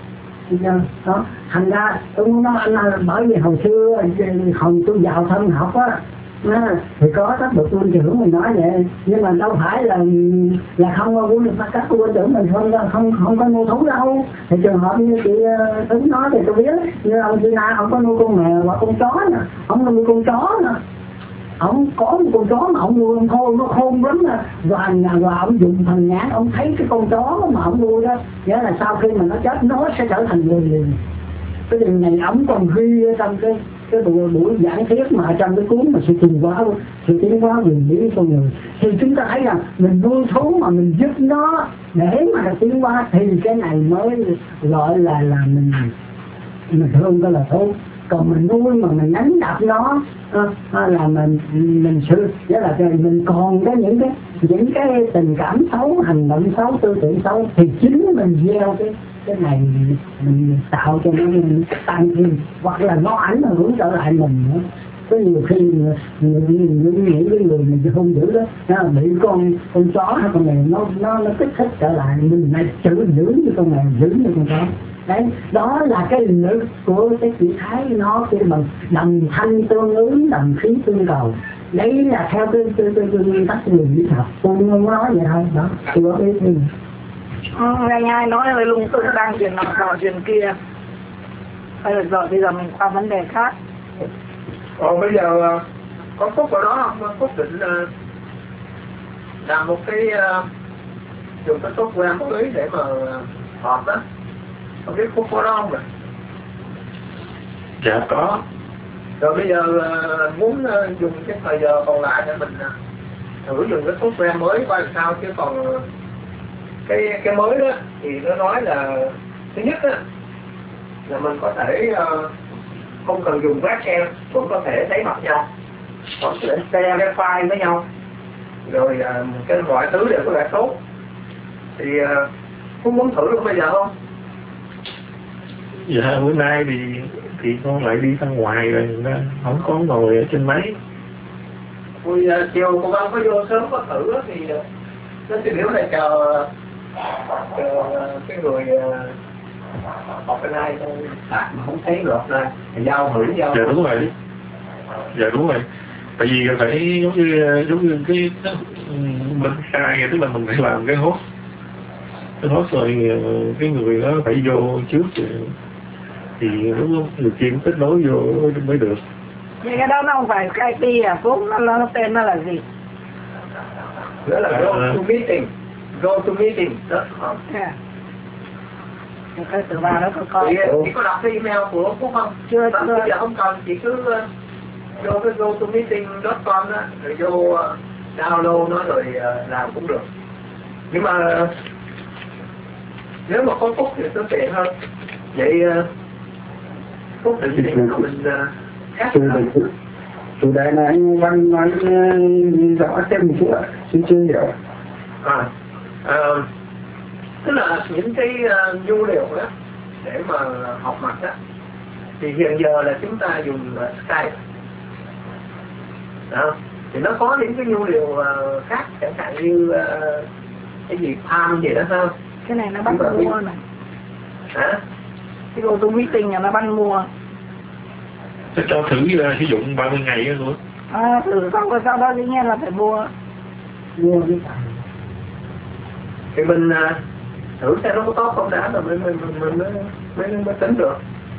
Đó thành ra tôi muốn nói anh là bởi vì hồi xưa hồi tôi vào thân học á thì có các bậc quân trưởng mình nói vậy, nhưng mà đâu phải là là không có quân các quân trưởng mình không không không có nuôi thú đâu. Thì trường hợp như chị Tuấn nói thì tôi biết, như ông chị Na ông có nuôi con mèo và con chó nè, ông nuôi con chó nè, ông có một con chó mà ông nuôi ông khôn, nó khôn lắm nè, và và ông dùng thần nhãn ông thấy cái con chó mà ông nuôi đó, nghĩa là sau khi mà nó chết nó sẽ trở thành người liền. Cái điều này ông còn ghi ở trong cái cái buổi, buổi giảng thuyết mà trong cái cuốn mà sự tiến hóa sự tiến hóa quyền lý con người, thì chúng ta thấy rằng mình nuôi thú mà mình giúp nó để mà nó tiến hóa thì cái này mới gọi là là mình mình thương cái là thú. Còn mình nuôi mà mình đánh đập nó à, là mình mình sự nghĩa là mình còn có những cái những cái tình cảm xấu, hành động xấu, tư tưởng xấu thì chính mình gieo cái cái này mình, mình tạo cho nó tăng thêm, hoặc là nó ảnh hưởng trở lại mình nữa. Có nhiều khi những những cái người mình không giữ đó nó bị con con chó hay con mèo nó nó nó kích thích trở lại, mình lại chữ giữ như con mèo, giữ như con chó. Đấy, đó là cái lực của cái chữ thái, nó cái bằng đồng thanh tương ứng, đồng khí tương cầu. Đấy là theo cái cái cái nguyên tắc của người lý học, tôi không nói vậy thôi. Đó, tôi có biết gì. Ừ, anh hai nói về lung tung đang chuyện nọ trò chuyện kia. Thôi được rồi, bây giờ mình qua vấn đề khác. Còn bây giờ có Phúc ở đó không? Phúc định uh, làm một cái uh, dùng cái software mới để mà uh, họp đó. Không biết Phúc có đó không rồi? Dạ có. Rồi bây giờ uh, muốn uh, dùng cái thời giờ còn lại để mình uh, thử dùng cái software mới coi làm sao, chứ còn uh, cái cái mới đó thì nó nói là thứ nhất đó, là mình có thể uh, không cần dùng webcam cũng có thể thấy mặt nhau, có thể share cái file với nhau. rồi à, cái mọi thứ đều có vẻ tốt. Thì à, cũng muốn thử luôn bây giờ không? Dạ bữa nay thì thì con lại đi ra ngoài rồi, không có ngồi ở trên máy. Ôi, à, chiều cô Văn có vô sớm có thử đó, thì à, nó thì nếu này chờ, chờ cái người học cái này à, mà không thấy được này giao hữu giao. Dạ đúng rồi. Dạ đúng rồi. Tại vì phải giống như giống như cái mình sai, tức là mình phải làm cái hốt cái hốt rồi cái người đó phải vô trước thì lúc đó người kia cũng kết nối vô mới được. Nhưng cái đó nó không phải cái i pê à Phúc, nó, nó tên nó là gì? Đó là go to meeting, go to meeting đó. Yeah. Cái từ ba đó có coi. Chị, chị có đọc cái email của Phúc không? Chưa, đó, chưa. Bây giờ không cần, chị cứ uh, vô cái go to meeting chấm com đó, rồi vô uh, download nó rồi uh, làm cũng được. Nhưng mà uh, nếu mà có Phúc thì nó tiện hơn. Vậy uh, Phúc định thì mình uh, khác nữa. Chủ đề này anh Văn nói rõ thêm một chút ạ, chứ chưa hiểu. À, à, tức là những cái uh, nhu liệu đó để mà học mặt đó thì hiện giờ là chúng ta dùng uh, Skype đó. Thì nó có những cái nhu liệu uh, khác, chẳng hạn như uh, cái gì Palm gì đó không? Cái này nó bắt mua này. Hả? Cái go to meeting là nó bắt mua. Thế cho thử uh, sử dụng ba mươi ngày đó luôn. À, thử xong rồi sau đó dĩ nhiên là phải mua. Mua cái Thì mình uh, thử xem nó có tốt không đã rồi mình mình mình mình mới, mới, mới tính được.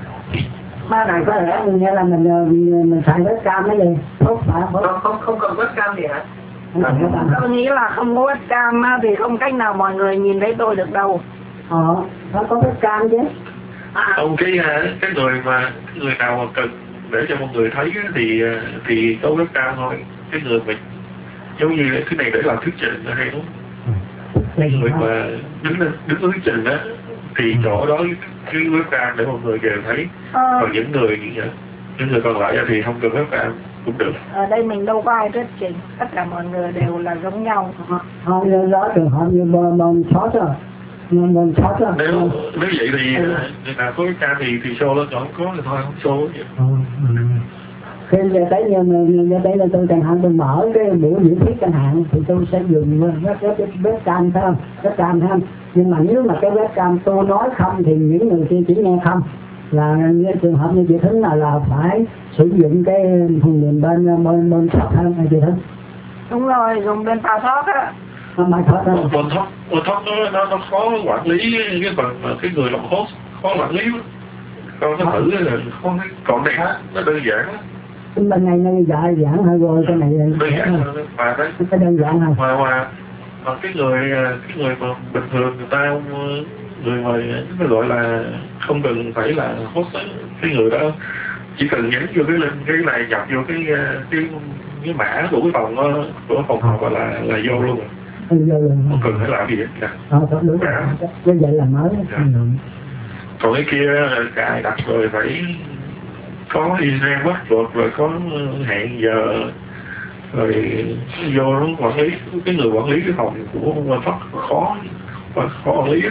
ba này có lẽ mình nghe là mình mình, mình xài webcam cái gì tốt phải không? Không không không cần webcam gì hả? Không cần webcam. Tôi nghĩ là không có webcam thì không cách nào mọi người nhìn thấy tôi được đâu. Ờ, nó có webcam chứ. À, Ông cái cái người mà người nào mà cần để cho mọi người thấy thì thì có webcam thôi. Cái người mà giống như cái này để làm thuyết trình là hay lắm. Cái người mà đứng đứng thuyết trình đó thì chỗ đó cái webcam để mọi người đều thấy. ờ, Còn những người những người còn lại thì không cần webcam cũng được. ở đây mình đâu có ai thuyết trình, tất cả mọi người đều là giống nhau. Không như đó trường hợp như bom bom shot rồi. Bom bom shot rồi. Nếu nếu vậy thì người nào có webcam thì thì show lên, còn không có thì thôi không show. Ừ, ừ. Khi về tới như như tới là tôi chẳng hạn tôi mở cái buổi diễn thuyết chẳng hạn thì tôi sẽ dùng cái cái cái webcam phải không? Webcam phải không? Nhưng mà nếu mà cái webcam tôi nói không thì những người kia chỉ nghe không. Là trường hợp như chị Thính là là phải sử dụng cái phần mềm bên bên bên shop hơn hay chị Thính? Đúng rồi, dùng bên Photoshop á. Mai thoát ra. Một thoát một thoát nó, nó nó khó quản lý cái phần mà cái người làm host khó quản lý lắm. Con nó thử là khó, còn này nó đơn giản lắm. Bên này nó dài giản hơn rồi cái này Đơn giản hơn mà đấy. cái đơn giản hơn. Mà mà mà cái người cái người mà bình thường người ta người mà nó gọi là không cần phải là host, cái người đó chỉ cần nhấn vô cái link cái này nhập vô cái cái cái mã của cái phòng của phòng họp là là vô luôn rồi. Ừ, luôn. Không cần phải làm gì hết cả. Ờ, đúng rồi. Như vậy là mới. Dạ. Ừ. Còn cái kia cài đặt rồi phải có email password rồi có hẹn giờ rồi vô nó quản lý, cái người quản lý cái phòng của Văn Phát khó khó quản lý.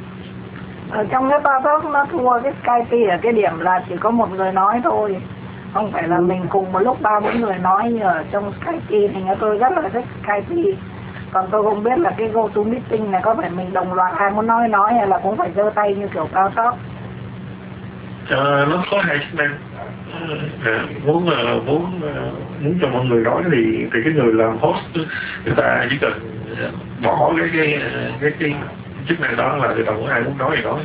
Ở trong cái Photoshop nó thua cái Skype ở cái điểm là chỉ có một người nói thôi, không phải là mình cùng một lúc ba bốn người nói như ở trong Skype. Thì tôi rất là thích Skype. Còn tôi không biết là cái go to meeting này có phải mình đồng loạt ai muốn nói nói hay là cũng phải giơ tay như kiểu Photoshop. À, nó có hai chức năng. À, muốn uh, muốn uh, muốn cho mọi người nói thì thì cái người làm host người ta chỉ cần bỏ cái cái cái cái chức năng đó là người ta muốn ai muốn nói thì nói.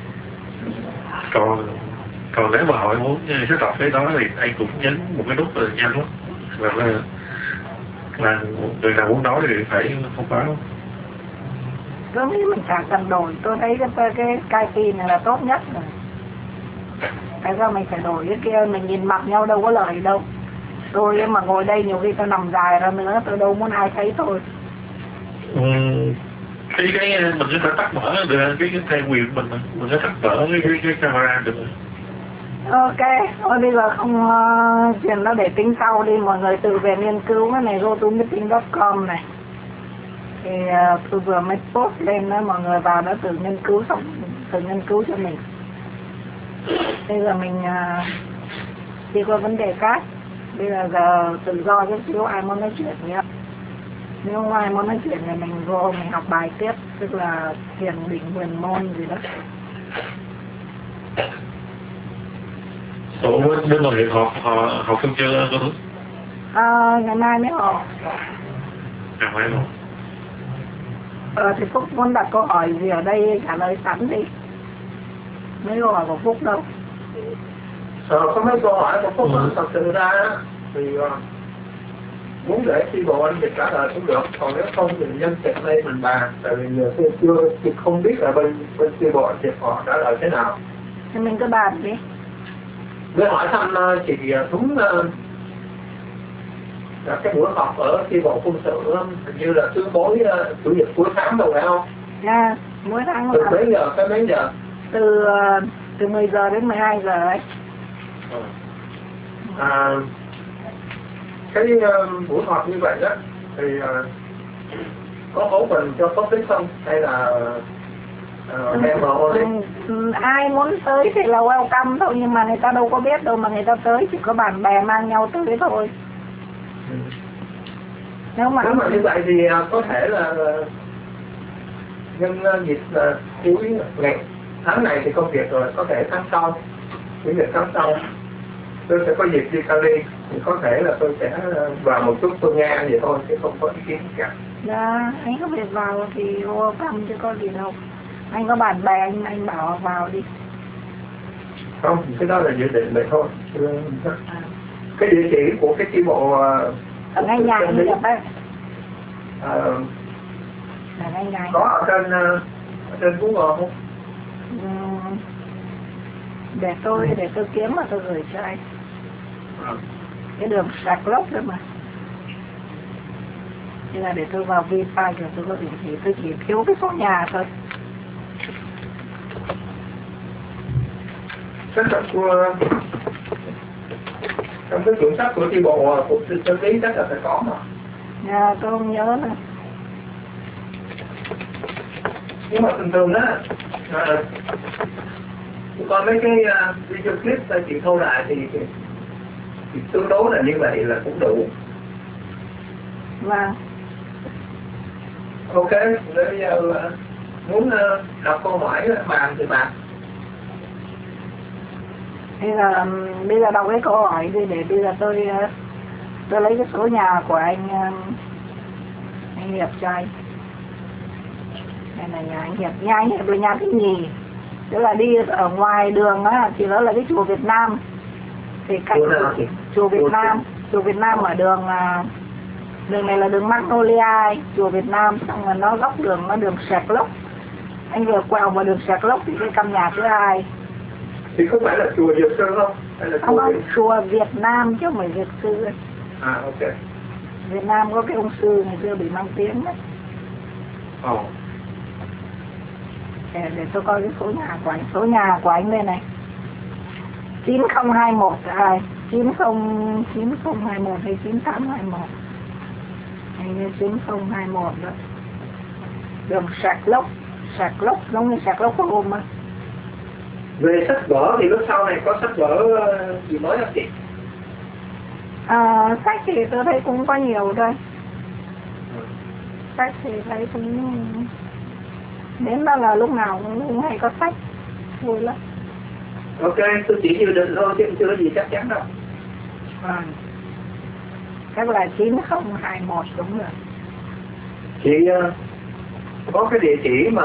Còn còn nếu mà họ muốn set up cái đó thì anh cũng nhấn một cái nút là nhanh lắm, là là, là người nào muốn nói thì phải thông báo. Cứ nghĩ mình chẳng cần đổi, tôi thấy cái cái Skype này là tốt nhất rồi. Tại sao mình phải đổi cái kia, mình nhìn mặt nhau đâu có lợi đâu. Tôi mà ngồi đây nhiều khi tôi nằm dài ra nữa, tôi đâu muốn ai thấy tôi. Ừ, cái cái mình có thể tắt mở được cái cái theo quyền mình mình có tắt mở cái cái, cái camera được. Ok, thôi bây giờ không uh, chuyện đó để tính sau đi, mọi người tự về nghiên cứu cái này gotomeeting chấm com này. Thì uh, tôi vừa mới post lên đó, mọi người vào đó tự nghiên cứu xong tự nghiên cứu cho mình. Bây giờ mình uh, đi qua vấn đề khác. Bây giờ giờ tự do chút xíu, ai muốn nói chuyện nhé. Nếu không ai muốn nói chuyện thì mình vô mình học bài tiếp, tức là thiền định huyền môn gì đó. Ủa, bên đồng nghiệp họ họ học xong chưa cô Thúy? À, ngày mai mới học. À, phải không? Ờ, thì Phúc muốn đặt câu hỏi gì ở đây trả lời sẵn đi. Mấy câu hỏi của Phúc đâu. Ờ, có mấy câu hỏi của Phúc ừ. Thật sự ra thì uh, muốn để chi bộ anh dịch trả lời cũng được, còn nếu không thì nhân tiện đây mình bàn, tại vì giờ chưa chưa thì không biết là bên bên chi bộ anh dịch họ trả lời thế nào. Thì mình cứ bàn đi. Để hỏi thăm uh, chị Thúy uh, cái buổi họp ở chi bộ quân sự hình như là tương đối uh, chủ nhật cuối tháng đâu phải không? Dạ, yeah, mỗi tháng từ mấy giờ tới mấy giờ? Từ uh, từ mười giờ đến mười hai giờ ấy. Ừ. À, cái uh, buổi họp như vậy đó thì uh, có hỗ trợ cho public không hay là uh, em ừ, ừ, ai muốn tới thì là welcome thôi, nhưng mà người ta đâu có biết đâu mà người ta tới, chỉ có bạn bè mang nhau tới thôi. Ừ. Nếu mà nếu mà như vậy thì uh, có thể là uh, nhân uh, dịp uh, cuối ngày tháng này thì công việc rồi, có thể tháng sau, chủ nhật tháng sau tôi sẽ có dịp đi Cali, thì có thể là tôi sẽ vào một chút tôi nghe vậy thôi chứ không có ý kiến cả. Dạ, anh có việc vào thì vô thăm chứ có gì đâu. Anh có bạn bè anh anh bảo vào đi. Không, cái đó là dự định vậy thôi. À. Cái địa chỉ của cái chi bộ ở ngay nhà anh nhập đấy. À, ở ngay nhà. Có ở trên ở trên Google không? Ừ. Để tôi để tôi kiếm mà tôi gửi cho anh. À. Cái đường sạc lốc đó mà. Thế là để tôi vào Vify rồi tôi có địa chỉ, tôi chỉ thiếu cái số nhà thôi. Cái sách của trong cái quyển sách của chi bộ của chân lý chắc là phải có mà. Dạ, tôi không nhớ nữa. Nhưng mà thường thường á, à, coi mấy cái uh, video clip ta chị thâu lại thì, thì, thì tương đối là như vậy là cũng đủ. Vâng. Ok, bây giờ uh, muốn uh, đọc câu hỏi bàn thì bàn. Bây giờ, bây giờ đọc cái câu hỏi đi để bây giờ tôi tôi lấy cái số nhà của anh anh Hiệp cho anh. Đây là nhà anh Hiệp, nhà anh Hiệp là nhà thứ nhì, tức là đi ở ngoài đường á thì đó là cái chùa Việt Nam, thì cạnh chùa, chùa Việt Nam, chùa Việt Nam ở đường đường này là đường Magnolia, chùa Việt Nam, xong rồi nó góc đường nó đường Sạc Lốc, anh vừa quẹo vào đường Sạc Lốc thì cái căn nhà thứ hai. Thì không phải là chùa Việt Sư không? Hay là không, chùa, không chùa Việt Nam chứ không phải Việt Sư. À ok. Việt Nam có cái ông sư ngày xưa bị mang tiếng đấy. Ồ. Oh. Để, để tôi coi cái số nhà của anh. Số nhà của anh đây này. chín không hai một à, chín không chín không hai một hay chín tám hai một. Anh như chín không hai một đó. Đường Sạc Lốc, Sạc Lốc giống như Sạc Lốc có hôm á. Về sách vở thì lúc sau này có sách vở gì mới không chị? À, sách thì tôi thấy cũng có nhiều thôi. Sách thì thấy cũng đến đó là lúc nào cũng hay có sách, vui lắm. Ok, tôi chỉ dự định thôi chứ chưa có gì chắc chắn đâu. À, chắc là chín không hai một đúng rồi. Chị uh, có cái địa chỉ mà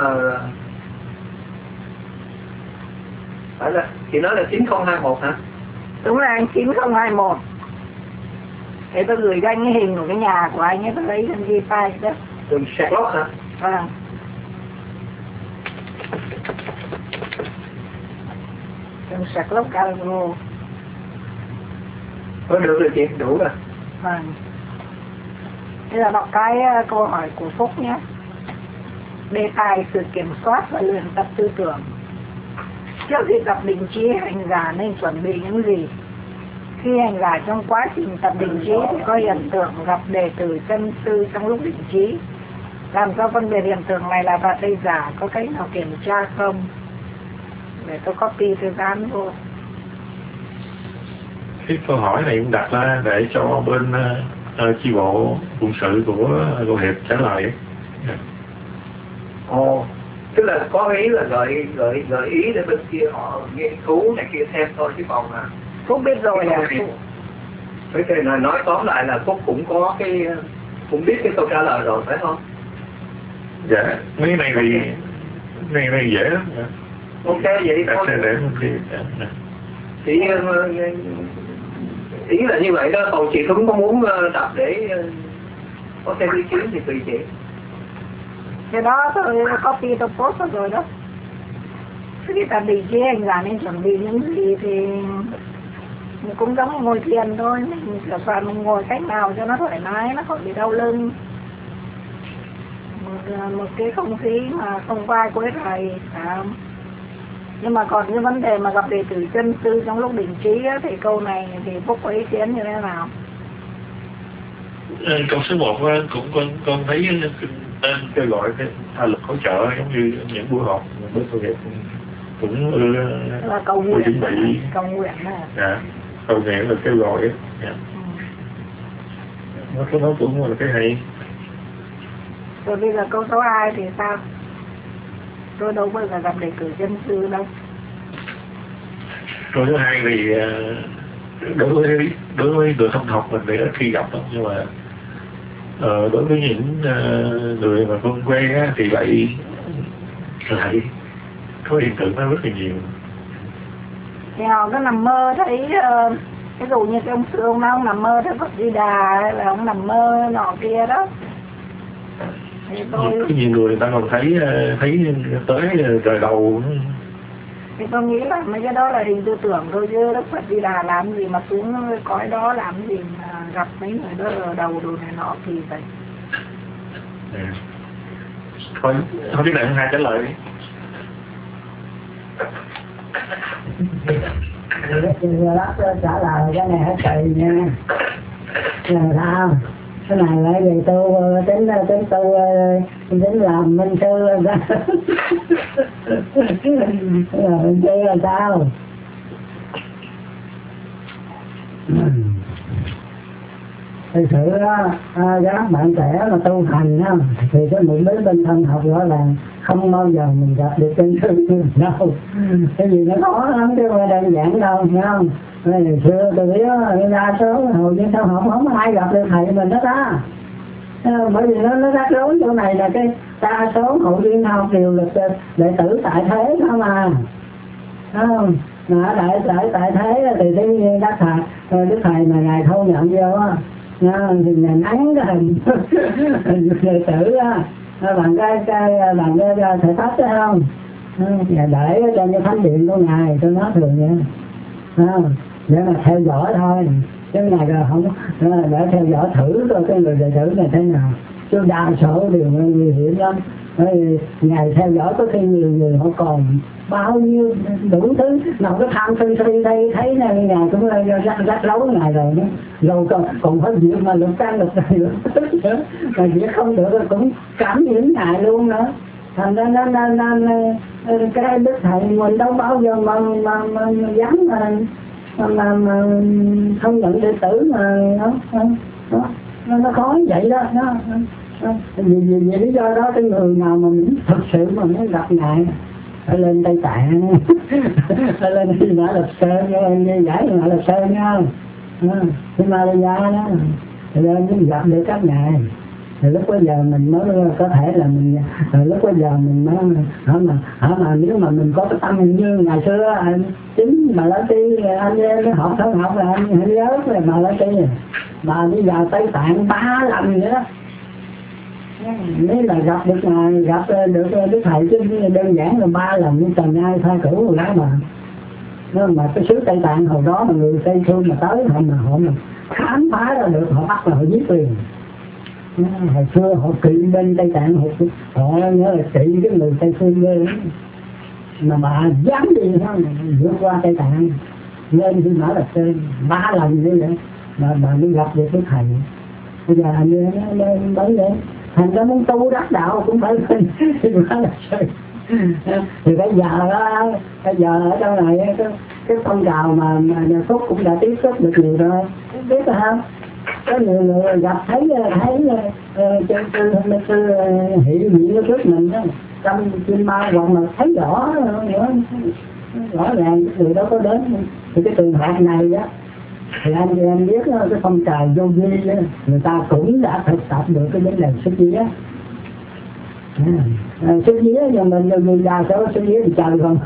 phải là chị nói là chín không hai một hả? Đúng là anh chín không hai một. Để tôi gửi cho anh cái hình của cái nhà của anh ấy, tôi lấy trên Vify đó. Đường Sạc Lốc hả? Vâng. Đường Sạc Lốc Calvo. Có được rồi chị, đủ rồi. Vâng. Bây giờ đọc cái câu hỏi của Phúc nhé. Đề tài sự kiểm soát và luyện tập tư tưởng. Trước khi tập định trí, hành giả nên chuẩn bị những gì? Khi hành giả trong quá trình tập định trí thì có hiện tượng gặp đệ tử chân sư trong lúc định trí. Làm sao phân biệt hiện tượng này là phạt hay giả? Có cách nào kiểm tra không? Để tôi copy tôi dán vô. Cái câu hỏi này cũng đặt ra để cho bên uh, chi bộ phụng sự của Cô Hiệp trả lời. Yeah. Ồ, tức là có ý là gợi gợi gợi ý để bên kia họ nghiên cứu này kia thêm thôi chứ còn là Phúc biết rồi à? Với cái này nói tóm lại là Phúc cũng có cái cũng biết cái câu trả lời rồi phải không? Dạ, mấy này thì này này dễ lắm. Yeah. Ok vậy Đặt thôi. sẽ để một cái Chị ý là như vậy đó, còn chị không có muốn tập để có thêm ý kiến thì tùy chị. Cái đó tôi copy tôi post rồi đó. Khi ta định trí hành giả nên chuẩn bị những gì thì mình cũng giống ngồi thiền thôi. Mình sửa soạn mình ngồi cách nào cho nó thoải mái, nó không bị đau lưng. Một, một cái không khí mà không vai quấy rầy. À. Nhưng mà còn cái vấn đề mà gặp đệ tử chân sư trong lúc định trí á, thì câu này thì Phúc có ý kiến như thế nào? Câu số một cũng con con thấy tên kêu gọi cái tha lực hỗ trợ giống như những buổi họp bên Cô Hiệp cũng ưa là cầu nguyện, chuẩn bị cầu nguyện đó. Dạ, cầu nguyện là kêu gọi. Dạ. Nó cái đó cũng là cái hay. Rồi bây giờ câu số hai thì sao? Tôi đâu bao giờ gặp đệ tử chân sư đâu. Câu thứ hai thì đối với đối với người không học mình thì ít khi gặp đó, nhưng mà ờ, đối với những uh, người mà con quê á, thì lại lại có hiện tượng nó rất là nhiều. Thì họ cứ nằm mơ thấy uh, ví dụ như cái ông sư ông nào ông nằm mơ thấy Phật Di Đà hay là ông nằm mơ nọ kia đó. Thì tôi Có nhiều người người ta còn thấy thấy tới trời đầu. Thì tôi nghĩ là mấy cái đó là hình tư tưởng thôi, chứ Đức Phật Di Đà làm gì mà xuống cõi đó làm gì mà gặp mấy người đó ở đầu đồ này nọ thì vậy. Ừ. Thôi, không biết là hai trả lời đi. Trả lời cái này hết kỳ nha. Là sao? Cái này lại về tu tính tính tu tính làm minh sư là làm minh sư là sao? Thực sự á, các bạn trẻ mà tu hành á, thì cái mục đích bên thân học rõ ràng không bao giờ mình gặp được chân sư đâu. Cái gì nó khó lắm chứ không phải đơn giản đâu, hiểu không? Ngày xưa tôi biết đa số hầu như sao học không ai gặp được thầy mình hết á. Bởi vì nó nó rắc rối chỗ này là cái đa số hội viên học đều là đệ tử tại thế thôi mà. Không, mà đại tại tại thế thì tự nhiên đắc thầy, đức thầy mà ngài thâu nhận vô á, thì ngài nắng cái hình hình đệ tử á, bằng cái cái bằng cái thể pháp đó không? Ngài để trên cái thánh điện của ngài, tôi nói thường vậy. Không, để mà theo dõi thôi, chứ này là không để theo dõi thử coi cái người đệ tử này thế nào, chứ đa số đều nguy hiểm lắm. Bởi ngày theo dõi có khi nhiều người họ còn bao nhiêu đủ thứ, nào cái tham sân si đây thấy này ngày cũng rắc rắc rối ngày rồi đó, rồi còn còn phải việc mà lục trang lục này lục nữa, mà việc không được cũng cảm nhiễm ngài luôn nữa. Thành ra nên nên nên cái đức thầy mình đâu bao giờ mà mà, mà, mà dám mà mà, mà, mà không nhận đệ tử mà nó nó nó, nó khó vậy đó, nó, nó vì, vì, vì lý do đó cái người nào mà mình thực sự mà muốn gặp ngài phải lên Tây Tạng phải lên đi Mã Lập Sơn như giải Mã Lập Sơn nha, Himalaya đó thì lên mới gặp được các ngài. Thì lúc bây giờ mình mới có thể là mình lúc bây giờ mình mới hả mà hả mà nếu mà mình có cái tâm như ngày xưa anh chính mà lá ti anh em học thân học là anh hãy nhớ là mà lá ti mà bây giờ Tây Tạng ba lần nữa nếu là gặp được ngài gặp được đức thầy chứ đơn giản là ba lần nhưng trần ai tha cửu rồi đó mà. Nên mà cái xứ Tây Tạng hồi đó mà người Tây Phương mà tới họ mà họ mà khám phá ra được họ bắt là họ giết liền. Hồi xưa họ kỵ bên Tây Tạng họ, họ nhớ là kỵ cái người Tây Phương ghê lắm. mà bà dám đi không vượt qua Tây Tạng lên đi mở Bạch Sơn ba lần như vậy mà bà đi gặp được cái thầy. Bây giờ anh lên mới vậy thành ra muốn tu đắc đạo cũng phải lên đi mở Bạch Sơn. Thì bây giờ đó bây giờ ở trong này cái, cái phong trào mà, mà nhà Phúc cũng đã tiếp xúc được nhiều rồi biết rồi không? Có nhiều người gặp thấy thấy trên tư hôm tư hiểu nghĩa trước mình đó trong chim ma hoặc mà thấy rõ nữa rõ ràng người đó có đến. Thì cái trường hợp này đó thì anh em biết đó, cái phong trào vô vi đó, người ta cũng đã thực tập được cái vấn đề xuất vía. À, xuất vía nhưng mà người già số xuất vía thì trời không.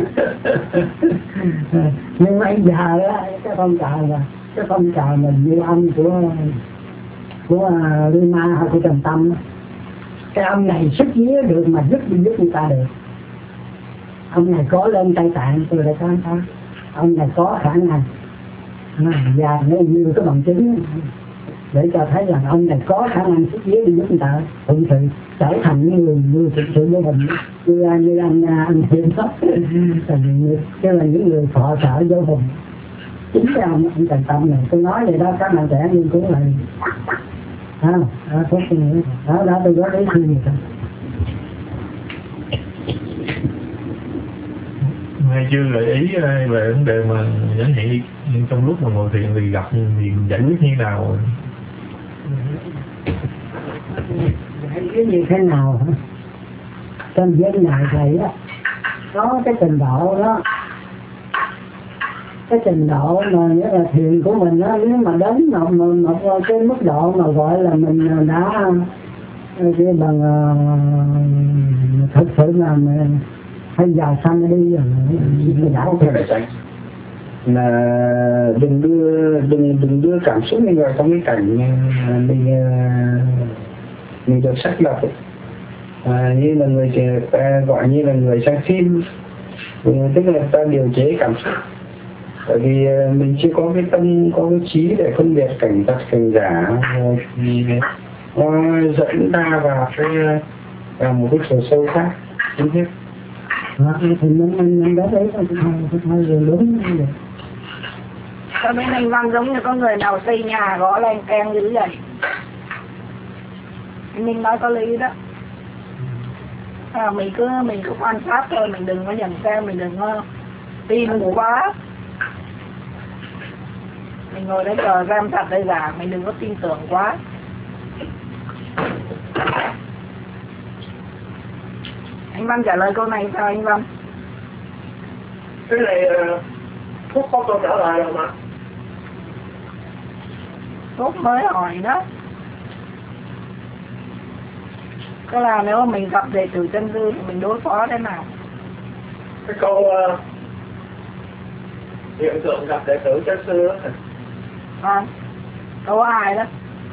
Nhưng mà bây giờ đó, cái phong trào là cái phong trào mình như ông của của Lima hay của Trần Tâm đó. Cái ông này xuất vía được mà giúp đi giúp người ta được. Ông này có lên Tây Tạng tôi lại có sao ông này có khả năng và nếu như cái bằng chứng để cho thấy rằng ông này có khả năng xuất vía đi giúp người ta thực sự trở thành những người như thực sự với mình như như anh anh Hiền đó. Cái là những người thọ sở vô hùng chính cái ông ông Trần Tâm này tôi nói vậy đó các bạn trẻ nghiên cứu lại à, đó tốt đó đó tôi có ý gì không. Hay chưa gợi ý về vấn đề mà chẳng hạn trong lúc mà ngồi thiền thì gặp thì giải quyết như nào? Giải quyết như thế nào hả? Trong dân này thầy á có cái trình độ đó, cái trình độ mà nghĩa là thiền của mình á, nếu mà đến một, một, một cái mức độ mà gọi là mình đã cái bằng uh, thực sự là mình hay già xanh đi rồi mình đã theo đại sanh là đừng đưa đừng đừng đưa cảm xúc mình vào trong cái cảnh mình mình được xác lập à, như là người ta gọi như là người xem phim, tức là ta điều chế cảm xúc. Bởi vì mình chưa có cái tâm, có cái trí để phân biệt cảnh thật cảnh giả thì nó dẫn ta vào cái vào một cái chiều sâu khác chính thức. Thì mình mình đã thấy không hai người đúng như vậy. Ở bên anh Văn giống như có người nào xây nhà gõ lên keng dữ vậy. Mình nói có lý đó. À, mình cứ mình cứ quan sát thôi, mình đừng có nhận xem, mình đừng có tin quá. Mình ngồi đấy chờ xem thật hay giả, mình đừng có tin tưởng quá. Anh Văn trả lời câu này sao anh Văn? Cái này Phúc có câu trả lời rồi mà. Phúc mới hỏi đó. Cái là nếu mà mình gặp đệ tử chân sư thì mình đối phó thế nào? Cái câu uh, hiện tượng gặp đệ tử chân sư đó. À, câu ai đó?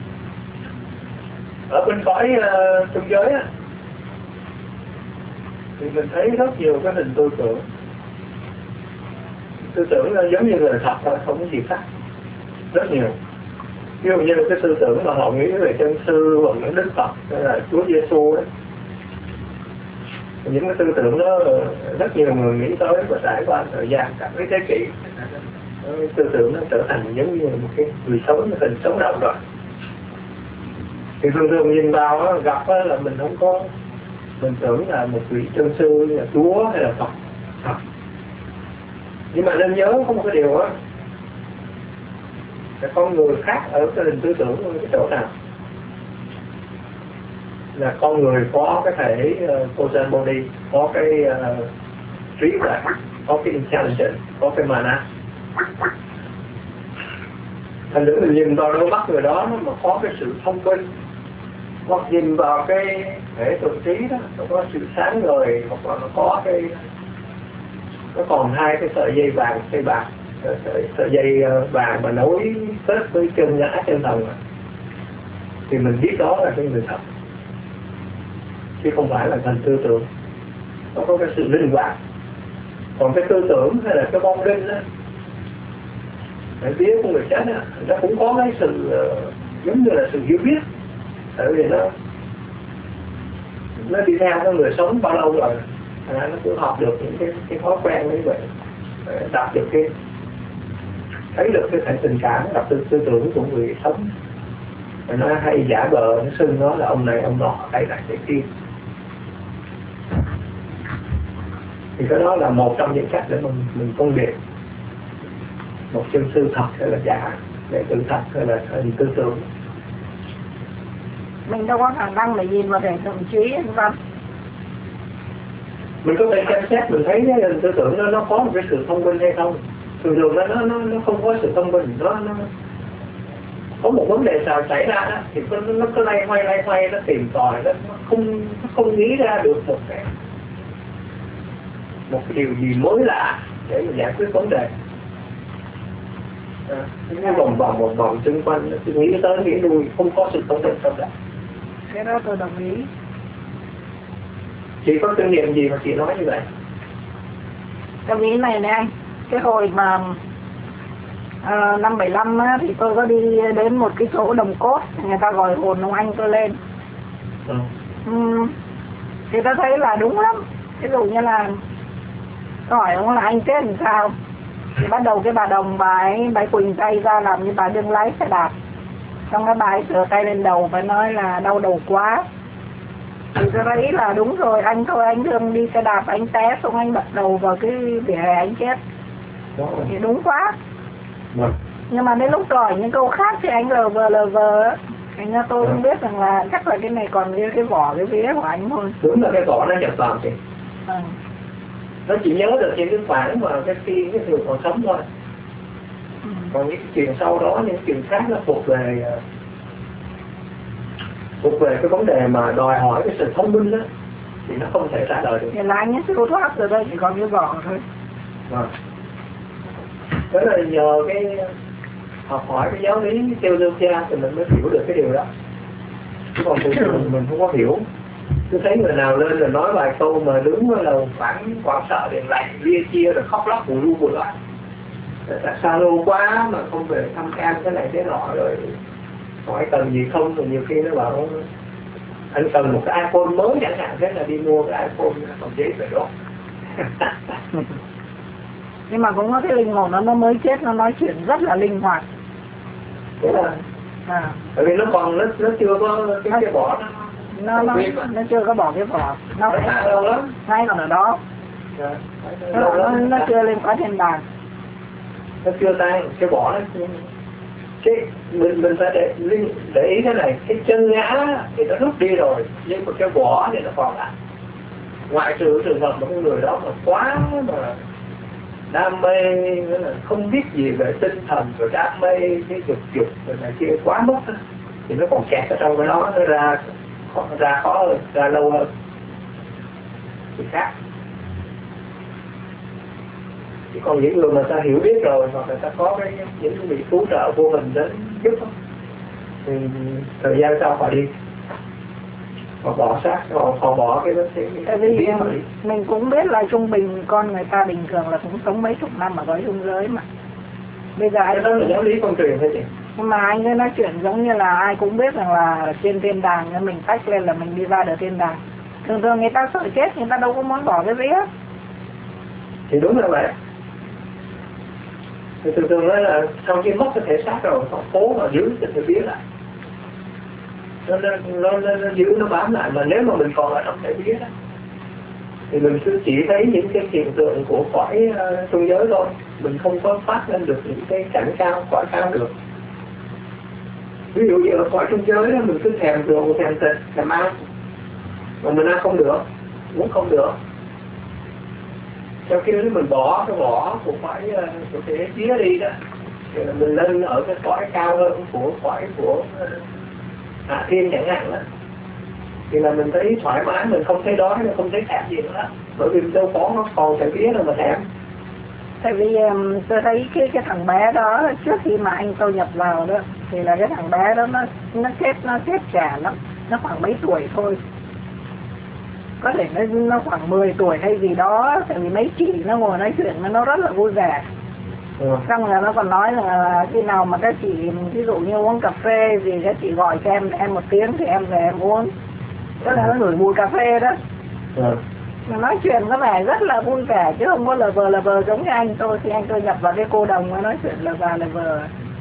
Ở bên cõi uh, trung giới á thì mình thấy rất nhiều cái hình tư tưởng. Tư tưởng là giống như người thật thôi, không có gì khác. Rất nhiều. Ví dụ như là cái tư tưởng mà họ nghĩ về chân sư hoặc những Đức Phật hay là Chúa Giêsu đấy. Những cái tư tưởng đó rất nhiều người nghĩ tới và trải qua thời gian cả cái thế kỷ. Cái tư tưởng nó trở thành giống như một cái người sống, một hình sống động rồi. Thì thường thường nhìn vào đó, gặp đó là mình không có, mình tưởng là một vị chân sư như là Chúa hay là Phật. Phật. Nhưng mà nên nhớ có một cái điều đó, là con người khác ở cái hình tư tưởng cái chỗ nào là con người có cái thể uh, Kosan Body, có cái uh, trí tuệ, có cái intelligence, có cái mana. Thành nữa mình nhìn vào đôi mắt người đó mà có cái sự thông minh, hoặc nhìn vào cái thể tuệ trí đó, nó có sự sáng ngời, hoặc là nó có cái, nó còn hai cái sợi dây vàng, dây bạc, sợi, sợi dây vàng mà nối kết với chân nhã chân thần, thì mình biết đó là cái người thật, chứ không phải là thành tư tưởng. Nó có cái sự linh hoạt. Còn cái tư tưởng hay là cái bom đinh đó, cái vía của người chết đó, nó cũng có cái sự uh, giống như là sự hiểu biết. Tại vì nó nó đi theo cái người sống bao lâu rồi, à, nó cứ học được những cái cái thói quen như vậy, đọc được cái thấy được cái thành tình cảm, đọc được tư tưởng của người sống. Nó hay giả vờ nó xưng nó là ông này ông nọ đây này cái kia, thì cái đó là một trong những cách để mình mình phân biệt một chân sư thật hay là giả, để tự thật hay là hình tư tưởng. Mình đâu có khả năng để nhìn vào để thậm chí anh Văn. Mình có thể xem xét, mình thấy cái hình tư tưởng nó nó có một cái sự thông minh hay không. Thường thường nó nó nó không có sự thông minh, nó nó có một vấn đề nào xảy ra đó thì nó nó cứ lay hoay lay hoay, nó tìm tòi, nó không nó không nghĩ ra được một cái một cái điều gì mới lạ để mà giải quyết vấn đề. À, cái vòng vòng vòng vòng xung quanh, tôi nghĩ tới nghĩ lui, không có sự thông minh trong đó. Cái đó tôi đồng ý. Chị có kinh nghiệm gì mà chị nói như vậy? Cái ý này nè anh, cái hồi mà à, năm bảy lăm á, thì tôi có đi đến một cái chỗ đồng cốt, người ta gọi hồn ông anh tôi lên. Ừ. Ừ. Thì tôi thấy là đúng lắm. Ví dụ như là hỏi ông là anh chết làm sao, thì bắt đầu cái bà đồng bà ấy, bà ấy quỳnh tay ra làm như bà đương lái xe đạp, xong cái bà ấy sửa tay lên đầu và nói là đau đầu quá. Thì tôi thấy là đúng rồi, anh thôi anh đương đi xe đạp, anh té xong anh bật đầu vào cái vỉa hè anh chết. Đó. Thì đúng quá. Vâng. Nhưng mà đến lúc hỏi những câu khác thì anh lờ vờ lờ vờ á, thành ra tôi không biết rằng là chắc là cái này còn như cái vỏ cái vía của anh thôi. Đúng là cái vỏ nó nhập toàn thì Ừ. nó chỉ nhớ được những cái khoản mà cái khi cái người còn sống thôi. Ừ. Còn những chuyện sau đó, những chuyện khác nó thuộc về thuộc về cái vấn đề mà đòi hỏi cái sự thông minh đó thì nó không thể trả lời được. Thì là anh ấy siêu thoát rồi đây, chỉ còn cái vỏ thôi. Vâng. Đó là nhờ cái học hỏi cái giáo lý Theologia thì mình mới hiểu được cái điều đó. Chứ còn thường thường mình không có hiểu. Cứ thấy người nào lên rồi nói vài câu mà đứng ở lầu khoảng quảng sợ điện lạnh lia chia rồi khóc lóc bù lu bù loạn. Tại sao lâu quá mà không về thăm em cái này thế nọ, rồi hỏi cần gì không, rồi nhiều khi nó bảo anh cần một cái iPhone mới chẳng hạn, thế là đi mua cái iPhone còn giấy về đó. Nhưng mà cũng có cái linh hồn nó nó mới chết, nó nói chuyện rất là linh hoạt. Thế là À. bởi vì nó còn nó nó chưa có cái cái vỏ nó nó nó, nó chưa có bỏ cái vỏ, nó nó phải lâu lắm. ngay còn ở đó. Dạ, Nó, nó, nó chưa lên quá thiên đàng. nó chưa tan cái vỏ nó chưa. Cái mình mình phải để để ý thế này, cái chân ngã thì nó rút đi rồi, nhưng mà cái vỏ thì nó còn lại. Ngoại trừ trường hợp một người đó mà quá mà đam mê, nghĩa là không biết gì về tinh thần rồi đam mê cái dục dục rồi này kia quá mất đó, thì nó còn kẹt ở trong cái đó, nó ra ra khó hơn, ra lâu hơn thì khác. Chỉ còn những người mà ta hiểu biết rồi, hoặc là ta có cái những cái vị cứu trợ vô hình đến giúp đó, thì thời gian sau họ đi họ bỏ xác, họ, họ bỏ cái vấn đề. Tại vì mình cũng biết là trung bình con người ta bình thường là cũng sống mấy chục năm ở cõi trung giới mà. Bây giờ cái anh đó là giáo lý con truyền thôi chị. Nhưng mà anh ấy nói chuyện giống như là ai cũng biết rằng là trên thiên đàng mình tách lên là mình đi ra được thiên đàng. Thường thường người ta sợ chết, người ta đâu có muốn bỏ cái vía. Thì đúng là vậy. Thì thường thường nói là sau khi mất cái thể xác rồi, họ cố mà giữ cái thể vía lại. Nó, nó, nó, nó, nó giữ, nó bám lại. Mà nếu mà mình còn ở trong thể vía đó, thì mình cứ chỉ thấy những cái hiện tượng của cõi uh, trung giới thôi. Mình không có phát lên được những cái cảnh cao, cõi cao được. Ví dụ như ở cõi trung giới đó, mình cứ thèm rượu, thèm thịt, thèm ăn, mà mình ăn không được, uống không được. Sau khi đó mình bỏ cái vỏ của cõi uh, của thể vía đi đó, thì mình lên ở cái cõi cao hơn của cõi của uh, Hạ Thiên chẳng hạn đó, thì là mình thấy thoải mái, mình không thấy đói, mình không thấy thèm gì nữa, bởi vì đâu có nó còn thể vía đâu mà thèm. Tại vì um, tôi thấy cái cái thằng bé đó trước khi mà anh tôi nhập vào đó, thì là cái thằng bé đó nó nó chết nó chết trẻ lắm, nó khoảng mấy tuổi thôi, có thể nó nó khoảng mười tuổi hay gì đó. Tại vì mấy chị nó ngồi nói chuyện với nó rất là vui vẻ. Ừ. Xong rồi nó còn nói là khi nào mà các chị ví dụ như uống cà phê gì các chị gọi cho em em một tiếng thì em về em uống. Tức là nó gửi mùi cà phê đó. Ừ. Mà nói chuyện có vẻ rất là vui vẻ chứ không có lờ vờ lờ vờ giống như anh tôi. Thì anh tôi nhập vào cái cô đồng nói chuyện lờ vờ lờ vờ.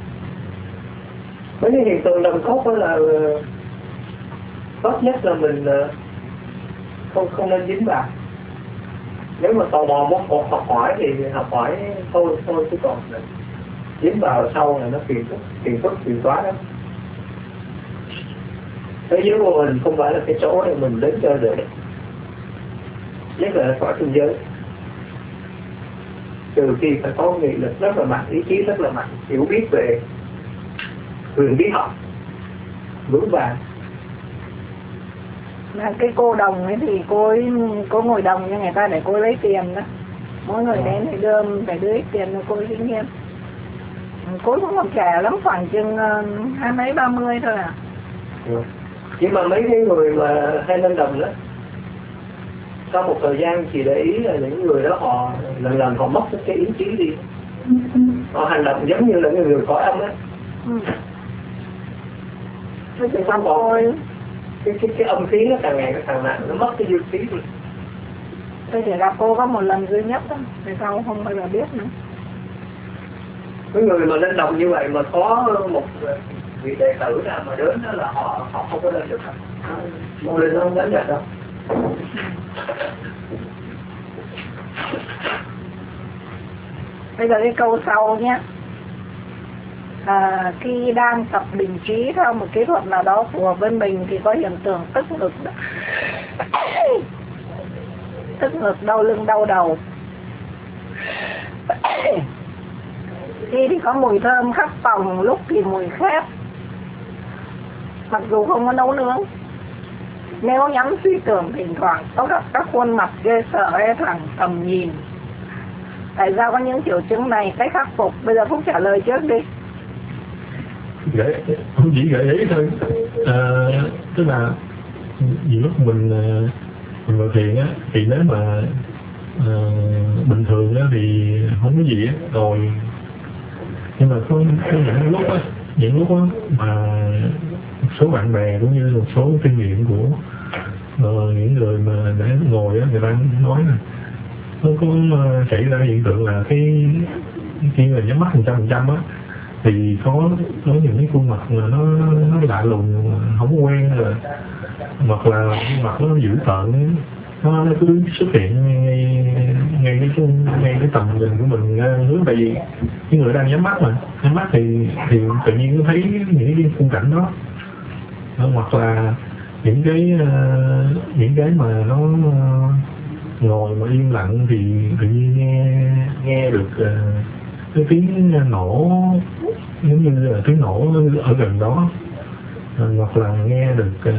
Mấy cái hiện tượng đồng cốt đó là tốt nhất là mình không không nên dính vào. Nếu mà tò mò muốn học, học hỏi thì học hỏi thôi thôi chứ còn dính vào sau là nó phiền phức phiền phức phiền toái lắm. Thế giới của mình không phải là cái chỗ để mình đến chơi được, nhất là khỏi thương giới. Trừ khi phải có nghị lực rất là mạnh, ý chí rất là mạnh, hiểu biết về huyền bí học vững vàng. Mà cái cô đồng ấy thì cô ấy, cô ngồi đồng cho người ta để cô lấy tiền đó. Mỗi người đến thì đưa phải đưa ít tiền cho cô ấy kinh nghiệm. Cô ấy cũng còn trẻ lắm, khoảng chừng hai mấy ba mươi thôi à. Ừ. Nhưng mà mấy cái người mà hay lên đồng đó, sau một thời gian chỉ để ý là những người đó họ lần lần họ mất cái ý chí đi, họ hành động giống như là người người cõi âm á. Ừ. Thế thì xong rồi cái cái cái âm khí nó càng ngày nó càng nặng, nó mất cái dương khí rồi. tôi chỉ gặp cô có một lần duy nhất thôi, về sau không bao giờ biết nữa. Cái người mà lên đồng như vậy mà có một vị đệ tử nào mà đến đó là họ họ không có lên được, không lên nó không đến được đâu. Bây giờ cái câu sau nhé. À, khi đang tập định trí theo một kỹ thuật nào đó phù hợp với mình thì có hiện tượng tức ngực tức ngực đau lưng đau đầu. Khi thì có mùi thơm khắp phòng, lúc thì mùi khét, mặc dù không có nấu nướng. Nếu nhắm suy tưởng thỉnh thoảng có gặp các khuôn mặt ghê sợ e thẳng tầm nhìn. Tại sao có những triệu chứng này, cách khắc phục? Bây giờ Phúc trả lời trước đi. Gợi, không chỉ gợi ý thôi, à, tức là nhiều lúc mình mình vào thiền á thì nếu mà à, bình thường á thì không có gì á rồi, nhưng mà có, có những lúc á những lúc á mà một số bạn bè cũng như một số kinh nghiệm của uh, những người mà để ngồi á, người ta nói là nó có uh, xảy ra hiện tượng là cái khi mà nhắm mắt một trăm phần trăm á thì có có những cái khuôn mặt mà nó nó lạ lùng, không quen rồi, hoặc là khuôn mặt nó dữ tợn ấy. Nó, nó cứ xuất hiện ngay ngay cái ngay cái tầm nhìn của mình hướng, tại vì cái người đang nhắm mắt mà nhắm mắt thì thì tự nhiên nó thấy những cái khung cảnh đó. Đó, hoặc là những cái uh, những cái mà nó uh, ngồi mà im lặng thì tự nhiên nghe nghe được uh, cái tiếng nổ, giống như là tiếng nổ ở gần đó, uh, hoặc là nghe được uh,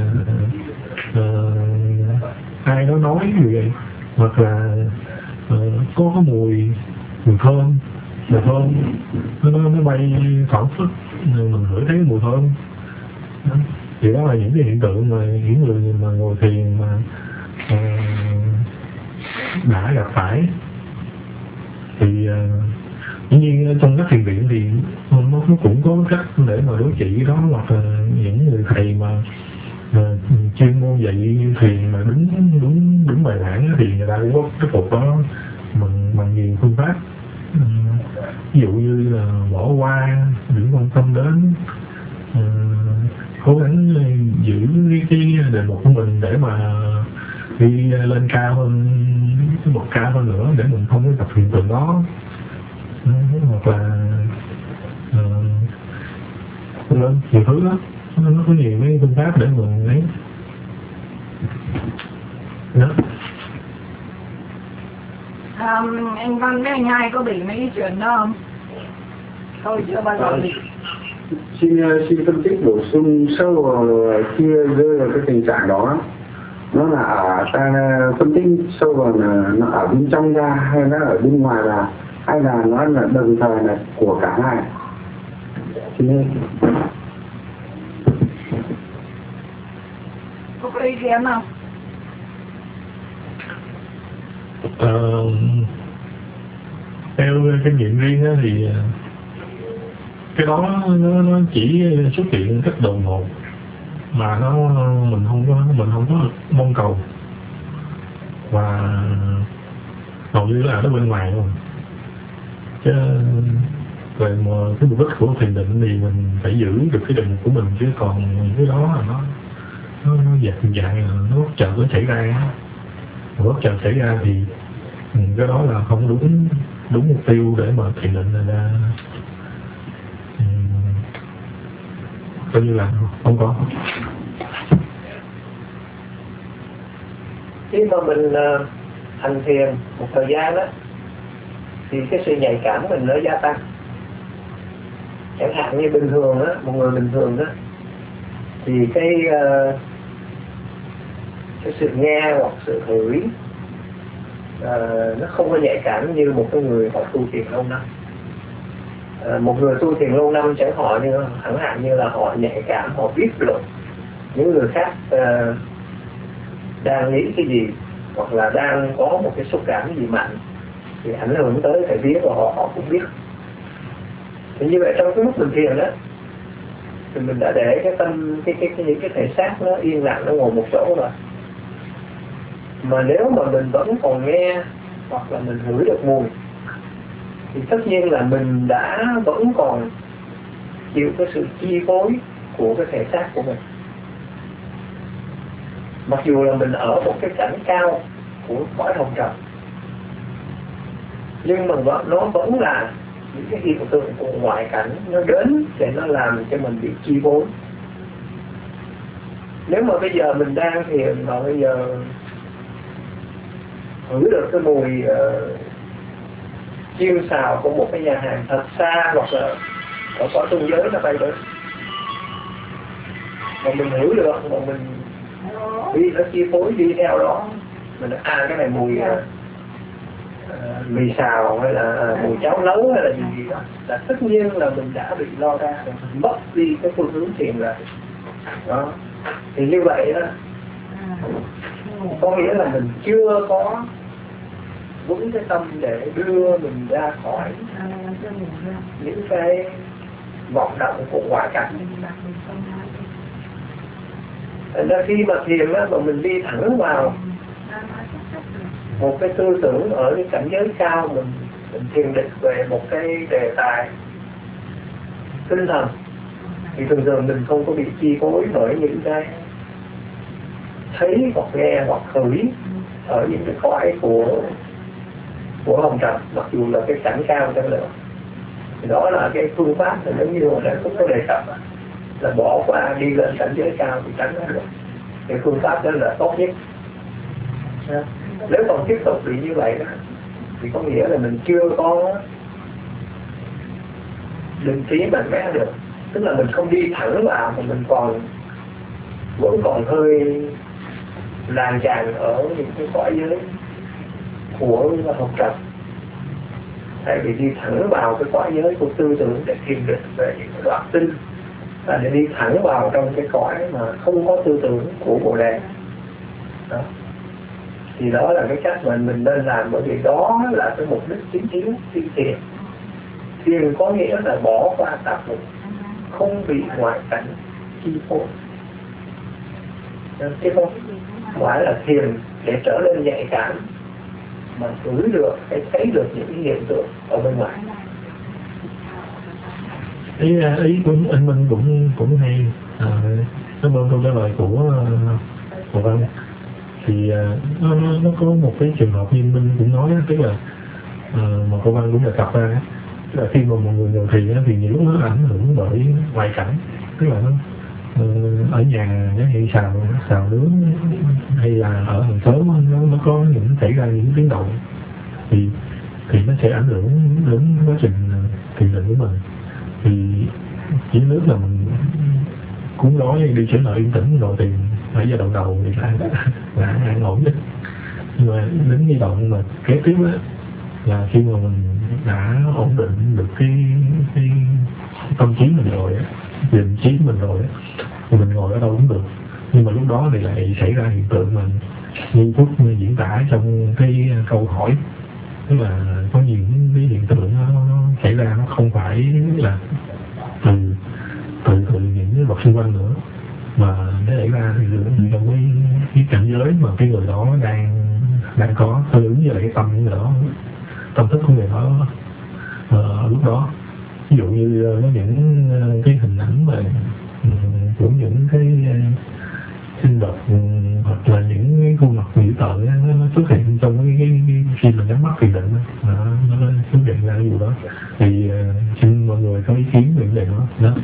uh, ai đó nói gì vậy, hoặc là uh, có cái mùi mùi thơm mùi thơm nó nó bay phảng phất, mình ngửi thấy mùi thơm đó. Thì đó là những cái hiện tượng mà những người mà ngồi thiền mà uh, đã gặp phải. Thì uh, dĩ nhiên trong các thiền viện thì nó cũng có cách để mà đối trị đó, hoặc là những người thầy mà uh, chuyên môn dạy thiền mà đúng đúng đúng bài bản thì người ta cũng có cái phục đó bằng bằng nhiều phương pháp. Uh, ví dụ như là bỏ qua, đừng quan tâm đến, uh, cố gắng giữ cái, cái đề mục của mình để mà đi lên cao hơn, cái bậc cao hơn nữa, để mình không có gặp hiện tượng đó. Ừ, hoặc là uh, lên nhiều thứ đó, nó có nhiều cái phương pháp để mình lấy đó. À, anh Văn với anh Hai có bị mấy cái chuyện đó không? Tôi chưa bao giờ bị. Xin xin phân tích bổ sung sâu vào khi rơi vào cái tình trạng đó, nó là ở ta phân tích sâu vào là nó ở bên trong ra hay nó ở bên ngoài là, hay là nó là đồng thời là của cả hai? Xin Có có ý kiến không? Ờ, theo kinh nghiệm riêng á thì cái đó nó, nó chỉ xuất hiện rất đột ngột mà nó mình không có mình không có mong cầu. và hầu như là nó bên ngoài luôn. Chứ về mà cái mục đích của thiền định thì mình phải giữ được cái định của mình, chứ còn cái đó là nó nó, nó dạt dại, nó bất chợt nó xảy ra, bất chợt xảy ra thì cái đó là không đúng đúng mục tiêu để mà thiền định là ra, coi như là không có. Khi mà mình uh, hành thiền một thời gian đó thì cái sự nhạy cảm của mình nó gia tăng. Chẳng hạn như bình thường đó, một người bình thường đó thì cái uh, cái sự nghe hoặc sự hửi uh, nó không có nhạy cảm như một cái người họ tu thiền lâu năm. Uh, một người tu thiền lâu năm chẳng họ như chẳng hạn như là họ nhạy cảm, họ biết được những người khác uh, đang nghĩ cái gì hoặc là đang có một cái xúc cảm gì mạnh thì ảnh hưởng tới thể biết và họ họ cũng biết. Thì như vậy trong cái lúc mình thiền đó thì mình đã để cái tâm cái cái, cái những cái thể xác nó yên lặng, nó ngồi một chỗ rồi. Mà nếu mà mình vẫn còn nghe hoặc là mình ngửi được mùi thì tất nhiên là mình đã vẫn còn chịu cái sự chi phối của cái thể xác của mình. Mặc dù là mình ở một cái cảnh cao của cõi hồng trần, nhưng mà nó vẫn là những cái hiện tượng của ngoại cảnh nó đến để nó làm cho mình bị chi phối. Nếu mà bây giờ mình đang thiền và bây giờ ngửi được cái mùi uh, chiên xào của một cái nhà hàng thật xa hoặc là ở cõi trung giới nó bay đến, mà mình ngửi được mà mình đi nó chi phối đi theo đó, mình nói à cái này mùi uh, uh, mì xào hay là uh, mùi cháo nấu hay là gì gì đó, là tất nhiên là mình đã bị lo ra, mình mất đi cái phương hướng thiền rồi đó. Thì như vậy đó có nghĩa là mình chưa có vững cái tâm để đưa mình ra khỏi những cái vọng động của ngoại cảnh. Thành ra khi mà thiền á, mà mình đi thẳng vào một cái tư tưởng ở cái cảnh giới cao, mình, mình thiền định về một cái đề tài tinh thần thì thường thường mình không có bị chi phối bởi những cái thấy hoặc nghe hoặc hửi ở những cái cõi của của hồng trần, mặc dù là cái cảnh cao chẳng nữa. Thì đó là cái phương pháp là giống như là cũng có đề cập là bỏ qua đi lên cảnh giới cao thì tránh nó được. Cái phương pháp đó là tốt nhất. Nếu còn tiếp tục bị như vậy đó thì có nghĩa là mình chưa có định trí mạnh mẽ được, tức là mình không đi thẳng vào mà mình còn vẫn còn hơi làng tràn ở những cái cõi giới của học trần. Tại vì đi thẳng vào cái cõi giới của tư tưởng để thiền định về những đoạn tinh, là để đi thẳng vào trong cái cõi mà không có tư tưởng của Bồ Đề đó. Thì đó là cái cách mà mình nên làm, bởi vì đó là cái mục đích chính chính khi thiền. Thiền có nghĩa là bỏ qua tạp vụ, không bị ngoại cảnh chi phối, chứ không phải là thiền để trở nên nhạy cảm mà ngửi được hay thấy được những cái hiện tượng ở bên ngoài. Ý, ý của anh Minh cũng cũng hay. À, cảm ơn câu trả lời của của Văn. Thì uh, nó, nó có một cái trường hợp như Minh cũng nói, tức là uh, mà cô Văn cũng đề cập ra, tức là khi mà một người ngồi thiền thì nhiều lúc nó ảnh hưởng bởi ngoại cảnh, tức là nó uh, ở nhà nó hay xào xào nướng hay là ở hàng xóm nó, nó có những xảy ra những tiếng động thì thì nó sẽ ảnh hưởng đến quá trình thiền định của mình. Thì chỉ nước là mình cũng nói đi trở lại yên tĩnh rồi thì nãy giờ đầu đầu thì là là an ổn nhất, nhưng mà đến giai đoạn mà kế tiếp á là khi mà mình đã ổn định được cái cái, cái tâm trí mình rồi á, định trí mình rồi á, thì mình ngồi ở đâu cũng được. Nhưng mà lúc đó thì lại xảy ra hiện tượng mà như Phúc diễn tả trong cái câu hỏi, tức là có những cái hiện tượng nó, nó xảy ra, nó không phải là từ từ từ những cái vật xung quanh nữa, mà nó xảy ra thì trong cái, cái cảnh giới mà cái người đó đang đang có tương ứng với lại cái tâm của người đó, tâm thức của người đó uh, lúc đó. Ví dụ như có những uh, cái hình ảnh về um, của những cái uh, sinh vật um, hoặc là những cái khuôn mặt dữ tợn nó, nó xuất hiện trong cái, cái, cái khi mình nhắm mắt thiền định đó, nó, nó xuất hiện ra cái vụ đó. Thì uh, xin mọi người có ý kiến về vấn đề đó. đó.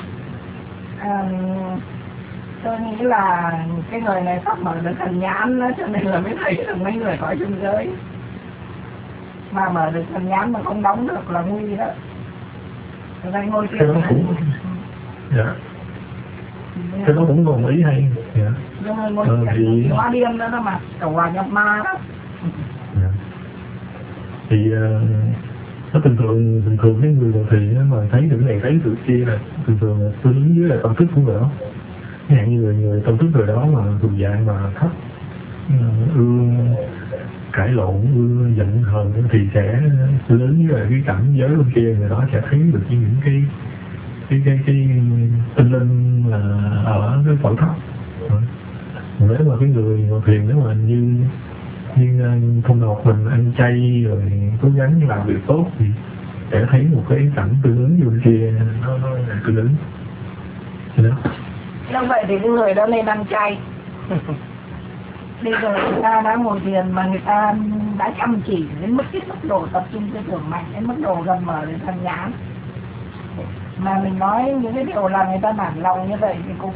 Um, tôi nghĩ là cái người này sắp mở được thần nhãn đó, cho nên là mới thấy được mấy người cõi trung giới. Mà mở được thần nhãn mà không đóng được là nguy đó. Ở đây ngôi Cái đó cũng, dạ. Cái đó cũng còn ý hay. Dạ. Nhưng mà ngôi ờ, thì... hóa điên đó đó mà, cầu hòa nhập ma đó. Dạ. Thì uh, nó thường thường thường thường cái người thì mà thấy được cái này thấy được kia là thường thường là tương ứng với là tâm thức của người đó. Ví dụ như người người tâm thức người đó mà thuộc dạng mà thấp, ưa cãi lộn, ưa giận hờn thì sẽ tương ứng với là cái cảnh giới bên kia, người đó sẽ thấy được những cái cái cái cái tinh linh là ở cái phần thấp. Nếu mà cái người ngồi thiền nếu mà như như không học mình ăn chay rồi cố gắng làm việc tốt thì sẽ thấy một cái cảnh tương ứng bên kia, nó nó là tương ứng. Đó. Như vậy thì cái người đó nên ăn chay. Bây giờ người ta đã ngồi thiền mà người ta đã chăm chỉ đến mức cái mức độ tập trung tư tưởng mạnh, đến mức độ gần mở đến thần nhãn. Mà mình nói những cái điều là người ta nản lòng như vậy thì cũng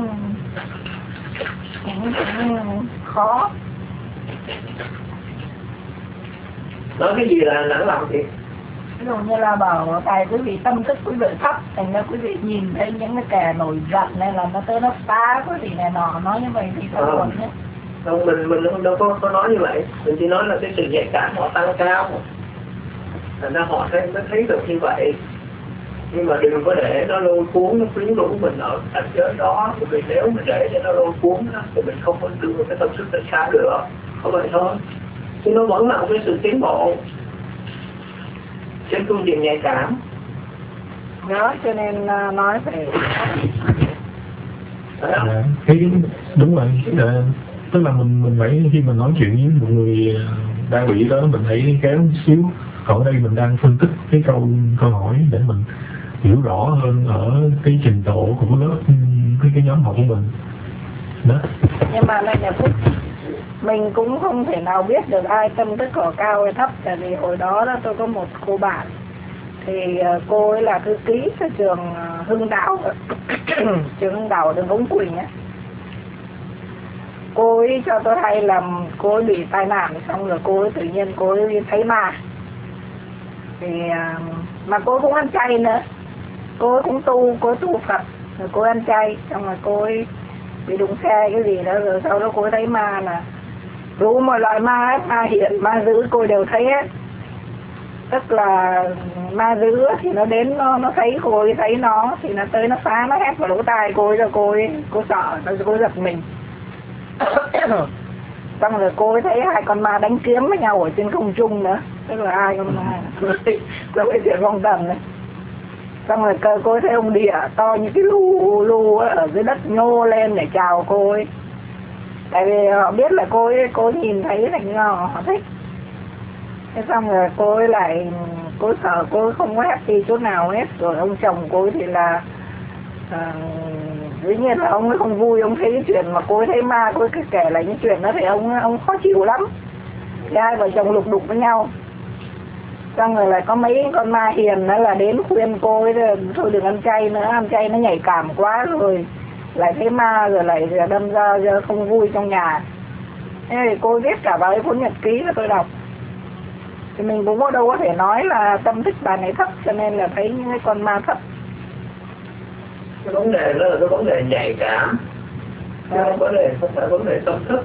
cũng, cũng khó. Nói cái gì là nản lòng thì Ví dụ như là bảo thầy quý vị tâm thức quý vị thấp, thành ra quý vị nhìn thấy những cái kẻ nổi giận này là nó tới nó phá quý vị này nọ, nói như vậy thì phải buồn nhé. Không, mình mình đâu có, có nói như vậy, mình chỉ nói là cái sự nhạy cảm họ tăng cao, thành ra họ thấy mới thấy được như vậy. Nhưng mà đừng có để nó lôi cuốn, nó quyến rũ mình ở cảnh giới đó, vì nếu mình để cho nó lôi cuốn đó, thì mình không có đưa cái tâm sức tới xa được, không vậy thôi. Chứ nó vẫn là một cái sự tiến bộ trên phương diện nhạy cảm. Đó, cho nên nói phải... À, cái đúng rồi. À, tức là mình mình phải khi mình nói chuyện với một người đang bị đó, mình hãy kéo một xíu. Còn ở đây mình đang phân tích cái câu câu hỏi để mình hiểu rõ hơn ở cái trình độ của lớp cái cái nhóm học của mình đó. Nhưng mà này nhà Phúc, mình cũng không thể nào biết được ai tâm thức họ cao hay thấp. Tại vì hồi đó, đó tôi có một cô bạn, thì cô ấy là thư ký cho trường Hưng Đạo trường Hưng Đạo đường Ống Quỳnh ấy. Cô ấy cho tôi hay là cô ấy bị tai nạn, xong rồi cô ấy tự nhiên cô ấy thấy ma. Thì mà cô ấy cũng ăn chay nữa, cô ấy cũng tu, cô ấy tu Phật, rồi cô ấy ăn chay, xong rồi cô ấy bị đụng xe cái gì đó, rồi sau đó cô ấy thấy ma là đủ mọi loại ma hết, ma hiện, ma dữ cô đều thấy hết. Tức là ma dữ thì nó đến, nó, nó thấy cô ấy, thấy nó thì nó tới nó phá, nó hét vào lỗ tai cô ấy, rồi cô ấy, cô sợ, rồi cô ấy giật mình. Xong rồi cô ấy thấy hai con ma đánh kiếm với nhau ở trên không trung nữa, tức là hai con ma rồi cái chuyện phong tần này. Xong rồi cô ấy thấy ông địa to như cái lu lu ở dưới đất nhô lên để chào cô ấy. Tại vì họ biết là cô ấy, cô ấy nhìn thấy là họ, họ thích. Thế xong rồi cô ấy lại, cô ấy sợ, cô ấy không có happy chỗ nào hết. Rồi ông chồng cô ấy thì là à, dĩ nhiên là ông ấy không vui, ông thấy cái chuyện mà cô ấy thấy ma, cô ấy kể lại những chuyện đó thì ông ông khó chịu lắm. Thì hai vợ chồng lục đục với nhau. Xong rồi lại có mấy con ma hiền đó là đến khuyên cô ấy thôi đừng ăn chay nữa, ăn chay nó nhạy cảm quá, rồi lại thấy ma, rồi lại đâm ra không vui trong nhà. Thế thì cô viết cả vào cái cuốn nhật ký mà tôi đọc. Thì mình cũng có đâu có thể nói là tâm thức bà này thấp, cho nên là thấy những cái con ma thấp. Cái vấn đề đó là cái vấn đề nhạy cảm, chứ không vấn đề không phải vấn đề tâm thức.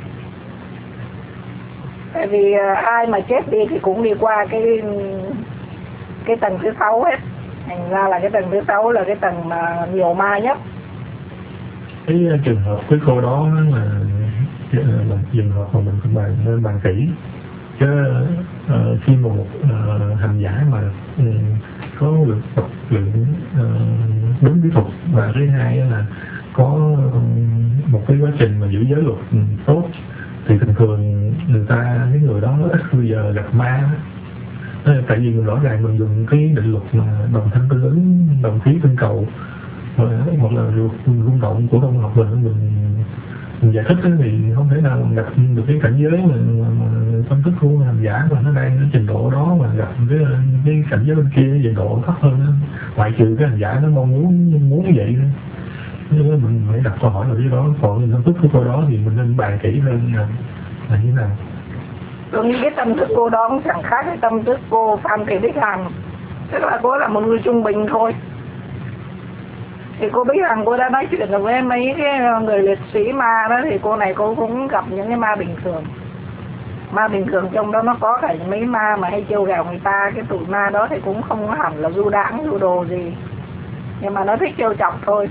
Tại vì ai mà chết đi thì cũng đi qua cái cái tầng thứ sáu hết. Thành ra là cái tầng thứ sáu là cái tầng mà nhiều ma nhất. Cái trường hợp cái cô đó là, là trường hợp mà mình phải bàn nên bàn kỹ. Chứ uh, khi mà một uh, hành giả mà um, có lượng tập luyện uh, đúng kỹ thuật, và thứ hai là có um, một cái quá trình mà giữ giới luật um, tốt, thì thường thường người ta cái người đó ít bây giờ gặp ma. Tại vì rõ ràng mình dùng cái định luật mà đồng thanh tương ứng, đồng khí tương cầu, một là rung động của công học mình mình mình giải thích thì không thể nào gặp được cái cảnh giới mà, mà, mà tâm thức của hành giả mà nó đang ở trình độ đó mà gặp cái cái cảnh giới bên kia trình độ thấp hơn đó. Ngoại trừ cái hành giả nó mong muốn muốn như vậy thôi. Nên mình phải đặt câu hỏi ở cái đó, còn tâm thức của cô đó thì mình nên bàn kỹ hơn là, là như thế nào. Tôi nghĩ cái tâm thức cô đó cũng chẳng khác cái tâm thức cô Phan Thị Bích Hằng, tức là cô là một người trung bình thôi. Thì cô Bích Hằng cô đã nói chuyện được với mấy cái người liệt sĩ ma đó, thì cô này cô cũng gặp những cái ma bình thường. Ma bình thường trong đó nó có cả mấy ma mà hay trêu ghẹo người ta, cái tụi ma đó thì cũng không hẳn là du đãng du đồ gì, nhưng mà nó thích trêu chọc thôi.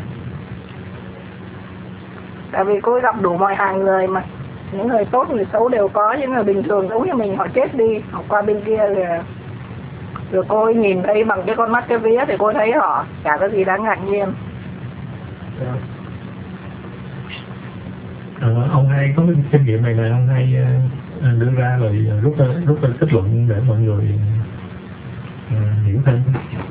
Tại vì cô gặp đủ mọi hàng người mà, những người tốt người xấu đều có, những người bình thường giống như mình họ chết đi, họ qua bên kia rồi, rồi cô ấy nhìn thấy bằng cái con mắt cái vía thì cô thấy họ chả có gì đáng ngạc nhiên. À, ông hay có cái kinh nghiệm này này ông hay uh, đưa ra rồi rút ra rút ra kết luận để mọi người uh, hiểu thêm.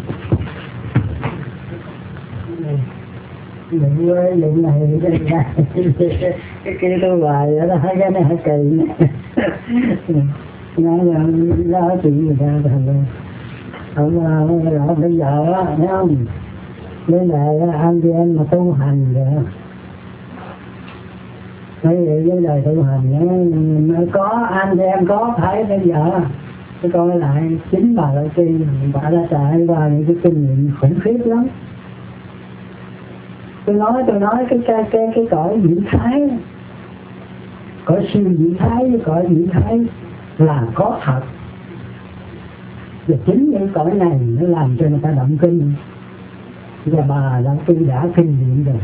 Đừng quên đừng này cái này cái kia tôi bài đó thấy cái này hơi kỳ nói là lo chuyện người ta thành ông ông bây giờ á thấy không, với lại anh chị em mà tu hành rồi cái vấn đề tu hành nó có anh chị em có phải bây giờ cái coi lại chính bà Lợi Tri bà đã trải qua những cái kinh nghiệm khủng khiếp lắm. Tôi nói tôi nói cái cái cái cái cõi diễn thái, cõi siêu diễn thái với cõi diễn thái là có thật, và chính những cõi này nó làm cho người ta động kinh, và bà đã tôi đã kinh nghiệm rồi.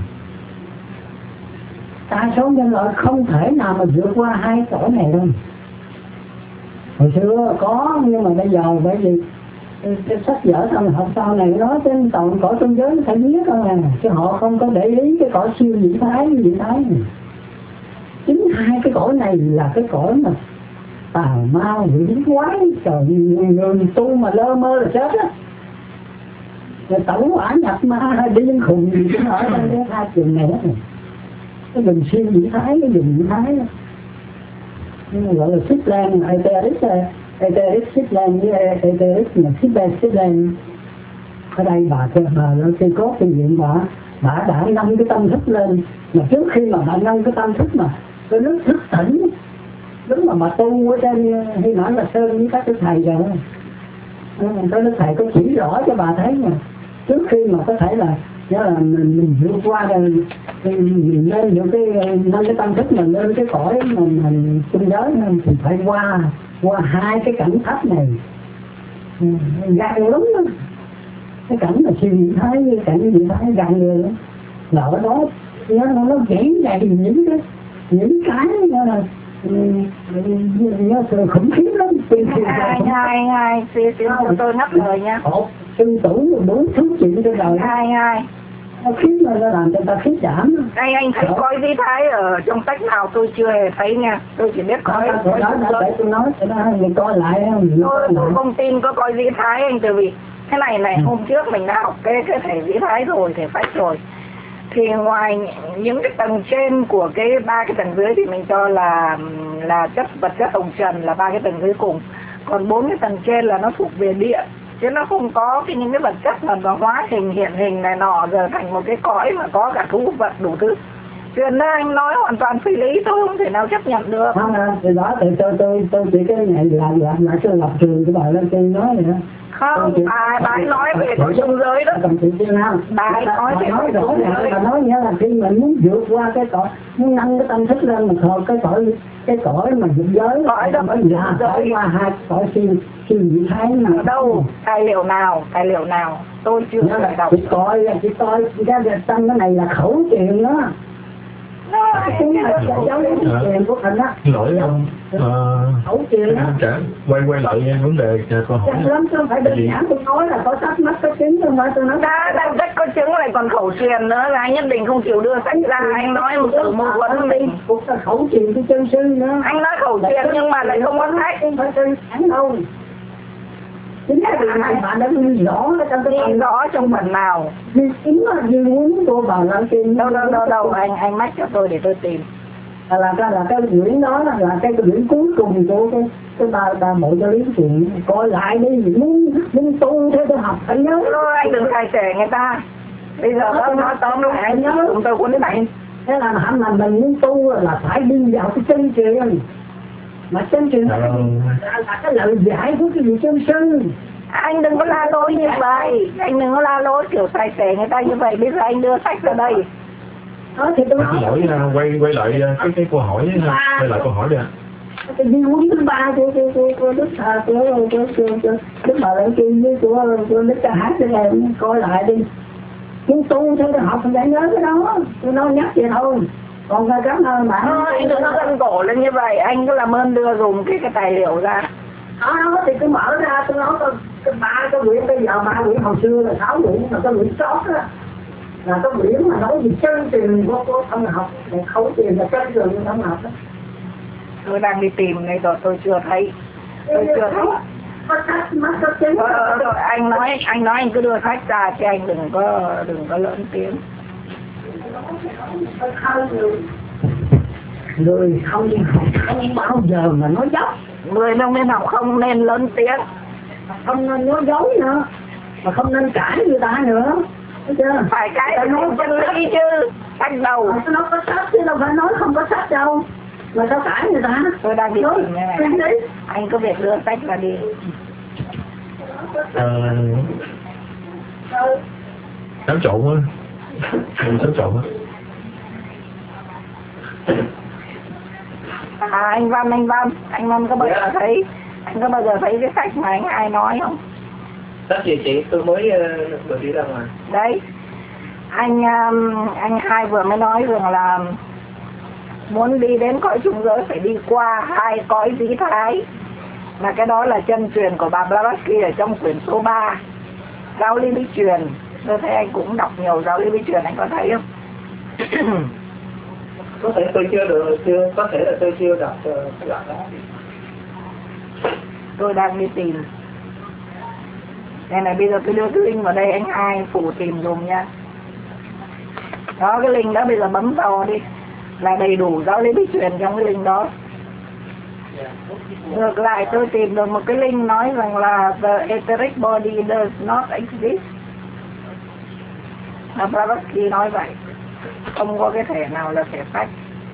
Đa số nhân loại không thể nào mà vượt qua hai cõi này đâu. Hồi xưa có nhưng mà bây giờ bởi vì cái sách vở trong học sau này nói trên toàn cõi trung giới phải biết thôi à, chứ họ không có để ý cái cõi siêu vị thái với vị thái này. Chính hai cái cõi này là cái cõi mà tào mau quỷ quái, trời người tu mà lơ mơ là chết á. Rồi tẩu hỏa nhập ma điên khùng gì cũng ở trong cái hai trường này hết. Cái đường siêu vị thái, cái đường vị thái đó. Nhưng mà gọi là xích lan, Eteris Eteris xích lan với Eteris mà xích lan xích lan. Ở đây bà bà cây cốt kinh nghiệm bà bà đã nâng cái tâm thức lên, mà trước khi mà bà nâng cái tâm thức mà cái nước thức tỉnh, lúc mà bà tu ở trên Hy Mã Là Sơn với các cái thầy rồi cái đức thầy có chỉ rõ cho bà thấy mà trước khi mà có thể là đó là mình, mình vượt qua rồi mình lên những cái nâng cái tâm thức mình lên cái cõi mình mình trung giới thì phải qua qua hai cái cảnh thấp này gạn lắm đó. Cái cảnh mà siêu vị thái với cảnh vị thái gạn người lắm, là ở đó nó nó chỉ dạy những cái những cái là nó khủng khiếp lắm. Hai hai hai xin xin tôi ngắt lời nha. Tư tưởng bốn thứ chuyện trên đời hai hai nó khiến nó làm cho ta khiếp đảm. Đây anh thấy coi di thái ở trong sách nào tôi chưa hề thấy nha, tôi chỉ biết coi. Tôi nói để tôi nói cho nó mình coi lại không? Tôi tôi không tin có coi di thái anh, từ vì thế này này, hôm trước mình đã học cái cái thể di thái rồi, thể phách rồi. Thì ngoài những cái tầng trên của cái ba cái tầng dưới thì mình cho là là chất vật chất hồng trần là ba cái tầng dưới cùng, còn bốn cái tầng trên là nó thuộc về địa, chứ nó không có cái những cái vật chất mà nó hóa hình hiện hình này nọ giờ thành một cái cõi mà có cả thú vật đủ thứ. Chuyện đó anh nói hoàn toàn phi lý, tôi không thể nào chấp nhận được. Không, từ đó thì tôi tôi tôi chỉ cái này làm làm lại cái lập trường của bà lên trên nói vậy đó. Không, bà bà ấy nói về cõi trung giới đó. Cầm chị tiên nào? Bà ấy nói về cõi trung giới. Bà nói nghĩa là khi mình muốn vượt qua cái cõi, muốn nâng cái tâm thức lên, mình thôi cái cõi cái cõi mà vượt giới, cõi đó phải là phải qua hai cõi siêu siêu vị thái mà. Ở đâu? Tài liệu nào? Tài liệu nào? Tôi chưa hề đọc. Chị coi, chị coi cái trong cái này là khẩu chuyện đó. nó Cái này là giáo lý tiền của mình á. Xin lỗi không? Khẩu tiền á. Trả quay quay lại vấn đề câu hỏi. Chắc lắm, không phải đơn giản tôi nói là có sách mắt có chứng, không phải tôi nói đã đang rất có chứng lại còn khẩu truyền nữa là anh nhất định không chịu đưa sách ra. Anh nói một từ mâu thuẫn với mình. cũng là khẩu truyền của chân sư nữa. Anh nói khẩu truyền nhưng mà lại không có sách. Không phải tôi thẳng đâu. Chính là vì hai bạn đã ghi rõ ở trong cái Ghi rõ trong phần nào? Vì chính là vì muốn tôi vào làm tiền. Đâu đâu đâu đâu anh anh mách cho tôi để tôi tìm. Là là cái là cái quyển đó là, là cái quyển cuối cùng của cái cái ba ba mộ cho lý chuyện coi lại đi, muốn muốn tu theo tôi học phải nhớ. Thôi anh đừng khai trẻ người ta. Bây giờ nó nói tóm lại anh nhớ chúng tôi cũng đến này. Thế là hẳn là mình muốn tu là phải đi vào cái chân truyền. Mà chân truyền là, là, là cái lời giải của cái vị chân sư. Anh đừng có la lối như vậy. Anh đừng có la lối kiểu tài xế người ta như vậy. Bây giờ anh đưa sách ra đây. Đó thì tôi Xin lỗi, quay quay lại cái cái câu hỏi, quay lại câu hỏi đi ạ. Cái di huấn thứ ba của của của của đức thà của của của đức bà lại kia với của của đức ca hát thế này coi lại đi. Nhưng tu theo tôi học mình phải nhớ cái đó. Tôi nói nhắc vậy thôi. Còn cái cảm ơn bạn. Thôi anh đừng có gân cổ lên như vậy. Anh cứ làm ơn đưa dùng cái cái tài liệu ra. Đó thì cứ mở ra tôi nói tôi cái ba cái quyển bây giờ ba quyển hồi xưa là sáu quyển mà cái quyển sót á là cái quyển mà nói gì chân truyền của của ông học để khấu tiền là chân truyền của ông học đó. Tôi đang đi tìm này rồi tôi chưa thấy. Tôi chưa thấy. Có sách mắt có chứng. Ờ, rồi, anh nói anh nói anh cứ đưa sách ra chứ anh đừng có đừng có lớn tiếng. Người không đi học không bao giờ mà nói dốc. Người không nên học không nên lớn tiếng. Không nên nói dối nữa. Mà không nên cãi người ta nữa. Thấy chưa? Phải cái nói chân lý chứ. Sách đầu. Nó có sách chứ đâu phải nói không có sách đâu. Mà sao cãi người ta? Tôi đang đi tìm này này. Anh có việc đưa sách ra đi. Ờ... Xáo trộn á. Mình xáo trộn á. À anh Văn, anh Văn. Anh Văn có bao giờ thấy anh có bao giờ thấy cái sách mà anh ai nói không? Sách gì chị? Tôi mới uh, vừa đi ra ngoài. Đấy. Anh um, anh hai vừa mới nói rằng là muốn đi đến cõi trung giới phải đi qua hai cõi dĩ thái. Mà cái đó là chân truyền của bà Blavatsky ở trong quyển số ba. Giáo lý bí truyền. Tôi thấy anh cũng đọc nhiều giáo lý bí truyền, anh có thấy không? Có thể tôi chưa được, chưa có thể là tôi chưa đọc uh, cái đoạn đó. Tôi đang đi tìm. Đây này, bây giờ tôi đưa cái link vào đây, anh hai phụ tìm dùm nha. Đó, cái link đó bây giờ bấm vào đi. Là đầy đủ giáo lý bí truyền trong cái link đó. Ngược lại tôi tìm được một cái link nói rằng là the etheric body does not exist. Là Blavatsky nói vậy. Không có cái thể nào là thể phách.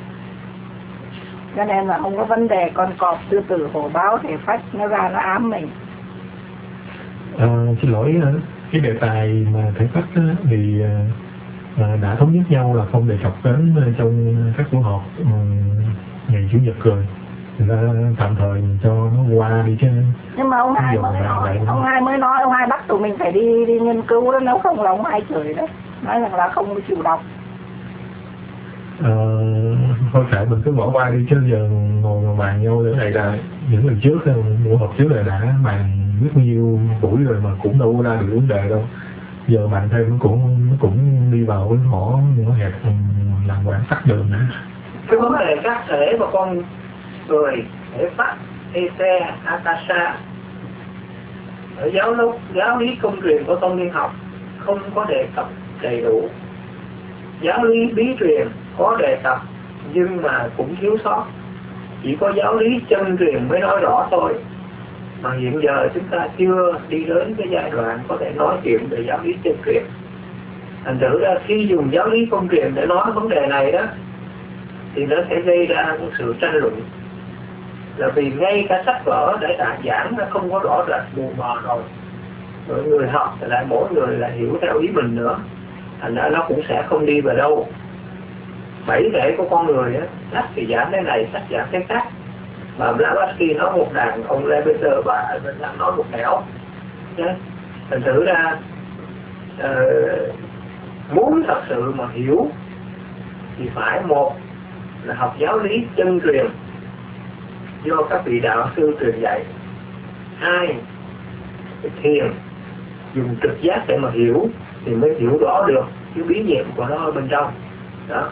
Cho nên là không có vấn đề con cọp sư tử hổ báo thể phách nó ra nó ám mình. À, xin lỗi, cái đề tài mà thể phách á, thì à, đã thống nhất nhau là không đề cập đến trong các buổi họp um, ngày chủ nhật rồi. Thì ra tạm thời cho nó qua đi chứ. Nhưng mà ông hai mới nói, ông hai mới nói, ông hai bắt tụi mình phải đi đi nghiên cứu đó, nếu không là ông hai chửi đấy. Nói rằng là không chịu đọc. Ờ, thôi kệ mình cứ bỏ qua đi chứ giờ ngồi mà bàn nhau để này là những lần trước buổi họp trước là đã bàn rất nhiều buổi rồi mà cũng đâu có ra được vấn đề đâu. Giờ bạn thêm nó cũng nó cũng đi vào cái ngõ ngõ hẹp làm quảng tắc đường nữa. Cái vấn đề các thể và con người thể phách Ete Akasha ở giáo lúc giáo lý công truyền của tông liên học không có đề cập đầy đủ. Giáo lý bí truyền có đề cập nhưng mà cũng thiếu sót. Chỉ có giáo lý chân truyền mới nói rõ thôi. Mà hiện giờ chúng ta chưa đi đến cái giai đoạn có thể nói chuyện về giáo lý chân truyền. Thành thử ra khi dùng giáo lý công truyền để nói vấn đề này đó thì nó sẽ gây ra một sự tranh luận. Là vì ngay cả sách vở để đạt giảng nó không có rõ rệt mù mờ rồi. Mọi người học thì lại mỗi người là hiểu theo ý mình nữa. Thành ra nó cũng sẽ không đi vào đâu. Bảy thể của con người á, sách thì giảng cái này, sách giảng cái khác. Mà Blavatsky nói một đàn, ông Lebeter và mình đang nói một nẻo. Thành thử ra uh, muốn thật sự mà hiểu thì phải một là học giáo lý chân truyền do các vị đạo sư truyền dạy, hai cái thiền dùng trực giác để mà hiểu thì mới hiểu rõ được cái bí nhiệm của nó ở bên trong đó.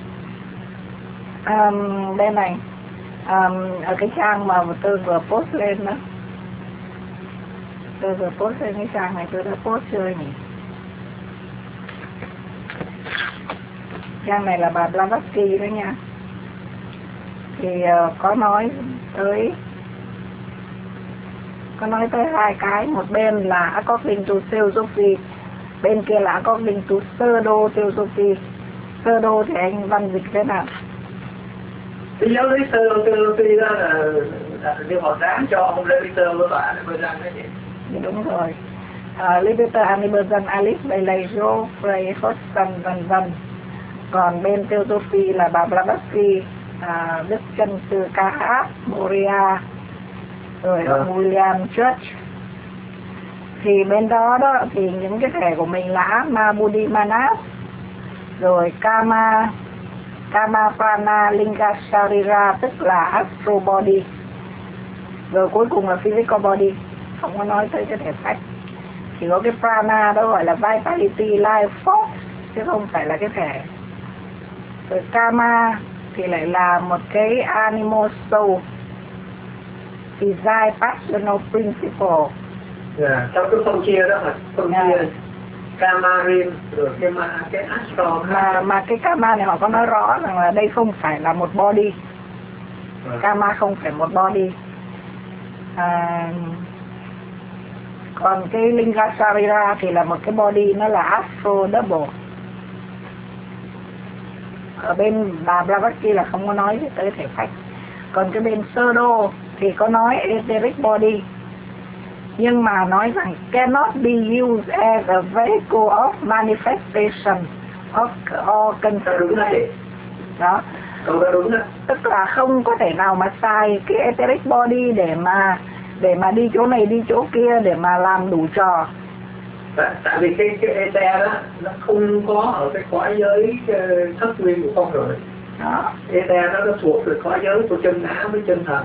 Um, đây này, um, ở cái trang mà tôi vừa post lên đó, tôi vừa post lên cái trang này, tôi đã post chưa nhỉ? Trang này là bà Blavatsky đó nha. Thì uh, có nói tới có nói tới hai cái, một bên là according to theosophy, bên kia là according to pseudo theosophy. Pseudo thì anh văn dịch thế nào? Cái giáo lý pseudo theosophy đó là, là như họ dán cho ông Lê Peter với bà Anibazan đấy chị. Dạ đúng rồi. Uh, Lê Peter, Anibazan, Alice Bellaijo, Frey Hodgson vân vân. Còn bên theosophy là bà Blavatsky, uh, Đức Chân Sư Ca Hát, Moria, rồi à. ông William Church. Thì bên đó đó thì những cái thể của mình là Mahabodhi Manas, rồi Kama, Kama Prana Linga Sharira, tức là Astro Body, rồi cuối cùng là Physical Body, không có nói tới cái thể phách. Chỉ có cái Prana đó gọi là Vitality Life Force, chứ không phải là cái thể. Rồi Kama thì lại là một cái Animal Soul, Desire Passional Principle. Yeah, trong cái phân chia đó là phân Yeah. chia Kama Rim, rồi cái ma cái Astro Mà, mà cái Kama này họ có nói rõ rằng là đây không phải là một body. à. Kama không phải một body. À, còn cái Linga Sharira thì là một cái body, nó là Astro Double. Ở bên bà Blavatsky là không có nói tới thể phách. Còn cái bên Pseudo thì có nói etheric body, nhưng mà nói rằng cannot be used as a vehicle of manifestation of all Đúng đấy. đó. Câu đó đúng đó. Tức là không có thể nào mà xài cái etheric body để mà để mà đi chỗ này đi chỗ kia để mà làm đủ trò. Tại, tại vì cái cái ether đó nó không có ở cái cõi giới thất nguyên của con rồi. Đó. Ether đó nó thuộc về cõi giới của chân á với chân thần.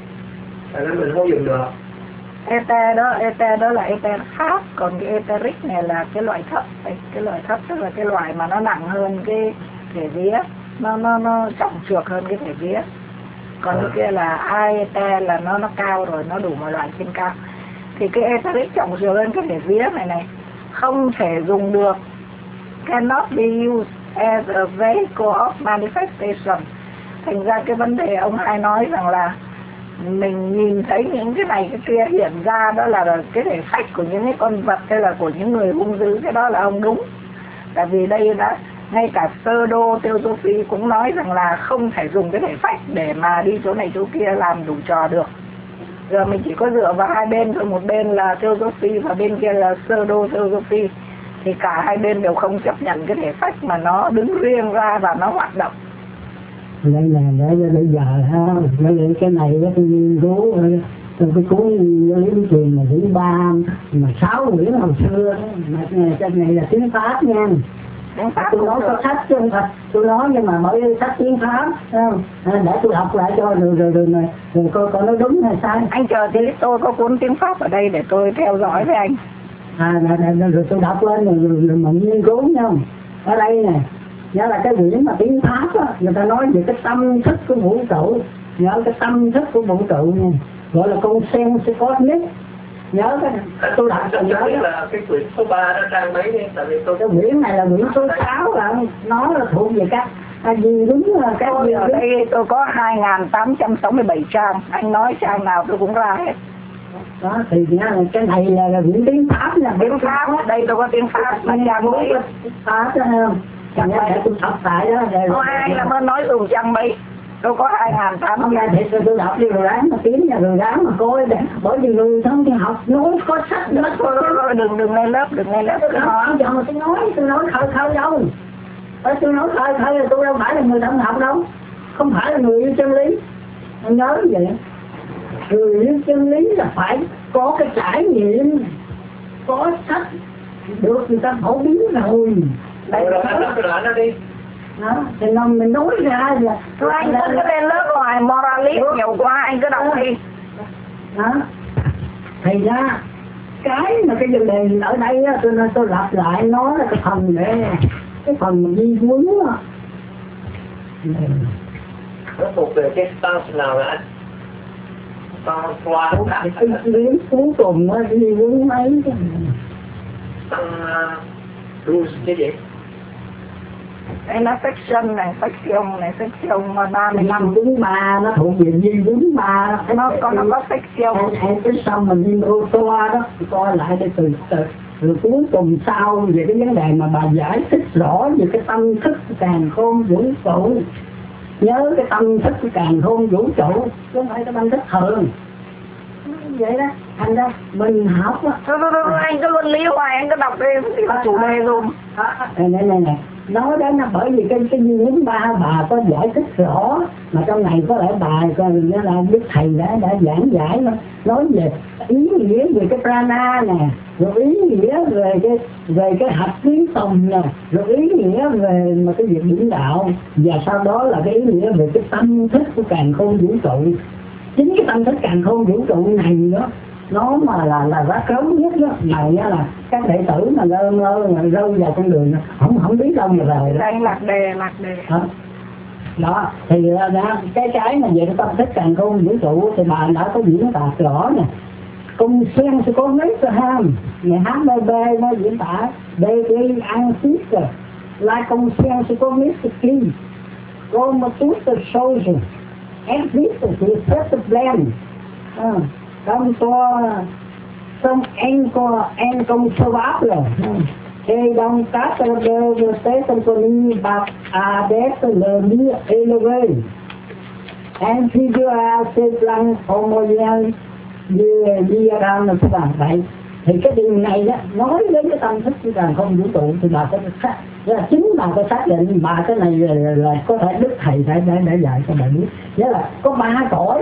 Tại nên mình không dùng được. Ether đó, ether đó là ether khác, còn cái etheric này là cái loại thấp. Cái loại thấp tức là cái loại mà nó nặng hơn cái thể vía, nó nó nó trọng trược hơn cái thể vía. Còn à. cái kia là ai ether là nó nó cao rồi, nó đủ mọi loại trên cao. Thì cái etheric trọng trược hơn cái thể vía này này không thể dùng được, cannot be used as a vehicle of manifestation. Thành ra cái vấn đề ông hai nói rằng là mình nhìn thấy những cái này cái kia hiện ra đó là cái thể phách của những cái con vật hay là của những người hung dữ, cái đó là ông đúng. Tại vì đây đã ngay cả Pseudo Theosophy cũng nói rằng là không thể dùng cái thể phách để mà đi chỗ này chỗ kia làm đủ trò được. Giờ mình chỉ có dựa vào hai bên thôi, một bên là Theosophy và bên kia là Pseudo Theosophy, thì cả hai bên đều không chấp nhận cái thể phách mà nó đứng riêng ra và nó hoạt động. Đây là để bây giờ ha, bây cái này cái nghiên cứu trong cái cuốn lý truyền mà thứ ba mà sáu quyển hồi xưa mà cái này là tiếng Pháp nha. Tôi nói có sách chứ không phải tôi nói, nhưng mà mới sách tiếng Pháp không? Để tôi đọc lại cho rồi rồi rồi rồi, rồi coi coi nó đúng hay sai. Anh chờ tí tôi có cuốn tiếng Pháp ở đây để tôi theo dõi với anh. À rồi, rồi, rồi tôi đọc lên rồi, rồi, rồi mình nghiên cứu nha. Ở đây nè, nhớ là cái quyển mà tiếng Pháp á, người ta nói về cái tâm thức của vũ trụ, nhớ cái tâm thức của vũ trụ nha, gọi là con sen cosmic. Nhớ cái tôi đọc cho nhớ là cái quyển số ba đó trang mấy đi, tại vì tôi cái quyển này là quyển số sáu, là nó là thuộc về các cái gì đúng là cái gì ở đây tôi có hai nghìn tám trăm sáu mươi bảy trang, anh nói trang nào tôi cũng ra hết. Đó thì nha, cái này là, là quyển tiếng Pháp nha, tiếng Pháp đây tôi có tiếng Pháp mà trang mấy Pháp đó không? Chẳng nhớ để tôi đọc lại đó. Có ai là mới nói ừm trang mấy. Tôi có hai nghìn tám trăm. Để tôi, tôi đọc đi rồi ráng mà tiếng nhà rồi ráng mà coi để, bởi vì người không thì học nói có sách nữa. Thôi thôi đừng đừng lên lớp, đừng lên lớp. Tôi nói giờ tôi nói, tôi nói khơi khơi đâu. Ở tôi nói khơi khơi là tôi đâu phải là người tâm học đâu. Không phải là người yêu chân lý. Anh nhớ vậy. Người yêu chân lý là phải có cái trải nghiệm, có sách được người ta phổ biến rồi. Đây rồi, nó nói nó đi. đó thì nó mình nói ra là thôi anh cứ lên lớp ngoài moralist nhiều quá, anh cứ đọc đi. Đó thì ra cái mà cái vấn đề ở đây á, tôi nói tôi lặp lại nó là cái phần để cái phần di huấn á. Nó thuộc về cái stance nào vậy anh? Stance qua đến cuối cùng á di huấn mấy cái tăng rules cái gì? Đây là section này, section này, section mà ba mươi năm lăm đúng ba nó thuộc về di huấn ba nó có nó có section. em cái xong mình đi ô tô đó coi lại để từ từ rồi cuối cùng sau về cái vấn đề mà bà giải thích rõ về cái tâm thức của càn khôn vũ trụ, nhớ cái tâm thức của càn khôn vũ trụ chứ không phải cái tâm thức thường vậy đó. Thành ra mình học á, Thôi thôi thôi anh cứ luân lý hoài, anh cứ đọc đi thì có chủ đề luôn. này này này này nói đó là bởi vì cái cái duy nhất ba bà có giải thích rõ mà trong này có lẽ bà coi như là đức thầy đã đã giảng giải nó nói về ý nghĩa về cái prana nè, rồi ý nghĩa về cái về cái hạt khí tùng nè, rồi ý nghĩa về mà cái việc biển đạo, và sau đó là cái ý nghĩa về cái tâm thức của càn khôn vũ trụ. Chính cái tâm thức càn khôn vũ trụ này đó nó mà là là rắc rối nhất đó này là các đệ tử mà lơ mơ mà rơi vào con đường không không biết đâu mà rồi đó. Đây lạc đề lạc đề đó, đó thì đó, cái cái mà về cái tâm thức càn khôn vũ trụ thì bà đã có diễn tả rõ nè. Cùng xuyên sẽ có mấy cái ham ngày hát bê bê nó diễn tả bê đi ăn xít rồi lại cùng xuyên sẽ có mấy cái kim có một chút từ sôi rồi em biết thì set the plan à, không có xong anh có anh không sơ báp rồi thì đồng các tờ đơ vừa tế tâm có ní bạc à đế tờ lờ ní eleve em khi đưa ra xê plăng homogen như đi ra là các bạn vậy thì cái điều này đó nói đến cái tâm thức của càng không vũ trụ thì bà có xác là chính bà có xác định bà cái này là, là, là có thể đức thầy đã đã, đã dạy cho bà biết nghĩa là có ba cõi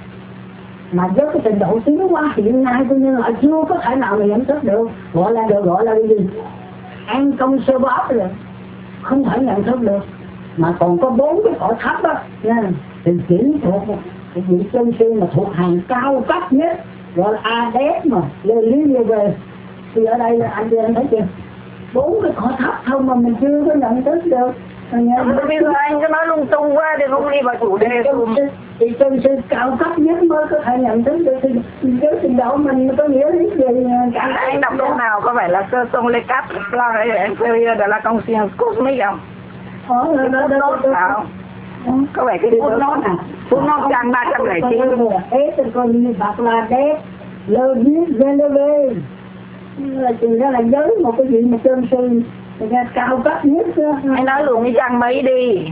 mà với cái trình độ tiến hóa hiện nay tôi như là chưa có thể nào mà nhận thức được, gọi là được gọi là cái gì ăn công sơ bóp rồi không thể nhận thức được, mà còn có bốn cái cõi thấp đó nha, thì chỉ thuộc cái vị chân sư mà thuộc hàng cao cấp nhất gọi là Ades mà lên lý liêu về thì ở đây là anh chị em thấy chưa bốn cái cõi thấp không mà mình chưa có nhận thức được. Bây giờ anh cứ nói lung tung quá thì không đi vào chủ đề luôn. Thì chân sư cao cấp nhất mới có thể nhận thức được thì với trình độ mình có nghĩa lý gì cả. Anh đọc câu nào có phải là sơ sông lê cáp là inferior de la conscience cosmic không? Ờ, đó, đó, đó, đó. Có vẻ cái phút nó nè, phút nó trang ba trăm lẻ chín. Ế tên con như bạc là đét, lơ viết về lơ về. Là chỉ ra là giới một cái gì mà chân sư cao cấp nhất. Anh nói luôn cái trang mấy đi.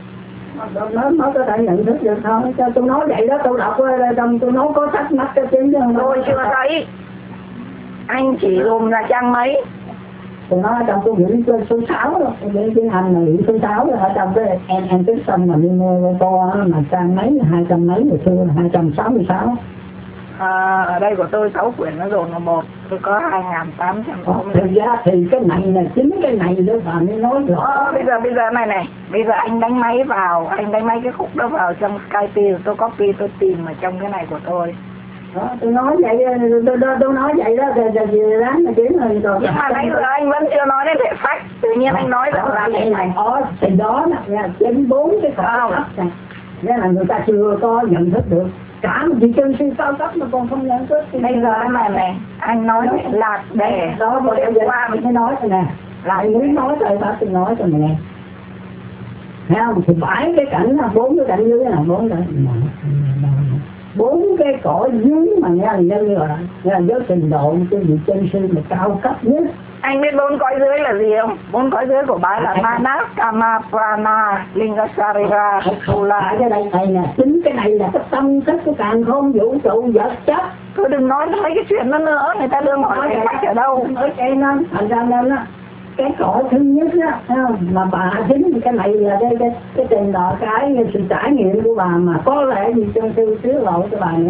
Nó mới có thể nhận thức được thôi. Cho tôi nói vậy đó, tôi đọc ở trong tôi nói có sách mắt cho chính chứ. Tôi chưa thấy. Anh chỉ dùng là trang mấy. Tôi nói trong tôi nghĩ trên số sáu đó, cái tiếng Anh là nghĩ số sáu đó, ở trong cái em em cái sân mà đi mua to mà trang mấy, hai trăm mấy ngày xưa, hai trăm sáu mươi sáu. À, ở đây của tôi sáu quyển nó dồn vào một, tôi có hai nghìn tám trăm. Thực ra thì cái này là chính cái này đó bà mới nói rõ. Ờ, bây giờ bây giờ này này, bây giờ anh đánh máy vào, anh đánh máy cái khúc đó vào trong Skype, tôi copy tôi tìm ở trong cái này của tôi. Đó, tôi nói vậy, tôi, tôi, tôi nói vậy đó, thì gì đáng mà kiếm rồi. Nhưng mà nãy giờ anh vẫn chưa nói đến thể phách, tự nhiên anh nói rằng là vậy này. Đó, thì đó là trên bốn cái cõi thấp này. Nghĩa là người ta chưa có nhận thức được. Cả một vị chân sư cao cấp mà còn không nhận thức. Bây giờ cái này này, anh nói lạc đề. Đó, bây giờ qua mình mới nói rồi nè. Lại muốn nói rồi, ta tôi nói cho mày nghe. Thấy không? Thì bãi cái cảnh là bốn cái cảnh dưới là bốn cái. Bốn cái cõi dưới mà nghe là như là, là với trình độ cái vị chân sư mà cao cấp nhất. Anh biết bốn cõi dưới là gì không? Bốn cõi dưới của bái là Manas, Kama, Prana, Linga, Sarira, Sula. Cái đây này nè, chính cái này là cái tâm thức của càn khôn vũ trụ vật chất. Thôi đừng nói mấy cái chuyện đó nữa, người ta đương hỏi cái cách ở đâu. Nói cái nó, thành ra nên á, cái cõi thứ nhất á, mà bà chính cái này là cái, cái, cái trình độ cái sự trải nghiệm của bà mà có lẽ gì chân sư tiết lộ cho bà nữa.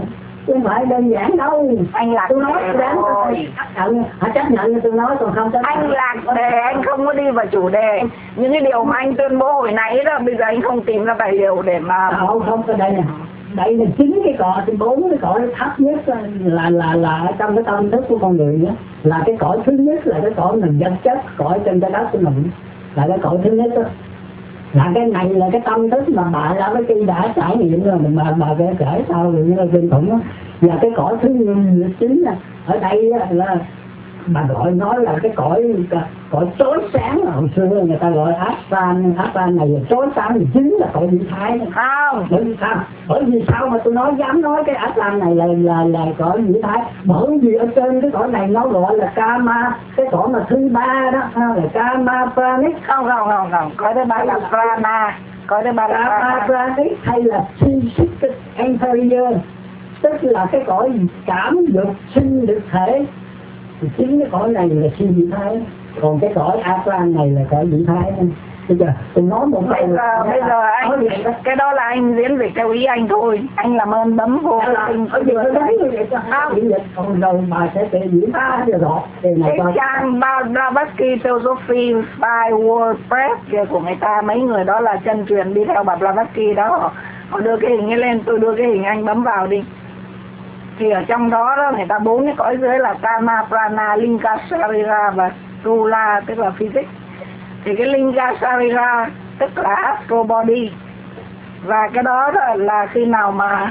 chứ không phải đơn giản đâu. Anh lạc Tôi nói đề đáng rồi. chấp nhận, họ chấp nhận tôi nói còn không chấp nhận. Anh lạc đề, anh không có đi vào chủ đề. Những cái điều mà anh tuyên bố hồi nãy đó, bây giờ anh không tìm ra tài liệu để mà... Không, không, cái đây nè. Đây là chính cái cõi, thì bốn cái cõi thấp nhất là là là ở trong cái tâm thức của con người đó. Là cái cõi thứ nhất là cái cõi mình vật chất, cõi trên trái đất của mình. Là cái cõi thứ nhất đó. Là cái này là cái tâm thức mà bà là cái khi đã trải nghiệm rồi mà bà bà kể sao rồi như là kinh khủng đó. Và cái cõi thứ chính là ở đây là bà gọi nói là cái cõi cõi chói sáng, hồi xưa người ta gọi Aspan, Aspan này là chói sáng thì chính là cõi vị thái. Không. Bởi vì sao? Bởi vì sao mà tôi nói dám nói cái Aspan này là là là cõi vị thái? Bởi vì ở trên cái cõi này nó gọi là Kama, cái cõi mà thứ ba đó là Kama Pranik. Không không không không, cõi thứ ba là Prana, cõi thứ ba là Kama Pranik hay là Psychic Inferior, tức là cái cõi cảm dục sinh được thể. Thì chính cái cõi này là siêu vị thái, còn cái cõi Aslan này là cõi vị thái. Bây giờ tôi nói một bây giờ bây giờ anh cái đó là anh diễn dịch theo ý anh thôi, anh làm ơn bấm vô anh ở giờ nó đấy như vậy cho hai diễn dịch còn rồi mà sẽ tự diễn ta được rồi. Cái trang Blavatsky Philosophy by WordPress kia của người ta, mấy người đó là chân truyền đi theo bà Blavatsky đó, họ đưa cái hình ấy lên, tôi đưa cái hình anh bấm vào đi. Thì ở trong đó, đó người ta bốn cái cõi dưới là Kama, Prana, Linga, Sharira và Stula, tức là physics. Thì cái Linga, Sharira tức là astral body. Và cái đó, đó là khi nào mà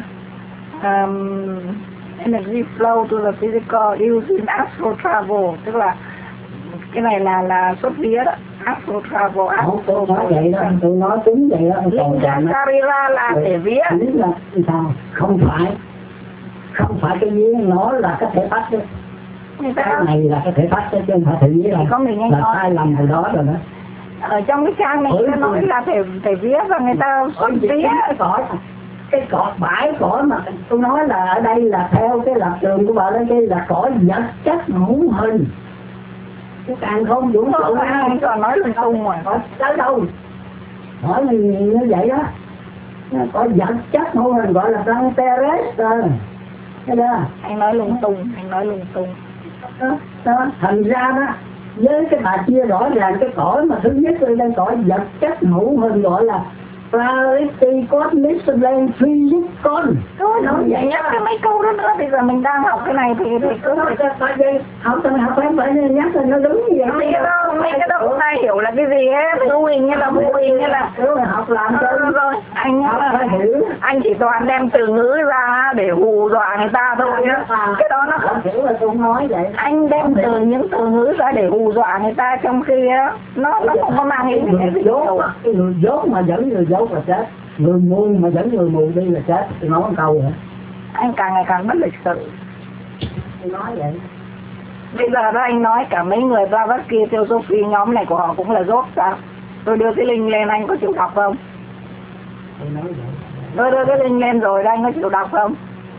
um, energy flow to the physical using astral travel, tức là cái này là là xuất vía đó, astral travel. Không, tôi nói vậy đó, tôi nói đúng vậy đó. Linga, Sharira là thể vía. Là sao? Không phải. Không phải cái vía nó là cái thể phách đó. Cái này là cái thể phách đó chứ không phải thể vía, là, là sai lầm hồi đó rồi đó. Ở trong cái trang này người ta nói là thể thể vía và người ta xuất vía. Cái cõi cái cõi bãi cõi mà tôi nói là ở đây là theo cái lập trường của bà đó, cái là cõi vật chất ngũ hình. Cái càng không vũ trụ anh còn nói lung tung rồi. Có tới đâu hỏi mình như vậy đó. Cõi vật chất ngũ hình gọi là Planteres rồi. Cái đó anh nói lung tung, anh nói lung tung. Đó, đó. Thành ra đó, với cái bà chia rõ ràng cái cõi mà thứ nhất là đây cõi vật chất ngũ hình gọi là Clarity Cosmic Plane Physics Con. Thôi nói vậy nhắc cái mấy câu đó nữa, bây giờ mình đang học cái này thì thì cứ nói cho ba giây học tôi học phải phải nhắc là nó đúng như vậy. mấy cái đó mấy cái đó cũng ai hiểu là cái gì hết, hữu hình hay là vô hình hay là đúng rồi, học làm cho rồi, rồi. Anh phải hiểu. Anh chỉ toàn đem từ ngữ ra để hù dọa người ta thôi đó. Cái đó nó không hiểu là tôi nói vậy. Anh đem từ những từ ngữ ra để hù dọa người ta, trong khi đó, nó nó không có mang ý nghĩa gì đâu. Cái người dốt mà dẫn người dốt là chết, người ngu mà dẫn người mù đi là chết. Tôi nói một câu vậy. Anh càng ngày càng bất lịch sự. Tôi nói vậy. Bây giờ đó anh nói cả mấy người Blavatsky Philosophy nhóm này của họ cũng là dốt sao? Tôi đưa cái link lên, anh có chịu đọc không? Tôi nói vậy. Tôi đưa cái link lên rồi, anh có chịu đọc không?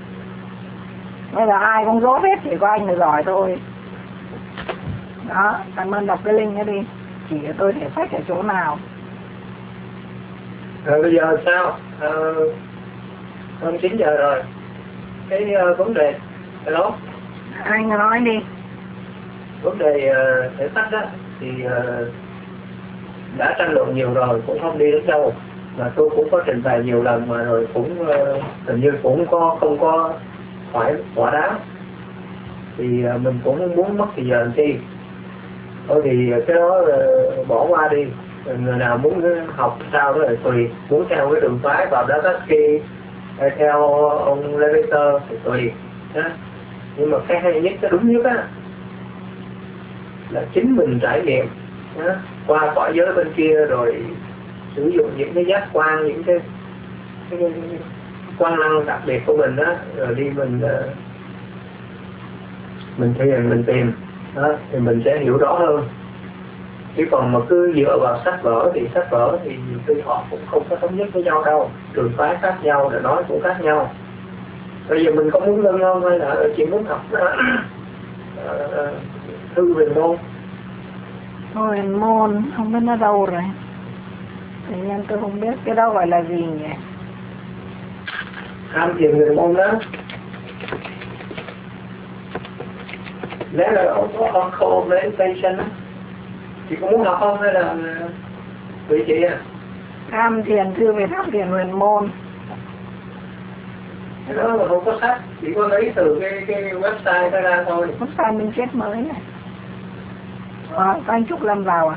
Bây giờ ai cũng dốt hết, chỉ có anh là giỏi thôi. Đó, cảm ơn đọc cái link đó đi. Chỉ cho tôi thể sách ở chỗ nào. Rồi bây giờ sao? Ờ, hơn chín giờ rồi. Cái uh, vấn đề, hello? Anh nói đi. Vấn đề uh, thể sách đó thì uh, đã tranh luận nhiều rồi, cũng không đi đến đâu. Mà tôi cũng có trình bày nhiều lần mà rồi cũng uh, hình như cũng có không có phải quả đáng. Thì uh, mình cũng không muốn mất thời giờ làm chi. Thôi thì cái đó uh, bỏ qua đi. Người nào muốn học sao đó là tùy, muốn theo cái đường phái vào đó tất khi theo ông Levator thì tùy đó. Nhưng mà cái hay nhất, cái đúng nhất á là chính mình trải nghiệm đó. Qua cõi giới bên kia rồi sử dụng những cái giác quan, những cái, cái, cái quan năng đặc biệt của mình đó, rồi đi mình mình thiền, mình tìm đó, thì mình sẽ hiểu rõ hơn. Chứ còn mà cứ dựa vào sách vở thì sách vở thì nhiều khi họ cũng không có thống nhất với nhau đâu, trường phái khác nhau, rồi nói cũng khác nhau. Bây giờ mình có muốn lân không hay là chỉ muốn học uh, thư huyền môn? Huyền môn không biết nó đâu rồi, tự nhiên tôi không biết cái đó gọi là gì nhỉ. Tham thiền huyền môn đó. Lẽ là ông có ông khô lấy patient á, chị có muốn học không hay là tùy chị à? Tham thiền thư về tham thiền huyền môn. Cái đó là không có sách, chỉ có lấy từ cái cái website đó ra thôi. Website mình chết mới này. Ờ, có anh Trúc Lâm vào à?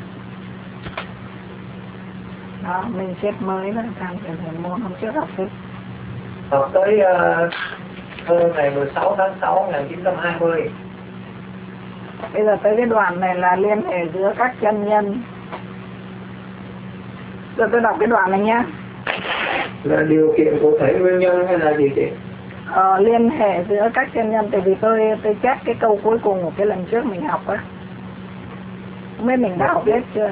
Đó, mình chết mới đó, tham thiền huyền môn, hôm trước học thích. Học tới uh, ngày mười sáu tháng sáu năm một nghìn chín trăm hai mươi. Bây giờ tới cái đoạn này là liên hệ giữa các chân nhân. Giờ tôi đọc cái đoạn này nhá. Là điều kiện cụ thể nguyên nhân hay là gì chị? Ờ, liên hệ giữa các chân nhân, tại vì tôi tôi chép cái câu cuối cùng của cái lần trước mình học á. Không biết mình đã học hết chưa?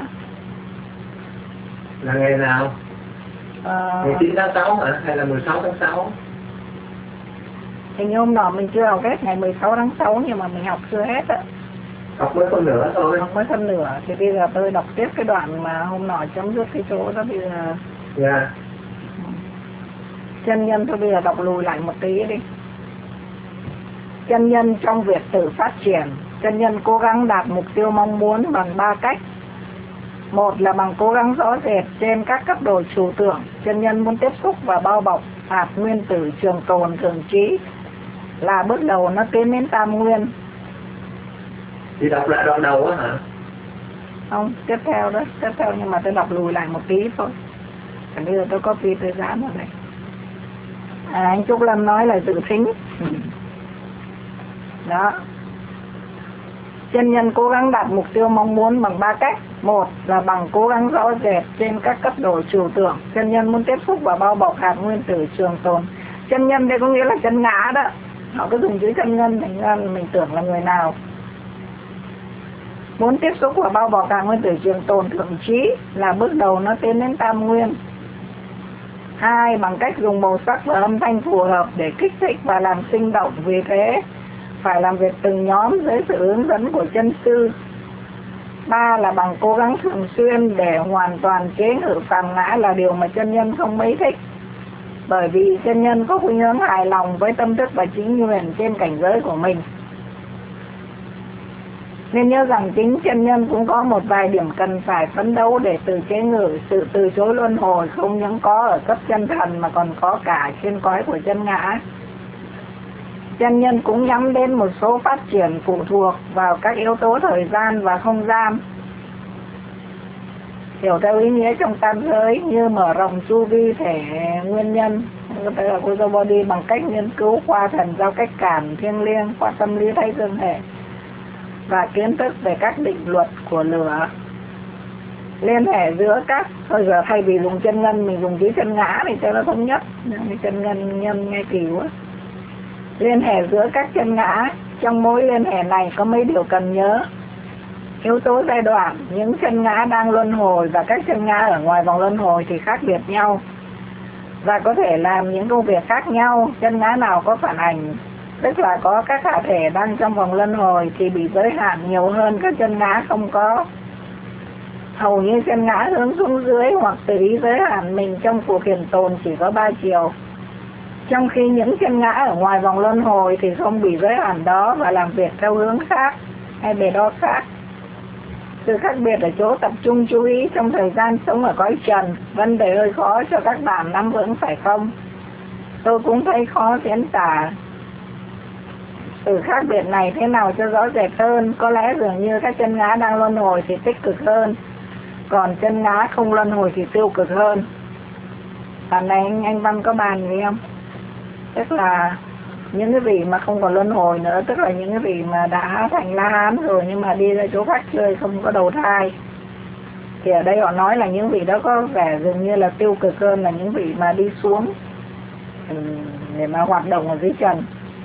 Là ngày nào? Ờ, mười chín tháng sáu hả? Hay là mười sáu tháng sáu? hình như hôm nọ mình chưa học hết ngày mười sáu tháng sáu, nhưng mà mình học chưa hết á. Học mới phân nửa thôi. Học mới phân nửa, thì bây giờ tôi đọc tiếp cái đoạn mà hôm nọ chấm dứt cái chỗ đó bây giờ. Dạ. Yeah. Chân nhân, tôi bây giờ đọc lùi lại một tí đi. Chân nhân trong việc tự phát triển, chân nhân cố gắng đạt mục tiêu mong muốn bằng ba cách. Một là bằng cố gắng rõ rệt trên các cấp độ trừu tượng, chân nhân muốn tiếp xúc và bao bọc hạt nguyên tử trường tồn thường trí, là bước đầu nó tiến đến tam nguyên. Chị đọc lại đoạn đầu á hả? Không, tiếp theo đó, tiếp theo nhưng mà tôi đọc lùi lại một tí thôi. Còn bây giờ tôi copy tôi dán vào đây. À, anh Trúc Lâm nói là dự thính. Đó. Chân nhân cố gắng đạt mục tiêu mong muốn bằng ba cách. Một là bằng cố gắng rõ rệt trên các cấp độ trừu tượng, chân nhân muốn tiếp xúc và bao bọc hạt nguyên tử trường tồn. Chân nhân đây có nghĩa là chân ngã đó. Họ cứ dùng chữ chân nhân mình, mình tưởng là người nào. Muốn tiếp xúc và bao bọc hạt nguyên tử trường tồn thượng trí, là bước đầu nó tiến đến tam nguyên. Hai, bằng cách dùng màu sắc và âm thanh phù hợp để kích thích và làm sinh động, vì thế phải làm việc từng nhóm dưới sự hướng dẫn của chân sư. Ba là bằng cố gắng thường xuyên để hoàn toàn chế ngự phàm ngã, là điều mà chân nhân không mấy thích. Bởi vì chân nhân có khuynh hướng hài lòng với tâm thức và chính nguyện trên cảnh giới của mình. Nên nhớ rằng chính chân nhân cũng có một vài điểm cần phải phấn đấu để từ chế ngự. Sự từ chối luân hồi không những có ở cấp chân thần mà còn có cả trên cõi của chân ngã. Chân nhân cũng nhắm đến một số phát triển phụ thuộc vào các yếu tố thời gian và không gian, hiểu theo ý nghĩa trong tam giới, như mở rộng chu vi thể nguyên nhân, tức là Kuzo Body, bằng cách nghiên cứu khoa thần giao cách cảm thiêng liêng, khoa tâm lý thay dương hệ và kiến thức về các định luật của lửa. Liên hệ giữa các, thôi giờ thay vì dùng chân nhân mình dùng chữ chân ngã thì cho nó thống nhất, chân nhân nhân nghe kỳ quá. Liên hệ giữa các chân ngã, trong mối liên hệ này có mấy điều cần nhớ. Yếu tố giai đoạn, những chân ngã đang luân hồi và các chân ngã ở ngoài vòng luân hồi thì khác biệt nhau và có thể làm những công việc khác nhau. Chân ngã nào có phản ảnh, tức là có các hạ thể đang trong vòng luân hồi, thì bị giới hạn nhiều hơn các chân ngã không có. Hầu như chân ngã hướng xuống dưới hoặc tự ý giới hạn mình trong cuộc hiển tồn chỉ có ba chiều, trong khi những chân ngã ở ngoài vòng luân hồi thì không bị giới hạn đó và làm việc theo hướng khác hay bề đo khác. Sự khác biệt ở chỗ tập trung chú ý trong thời gian sống ở cõi trần, vấn đề hơi khó cho các bạn nắm vững phải không? Tôi cũng thấy khó diễn tả sự khác biệt này thế nào cho rõ rệt hơn. Có lẽ dường như các chân ngã đang luân hồi thì tích cực hơn, còn chân ngã không luân hồi thì tiêu cực hơn. Lần này anh, anh Văn có bàn gì không? Tức là những cái vị mà không còn luân hồi nữa, tức là những cái vị mà đã thành La Hán rồi nhưng mà đi ra chỗ khác chơi không có đầu thai, thì ở đây họ nói là những vị đó có vẻ dường như là tiêu cực hơn là những vị mà đi xuống để mà hoạt động ở dưới trần.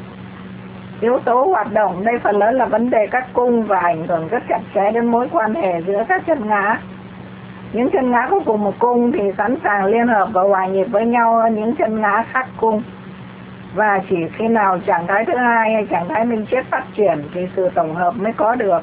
Yếu tố hoạt động đây phần lớn là vấn đề các cung và ảnh hưởng rất chặt chẽ đến mối quan hệ giữa các chân ngã. Những chân ngã có cùng một cung thì sẵn sàng liên hợp và hòa nhịp với nhau hơn những chân ngã khác cung. Và chỉ khi nào trạng thái thứ hai hay trạng thái minh triết phát triển thì sự tổng hợp mới có được.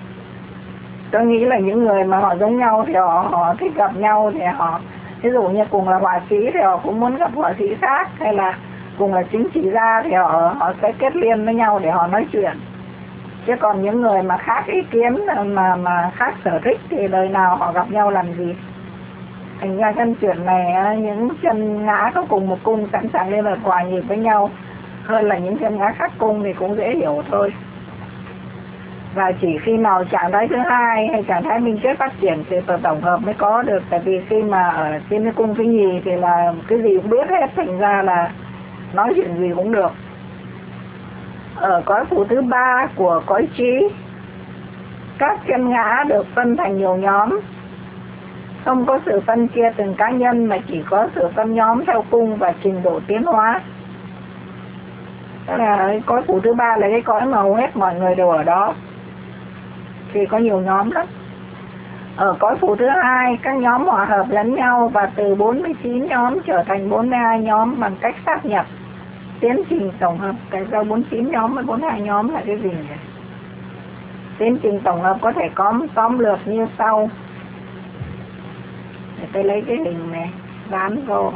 Tôi nghĩ là những người mà họ giống nhau thì họ, họ thích gặp nhau, thì họ ví dụ như cùng là họa sĩ thì họ cũng muốn gặp họa sĩ khác, hay là cùng là chính trị gia thì họ họ sẽ kết liên với nhau để họ nói chuyện. Chứ còn những người mà khác ý kiến, mà mà khác sở thích thì đời nào họ gặp nhau làm gì. Thành ra chân chuyện này, những chân ngã có cùng một cung sẵn sàng lên là hòa nhịp với nhau, hơn là những chân ngã khác cung thì cũng dễ hiểu thôi. Và chỉ khi nào trạng thái thứ hai hay trạng thái minh kết phát triển thì tổng hợp mới có được. Tại vì khi mà ở trên cái cung thứ nhì thì là cái gì cũng biết hết, thành ra là nói chuyện gì cũng được. Ở cõi phủ thứ ba của cõi trí, các chân ngã được phân thành nhiều nhóm, không có sự phân chia từng cá nhân mà chỉ có sự phân nhóm theo cung và trình độ tiến hóa. Tức là cõi phủ thứ ba là cái cõi mà hầu hết mọi người đều ở đó, thì có nhiều nhóm lắm. Ở cõi phủ thứ hai, các nhóm hòa hợp lẫn nhau và từ bốn mươi chín nhóm trở thành bốn mươi hai nhóm bằng cách sáp nhập. Tiến trình tổng hợp, cái do bốn mươi chín nhóm với bốn mươi hai nhóm là cái gì nhỉ? Tiến trình tổng hợp có thể có tóm lược như sau. Để tôi lấy cái hình này dán vô.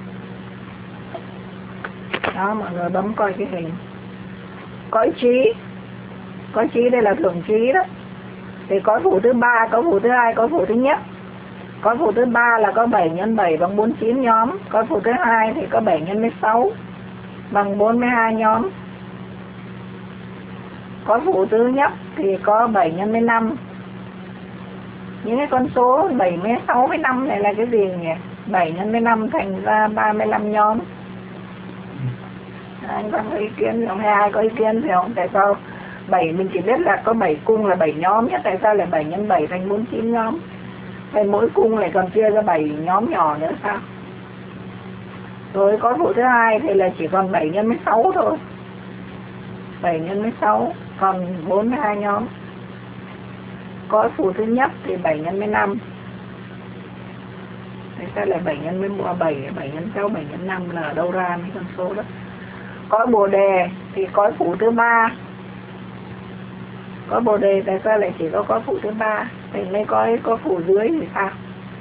Đó, mọi người bấm coi cái hình. Cõi trí, cõi trí đây là thượng trí đó. Thì cõi phủ thứ ba, cõi phủ thứ hai, cõi phủ thứ nhất. Cõi phủ thứ ba là có bảy nhân bảy bằng bốn mươi chín nhóm. Cõi phủ thứ hai thì có bảy nhân sáu bằng bốn mươi hai nhóm. Cõi phủ thứ nhất thì có bảy nhân năm. Những cái con số bảy mươi sáu với năm này là cái gì nhỉ? bảy nhân năm thành ra ba mươi lăm nhóm. Anh có ý kiến không? Hay ai có ý kiến thì không? Tại sao bảy mình chỉ biết là có bảy cung là bảy nhóm nhất, tại sao lại bảy nhân bảy thành bốn mươi chín nhóm? Hay mỗi cung lại còn chia ra bảy nhóm nhỏ nữa sao? Rồi có phủ thứ hai thì là chỉ còn bảy nhân sáu thôi. bảy nhân sáu còn bốn mươi hai nhóm. Có phủ thứ nhất thì bảy nhân năm. Tại sao lại bảy nhân bảy, bảy nhân sáu, bảy nhân năm là ở đâu ra mấy con số đó? Có Bồ Đề thì có phủ thứ ba. Có Bồ Đề tại sao lại chỉ có có phủ thứ ba? Thì mới có có phủ dưới thì sao?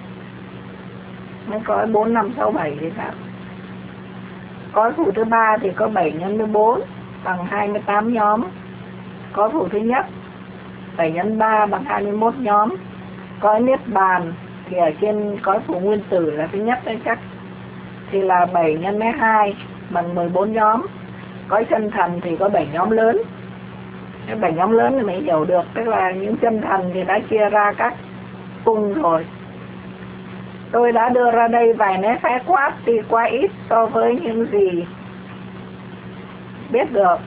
Mới có bốn, năm, sáu, bảy thì sao? Có phủ thứ ba thì có bảy nhân bốn bằng hai mươi tám nhóm. Có phủ thứ nhất bảy nhân ba bằng hai mươi mốt nhóm. Có Niết Bàn thì ở trên có phủ nguyên tử là thứ nhất đấy chắc, thì là bảy nhân hai bằng mười bốn nhóm. Có chân thần thì có bảy nhóm lớn. Cái bảy nhóm lớn thì mới hiểu được, tức là những chân thần thì đã chia ra các cung rồi. Tôi đã đưa ra đây vài nét khái quát thì quá ít so với những gì biết được.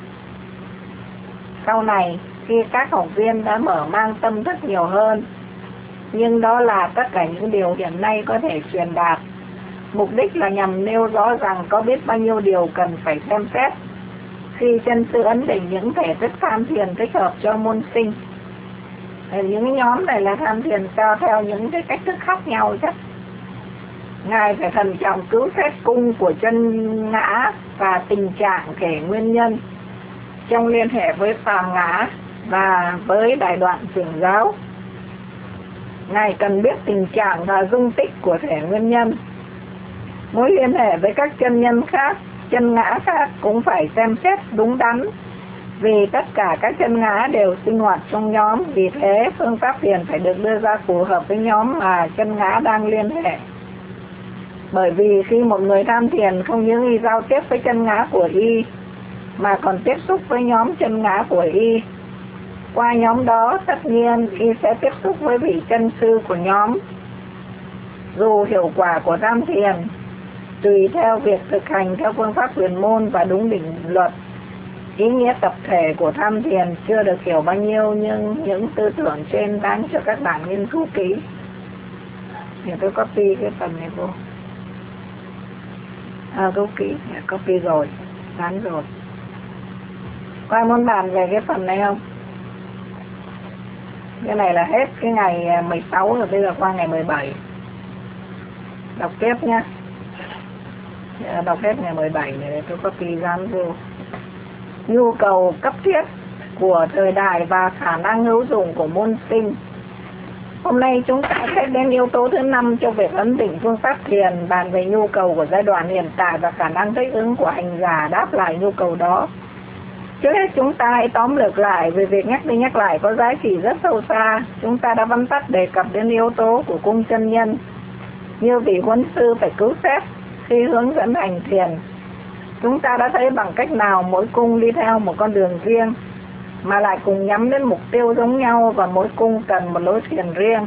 Sau này khi các học viên đã mở mang tâm thức nhiều hơn, nhưng đó là tất cả những điều hiện nay có thể truyền đạt. Mục đích là nhằm nêu rõ rằng có biết bao nhiêu điều cần phải xem xét khi chân sư ấn định những thể thức tham thiền thích hợp cho môn sinh. Những cái nhóm này là tham thiền sao theo những cái cách thức khác nhau chắc. Ngài phải thận trọng cứu xét cung của chân ngã và tình trạng thể nguyên nhân trong liên hệ với phàm ngã và với đại đoạn trưởng giáo. Ngài cần biết tình trạng và dung tích của thể nguyên nhân. Mối liên hệ với các chân nhân khác, chân ngã khác cũng phải xem xét đúng đắn, vì tất cả các chân ngã đều sinh hoạt trong nhóm. Vì thế phương pháp thiền phải được đưa ra phù hợp với nhóm mà chân ngã đang liên hệ. Bởi vì khi một người tham thiền không những y giao tiếp với chân ngã của y mà còn tiếp xúc với nhóm chân ngã của y, qua nhóm đó tất nhiên y sẽ tiếp xúc với vị chân sư của nhóm. Dù hiệu quả của tham thiền tùy theo việc thực hành theo phương pháp huyền môn và đúng định luật, ý nghĩa tập thể của tham thiền chưa được hiểu bao nhiêu, nhưng những tư tưởng trên đáng cho các bạn nghiên cứu kỹ. Thì tôi copy cái phần này vô. À, copy, copy rồi, dán rồi. Có ai muốn bàn về cái phần này không? Cái này là hết cái ngày mười sáu rồi, bây giờ qua ngày mười bảy. Đọc tiếp nhá. Đọc hết ngày mười bảy này để tôi copy dán vô. Nhu cầu cấp thiết của thời đại và khả năng hữu dụng của môn sinh. Hôm nay chúng ta sẽ đến yếu tố thứ năm cho việc ấn định phương pháp thiền, bàn về nhu cầu của giai đoạn hiện tại và khả năng thích ứng của hành giả đáp lại nhu cầu đó. Trước hết chúng ta hãy tóm lược lại về việc nhắc đi nhắc lại có giá trị rất sâu xa. Chúng ta đã vắn tắt đề cập đến yếu tố của cung chân nhân, như vị huấn sư phải cứu xét khi hướng dẫn hành thiền. Chúng ta đã thấy bằng cách nào mỗi cung đi theo một con đường riêng, mà lại cùng nhắm đến mục tiêu giống nhau và mỗi cung cần một lối thiền riêng.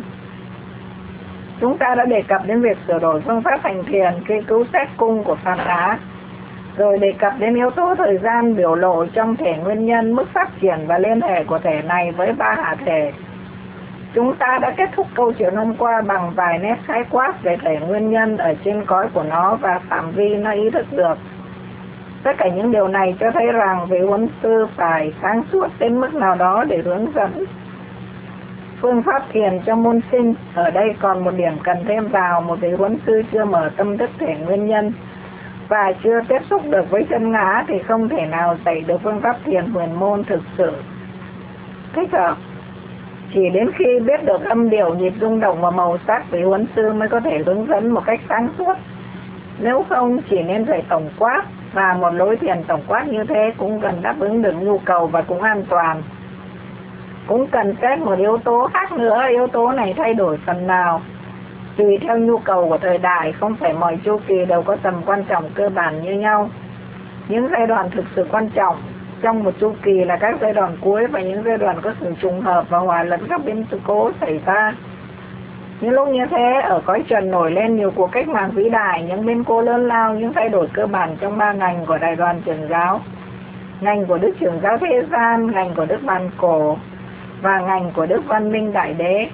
Chúng ta đã đề cập đến việc sửa đổi phương pháp hành thiền khi cứu xét cung của Phạn Á, rồi đề cập đến yếu tố thời gian biểu lộ trong thể nguyên nhân, mức phát triển và liên hệ của thể này với ba hạ thể. Chúng ta đã kết thúc câu chuyện hôm qua bằng vài nét khái quát về thể nguyên nhân ở trên cõi của nó và phạm vi nó ý thức được. Tất cả những điều này cho thấy rằng vị huấn sư phải sáng suốt đến mức nào đó để hướng dẫn phương pháp thiền cho môn sinh. Ở đây còn một điểm cần thêm vào: một vị huấn sư chưa mở tâm thức thể nguyên nhân và chưa tiếp xúc được với chân ngã thì không thể nào dạy được phương pháp thiền huyền môn thực sự thích hợp. Chỉ đến khi biết được âm điệu, nhịp rung động và màu sắc, vị huấn sư mới có thể hướng dẫn một cách sáng suốt. Nếu không, chỉ nên dạy tổng quát, và một lối thiền tổng quát như thế cũng cần đáp ứng được nhu cầu và cũng an toàn. Cũng cần xét một yếu tố khác nữa. Yếu tố này thay đổi phần nào tùy theo nhu cầu của thời đại, không phải mọi chu kỳ đều có tầm quan trọng cơ bản như nhau. Những giai đoạn thực sự quan trọng trong một chu kỳ là các giai đoạn cuối, và những giai đoạn có sự trùng hợp và hòa lẫn các biến cố xảy ra. Những lúc như thế, ở cõi trần nổi lên nhiều cuộc cách mạng vĩ đại, những biến cố lớn lao, những thay đổi cơ bản trong ba ngành của Đài Đoàn Trưởng giáo: ngành của Đức Trưởng giáo Thế gian, ngành của Đức Bàn Cổ và ngành của Đức Văn Minh Đại Đế.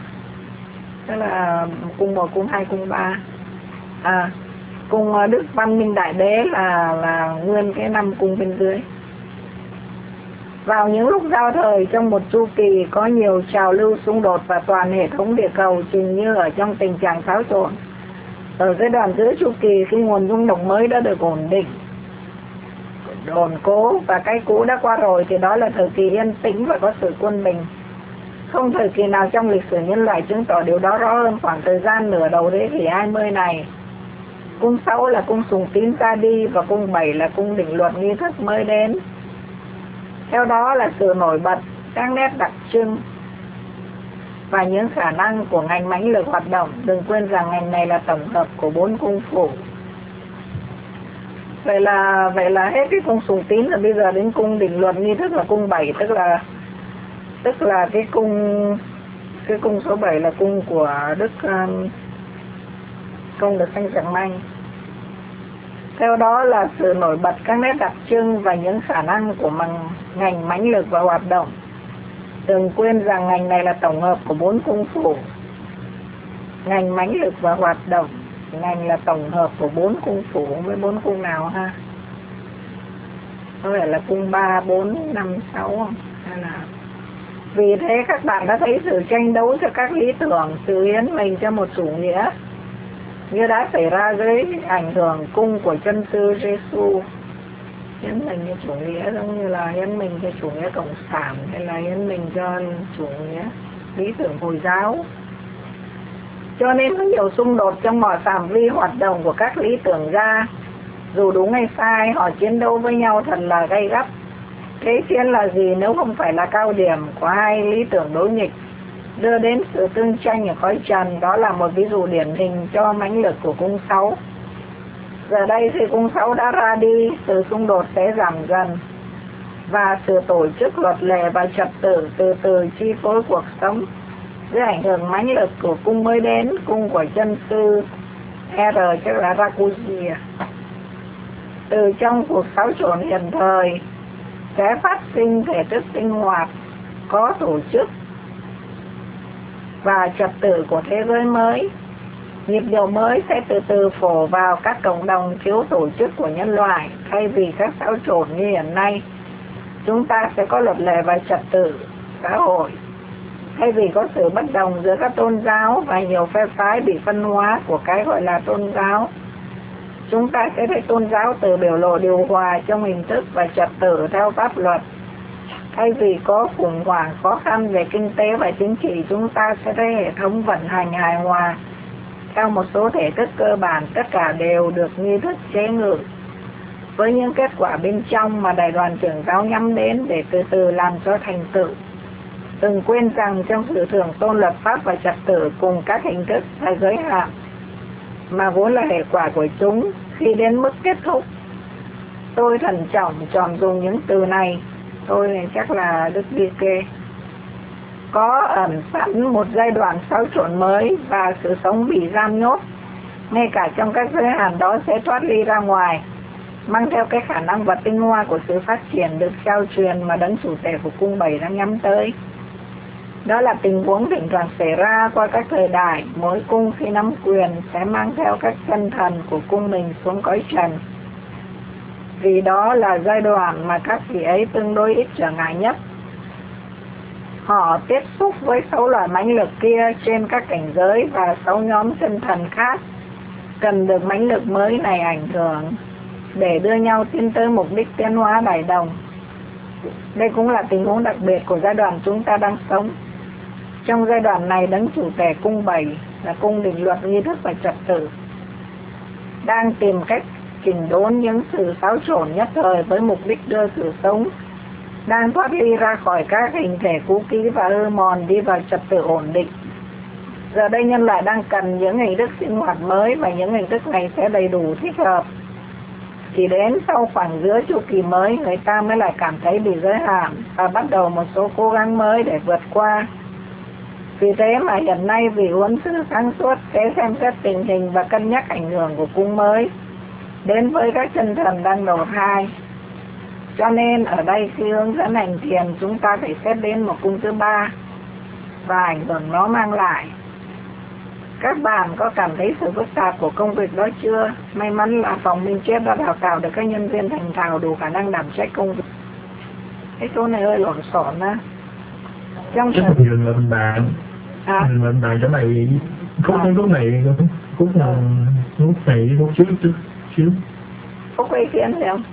Tức là cung một, cung hai, cung ba. À, cung Đức Văn Minh Đại Đế là là nguyên cái năm cung bên dưới. Vào những lúc giao thời trong một chu kỳ có nhiều trào lưu xung đột và toàn hệ thống địa cầu chừng như ở trong tình trạng xáo trộn. Ở giai đoạn giữa chu kỳ, khi nguồn rung động mới đã được ổn định, ổn cố và cái cũ đã qua rồi, thì đó là thời kỳ yên tĩnh và có sự quân bình. Không thời kỳ nào trong lịch sử nhân loại chứng tỏ điều đó rõ hơn khoảng thời gian nửa đầu thế kỷ hai mươi này. Cung sáu là cung sùng tín ra đi và cung bảy là cung định luật nghi thức mới đến. Theo đó là sự nổi bật, các nét đặc trưng và những khả năng của ngành mãnh lực hoạt động. Đừng quên rằng ngành này là tổng hợp của bốn cung phủ. Vậy là vậy là hết cái cung sùng tín, rồi bây giờ đến cung định luật nghi thức là cung bảy, tức là tức là cái cung cái cung số bảy là cung của Đức um, Công Đức Saint Germain. Theo đó là sự nổi bật, các nét đặc trưng và những khả năng của bằng ngành mãnh lực và hoạt động. Đừng quên rằng ngành này là tổng hợp của bốn cung phủ. Ngành mãnh lực và hoạt động, ngành là tổng hợp của bốn cung phủ. Với bốn cung nào ha? Có phải là cung ba, bốn, năm, sáu không? Hay là... Vì thế các bạn đã thấy sự tranh đấu cho các lý tưởng, sự hiến mình cho một chủ nghĩa như đã xảy ra dưới ảnh hưởng cung của chân sư Giêsu. Hiến mình cho chủ nghĩa giống như là hiến mình cho chủ nghĩa cộng sản, hay là hiến mình cho chủ nghĩa lý tưởng Hồi giáo. Cho nên có nhiều xung đột trong mọi phạm vi hoạt động của các lý tưởng gia. Dù đúng hay sai, họ chiến đấu với nhau thật là gay gắt. Thế chiến là gì nếu không phải là cao điểm của hai lý tưởng đối nghịch, đưa đến sự tương tranh ở cõi trần? Đó là một ví dụ điển hình cho mãnh lực của cung sáu. Giờ đây thì cung sáu đã ra đi, sự xung đột sẽ giảm dần, và sự tổ chức luật lệ và trật tự từ từ chi phối cuộc sống dưới ảnh hưởng mãnh lực của cung mới đến, cung của chân sư R, chắc là Rakuji. Từ trong cuộc xáo trộn hiện thời sẽ phát sinh thể thức sinh hoạt có tổ chức và trật tự của thế giới mới. Nhịp điệu mới sẽ từ từ phổ vào các cộng đồng thiếu tổ chức của nhân loại. Thay vì các xáo trộn như hiện nay, chúng ta sẽ có luật lệ và trật tự xã hội. Thay vì có sự bất đồng giữa các tôn giáo và nhiều phe phái bị phân hóa của cái gọi là tôn giáo, chúng ta sẽ thấy tôn giáo từ biểu lộ điều hòa trong hình thức và trật tự theo pháp luật. Thay vì có khủng hoảng khó khăn về kinh tế và chính trị, chúng ta sẽ thấy hệ thống vận hành hài hòa. Theo một số thể thức cơ bản, tất cả đều được nghi thức chế ngự, với những kết quả bên trong mà Đại đoàn trưởng giáo nhắm đến để từ từ làm cho thành tựu. Đừng quên rằng trong sự thưởng tôn luật pháp và trật tự cùng các hình thức là giới hạn, mà vốn là hệ quả của chúng khi đến mức kết thúc. Tôi thận trọng chọn dùng những từ này, tôi này chắc là Đức Đi Kê. Có ẩn sẵn một giai đoạn xáo trộn mới và sự sống bị giam nhốt, ngay cả trong các giới hạn đó sẽ thoát ly ra ngoài, mang theo cái khả năng và tinh hoa của sự phát triển được trao truyền mà đấng chủ tể của cung bảy đang nhắm tới. Đó là tình huống thỉnh thoảng xảy ra qua các thời đại. Mỗi cung khi nắm quyền sẽ mang theo các chân thần của cung mình xuống cõi trần, vì đó là giai đoạn mà các vị ấy tương đối ít trở ngại nhất. Họ tiếp xúc với sáu loại mãnh lực kia trên các cảnh giới, và sáu nhóm chân thần khác cần được mãnh lực mới này ảnh hưởng để đưa nhau tiến tới mục đích tiến hóa đại đồng. Đây cũng là tình huống đặc biệt của giai đoạn chúng ta đang sống. Trong giai đoạn này, đấng chủ tể cung bảy là cung định luật, nghi thức và trật tự đang tìm cách chỉnh đốn những sự xáo trộn nhất thời với mục đích đưa sự sống đang thoát ly ra khỏi các hình thể cũ kỹ và hư mòn đi vào trật tự ổn định. Giờ đây nhân loại đang cần những hình thức sinh hoạt mới, và những hình thức này sẽ đầy đủ thích hợp. Chỉ đến sau khoảng giữa chu kỳ mới, người ta mới lại cảm thấy bị giới hạn và bắt đầu một số cố gắng mới để vượt qua. Vì thế mà hiện nay vị huấn sư sáng suốt sẽ xem xét tình hình và cân nhắc ảnh hưởng của cung mới đến với các chân thần đang đầu thai. Cho nên ở đây khi hướng dẫn hành thiền, chúng ta phải xét đến một cung thứ ba và ảnh hưởng nó mang lại. Các bạn có cảm thấy sự phức tạp của công việc đó chưa? May mắn là phòng Minh Triết đã đào tạo được các nhân viên thành thạo đủ khả năng đảm trách công việc. Cái chỗ này hơi lộn xộn á. Trong Chắc sự... thì là mình bàn à? Mình bàn chỗ này, khúc à. Khúc này, khúc nào, khúc này, khúc trước, trước, trước. Có có ý kiến gì không?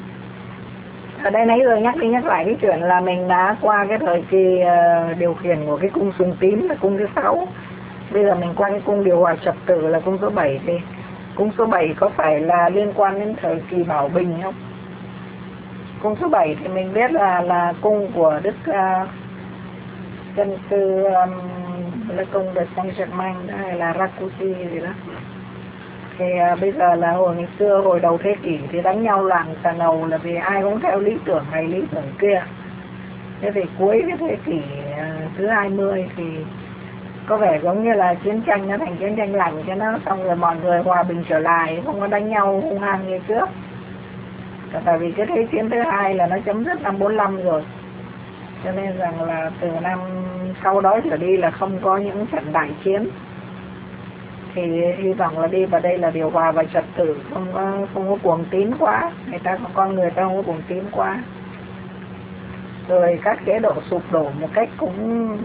Ở đây nãy giờ nhắc đi nhắc lại cái chuyện là mình đã qua cái thời kỳ uh, điều khiển của cái cung sùng tím là cung thứ sáu. Bây giờ mình qua cái cung điều hòa trật tự là cung số bảy. Thì cung số bảy có phải là liên quan đến thời kỳ Bảo Bình không? Cung số bảy thì mình biết là là cung của Đức uh, chân sư um, là cung de Saint-Germain hay là Rakuti gì đó. Thì uh, bây giờ là hồi ngày xưa, hồi đầu thế kỷ thì đánh nhau loạn xà nầu là vì ai cũng theo lý tưởng này lý tưởng kia. Thế thì cuối cái thế kỷ uh, thứ hai mươi thì có vẻ giống như là chiến tranh nó thành chiến tranh lạnh cho nó, xong rồi mọi người hòa bình trở lại, không có đánh nhau hung hăng như trước. Tại vì cái thế chiến thứ hai là nó chấm dứt năm bốn lăm rồi, cho nên rằng là từ năm sau đó trở đi là không có những trận đại chiến. Thì hy vọng là đi vào đây là điều hòa và trật tự, không có không có cuồng tín quá, người ta có con người ta không có cuồng tín quá. Rồi các chế độ sụp đổ một cách cũng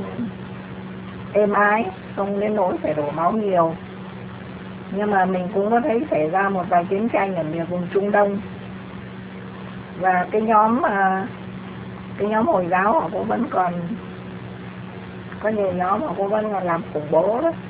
êm ái, không đến nỗi phải đổ máu nhiều. Nhưng mà mình cũng có thấy xảy ra một vài chiến tranh ở miền vùng Trung Đông, và cái nhóm mà cái nhóm Hồi giáo họ cũng vẫn còn có nhiều nhóm họ cũng vẫn còn làm khủng bố đó,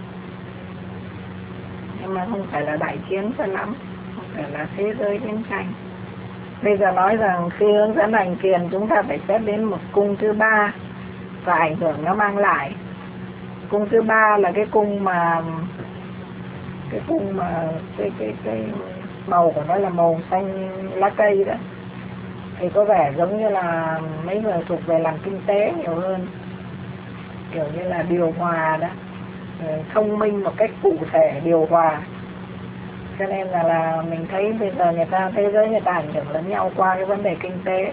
nhưng mà không phải là đại chiến cho lắm, không phải là thế giới chiến tranh. Bây giờ nói rằng khi hướng dẫn hành thiền chúng ta phải xét đến một cung thứ ba và ảnh hưởng nó mang lại. Cung thứ ba là cái cung mà cái cung mà cái cái cái màu của nó là màu xanh lá cây đó, thì có vẻ giống như là mấy người thuộc về làm kinh tế nhiều hơn, kiểu như là điều hòa đó, thông minh một cách cụ thể, điều hòa. Cho nên là là mình thấy bây giờ người ta, thế giới người ta ảnh hưởng lẫn nhau qua cái vấn đề kinh tế,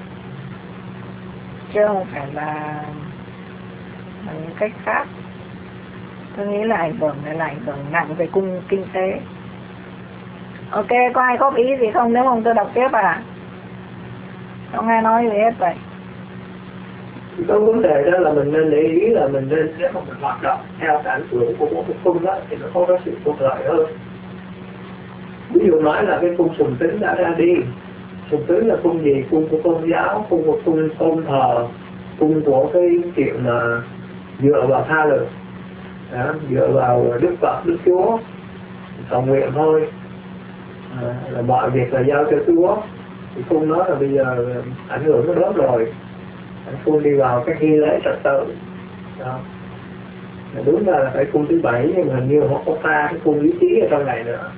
chứ không phải là những cách khác. Tôi nghĩ là ảnh hưởng này là ảnh hưởng nặng về cung kinh tế. Ok, có ai góp ý gì không? Nếu không tôi đọc tiếp à? Không ai nói gì hết vậy. Cái vấn đề đó là mình nên để ý là mình nên, nếu mà mình hoạt động theo cái ảnh hưởng của một cái cung đó thì nó có cái sự thuận lợi hơn. Ví dụ nói là cái cung sùng tính đã ra đi, Sùng tín là cung gì? Cung của tôn giáo, cung của cung tôn thờ, cung của cái chuyện mà dựa vào tha lực, đó, dựa vào Đức Phật, Đức Chúa, cầu nguyện thôi, à, là mọi việc là giao cho Chúa. Thì cung đó là bây giờ ảnh hưởng nó bớt rồi, cung đi vào cái nghi lễ trật tự. Đó. Đúng là, là phải cung thứ bảy, nhưng mà hình như họ có pha cái cung ý chí ở trong này nữa.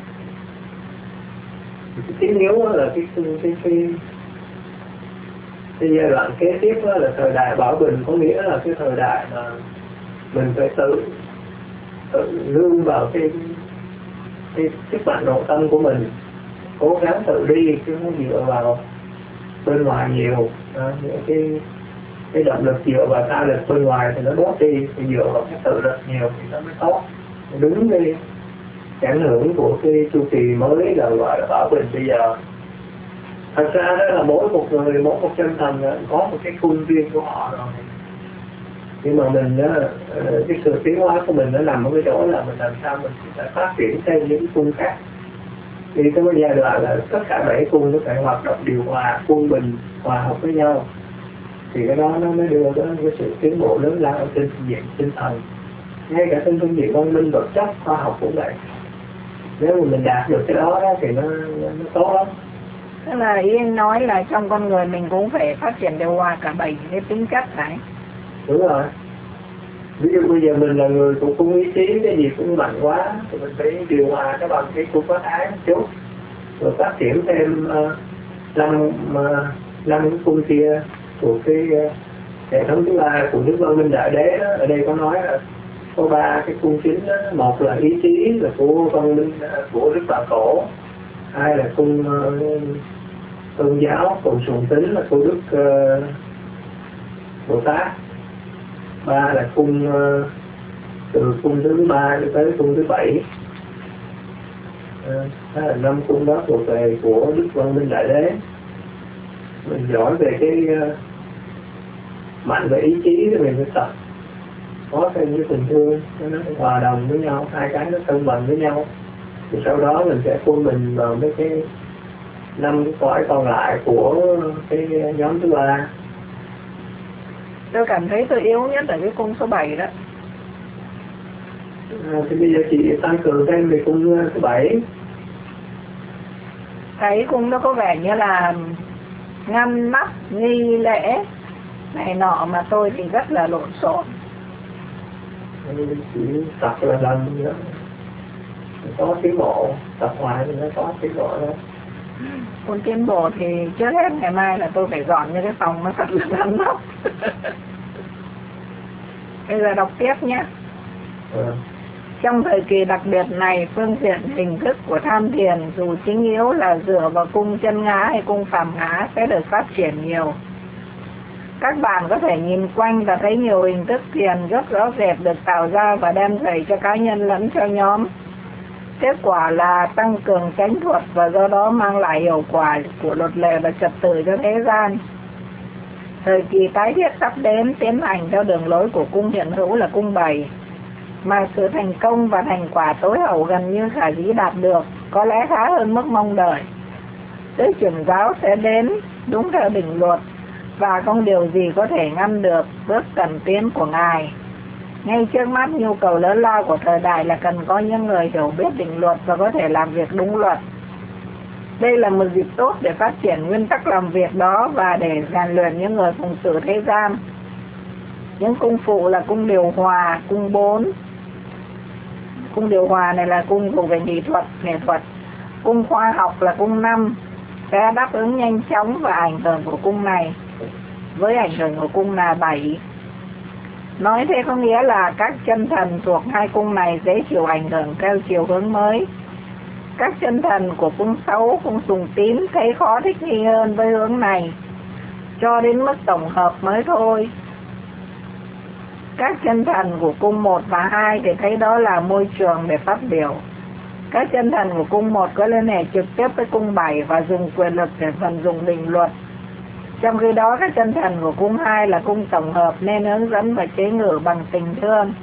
Cái tín yếu là cái cái, cái, cái, cái giai đoạn kế tiếp đó là thời đại bảo bình, có nghĩa là cái thời đại mà mình phải tự tự nương vào cái cái sức mạnh nội tâm của mình, cố gắng tự đi chứ không dựa vào bên ngoài nhiều. Đó, những cái cái động lực dựa vào tha lực bên ngoài thì nó bớt đi, thì dựa vào cái tự lực nhiều thì nó mới tốt. Đúng cái ảnh hưởng của cái chu kỳ mới là gọi là bảo bình bây giờ. Thật ra đó là mỗi một người, mỗi một chân thần có một cái cung riêng của họ rồi. Nhưng mà mình đó, cái sự tiến hóa của mình nó nằm ở cái chỗ là mình làm sao mình sẽ phát triển thêm những cung khác. Thì cái giai đoạn là tất cả bảy cung nó phải hoạt động điều hòa, quân bình, hòa hợp với nhau. Thì cái đó nó mới đưa đến cái sự tiến bộ lớn lao ở trên phương diện tinh thần. Ngay cả trên phương diện văn minh vật chất, khoa học cũng vậy. Nếu mà mình đạt được cái đó, đó thì nó, nó tốt lắm. Tức là ý anh nói là trong con người mình cũng phải phát triển điều hòa cả bảy cái tính chất này. Đúng rồi. Ví dụ bây giờ mình là người cũng không ý chí, cái gì cũng mạnh quá, thì mình phải điều hòa cái bằng cái cung phát ái một chút. Rồi phát triển thêm uh, năm, uh, năm cái cung kia của cái uh, hệ thống thứ ba của Đức Văn Minh Đại Đế đó. Ở đây có nói là có ba cái cung chính đó. Một là ý chí là của Văn Minh, của Đức Bà Cổ. Hai là cung uh, tôn giáo, cung sùng tín là của Đức uh, Bồ Tát. Ba là cung uh, từ cung thứ ba tới cung thứ bảy. Đó là năm cung đó thuộc về của Đức Văn Minh Đại Đế. Mình giỏi về cái uh, mạnh về ý chí thì mình phải tập có thêm cái tình thương, nó hòa đồng với nhau, hai cái nó cân bằng với nhau. Thì sau đó mình sẽ quân mình vào mấy cái năm cái cõi còn lại của cái nhóm thứ ba. Tôi cảm thấy tôi yếu nhất là cái cung số bảy đó. À, thì bây giờ chị tăng cường thêm về cung thứ bảy. Thấy cung nó có vẻ như là ngăn nắp, nghi lễ này nọ, mà tôi thì rất là lộn xộn. Chỉ tập là lần nữa có tiến bộ, tập hoài thì nó có tiến bộ đó. Muốn tiến bộ thì trước hết ngày mai là tôi phải dọn như cái phòng nó thật là ngăn nắp. Bây giờ đọc tiếp nhé. Ừ. Trong thời kỳ đặc biệt này, phương diện hình thức của tham thiền dù chính yếu là dựa vào cung chân ngã hay cung phàm ngã sẽ được phát triển nhiều. Các bạn có thể nhìn quanh và thấy nhiều hình thức thiền rất rõ rệt được tạo ra và đem dạy cho cá nhân lẫn cho nhóm. Kết quả là tăng cường chánh thuật và do đó mang lại hiệu quả của luật lệ và trật tự cho thế gian. Thời kỳ tái thiết sắp đến, tiến hành theo đường lối của cung hiện hữu là cung bảy, mà sự thành công và thành quả tối hậu gần như khả dĩ đạt được, có lẽ khá hơn mức mong đợi. Tới chuyển giáo sẽ đến đúng theo định luật, và không điều gì có thể ngăn được bước cần tiến của Ngài. Ngay trước mắt, nhu cầu lớn lao của thời đại là cần có những người hiểu biết định luật và có thể làm việc đúng luật. Đây là một dịp tốt để phát triển nguyên tắc làm việc đó và để rèn luyện những người phụng sự thế gian. Những cung phụ là cung điều hòa, cung bốn. Cung điều hòa này là cung thuộc về nghệ thuật, nghệ thuật. Cung khoa học là cung năm, sẽ đáp ứng nhanh chóng và ảnh hưởng của cung này với ảnh hưởng của cung là bảy. Nói thế có nghĩa là các chân thần thuộc hai cung này dễ chịu ảnh hưởng theo chiều hướng mới. Các chân thần của cung sáu, cung sùng tín thấy khó thích nghi hơn với hướng này, cho đến mức tổng hợp mới thôi. Các chân thần của cung một và hai thì thấy đó là môi trường để phát biểu. Các chân thần của cung một có liên hệ trực tiếp với cung bảy và dùng quyền lực để vận dụng định luật. Trong khi đó các chân thần của cung hai là cung tổng hợp nên hướng dẫn và chế ngự bằng tình thương.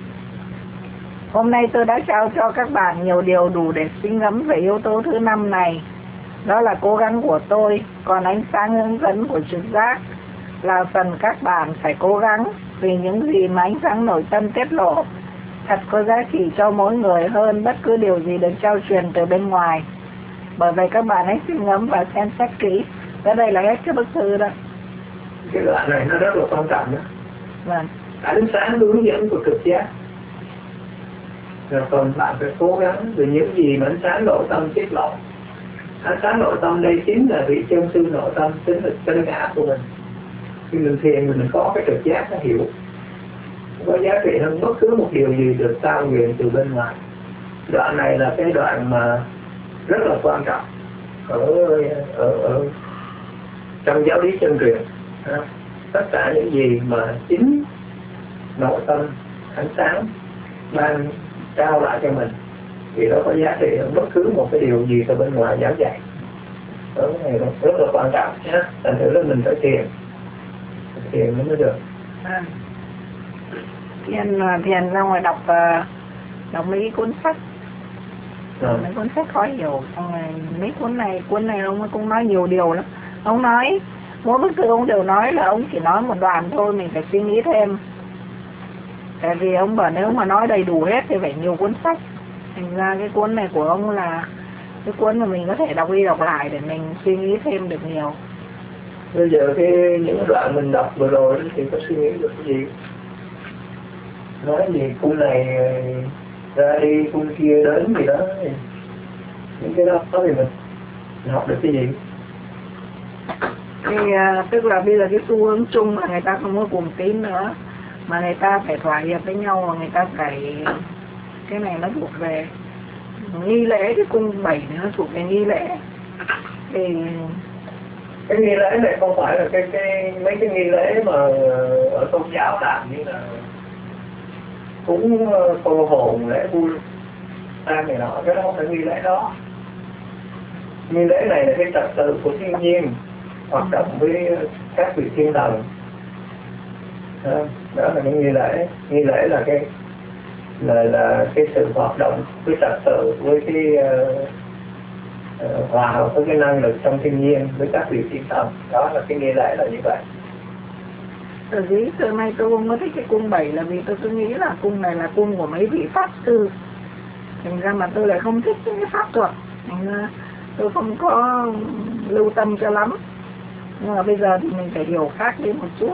Hôm nay tôi đã trao cho các bạn nhiều điều đủ để suy ngẫm về yếu tố thứ năm này. Đó là cố gắng của tôi. Còn ánh sáng hướng dẫn của trực giác là phần các bạn phải cố gắng, vì những gì mà ánh sáng nội tâm tiết lộ thật có giá trị cho mỗi người hơn bất cứ điều gì được trao truyền từ bên ngoài. Bởi vậy các bạn hãy suy ngẫm và xem xét kỹ. Ở đây là hết cái bức thư đó. Cái đoạn này nó rất là quan trọng đó. Vâng. Ánh sáng hướng dẫn của trực giác. Rồi còn bạn phải cố gắng về những gì mà ánh sáng nội tâm tiết lộ. Ánh sáng nội tâm đây chính là vị chân sư nội tâm, chính là chân ngã của mình. Khi mình thiền mình có cái trực giác nó hiểu, có giá trị hơn bất cứ một điều gì được trao truyền từ bên ngoài. Đoạn này là cái đoạn mà rất là quan trọng ở ở, ở trong giáo lý chân truyền. Tất cả những gì mà chính nội tâm ánh sáng ban trao lại cho mình thì nó có giá trị hơn bất cứ một cái điều gì từ bên ngoài giảng dạy. Đó này rất là quan trọng nhé. Thành thử là mình phải thiền, thiền nó mới được. À. Thiền thiền ra ngoài đọc đọc mấy cuốn sách. À. Mấy cuốn sách khó hiểu. Xong rồi mấy cuốn này cuốn này ông cũng nói nhiều điều lắm. Ông nói mỗi bức thư ông đều nói là ông chỉ nói một đoạn thôi, mình phải suy nghĩ thêm. Tại vì ông bảo nếu mà nói đầy đủ hết thì phải nhiều cuốn sách. Thành ra cái cuốn này của ông là cái cuốn mà mình có thể đọc đi đọc lại để mình suy nghĩ thêm được nhiều. Bây giờ cái những đoạn mình đọc vừa rồi thì có suy nghĩ được cái gì? Nói gì cung này ra đi, cung kia đến gì đó. Những cái đó có gì mình, mình học được cái gì? Thì, à, tức là bây giờ cái xu hướng chung là người ta không có cùng tín nữa, mà người ta phải thỏa hiệp với nhau, và người ta phải, cái này nó thuộc về nghi lễ, cái cung bảy này nó thuộc về nghi lễ. Thì cái nghi lễ này không phải là cái cái mấy cái nghi lễ mà ở tôn giáo làm như là cúng cô hồn, lễ vui ta này nọ, cái đó không phải nghi lễ đó. Nghi lễ này là cái trật tự của thiên nhiên hoạt động với các vị thiên thần. Đó là cái nghi lễ. Nghi lễ là cái là là cái sự hoạt động với trật tự, với cái uh, uh, hòa hợp với cái năng lực trong thiên nhiên với các vị thiên thần. Đó là cái nghi lễ là như vậy. từ dĩ từ nay tôi không có thích cái cung bảy là vì tôi cứ nghĩ là cung này là cung của mấy vị pháp sư. Thành ra mà tôi lại không thích những cái pháp thuật, thành ra tôi không có lưu tâm cho lắm. Nhưng mà bây giờ thì mình phải hiểu khác đi một chút.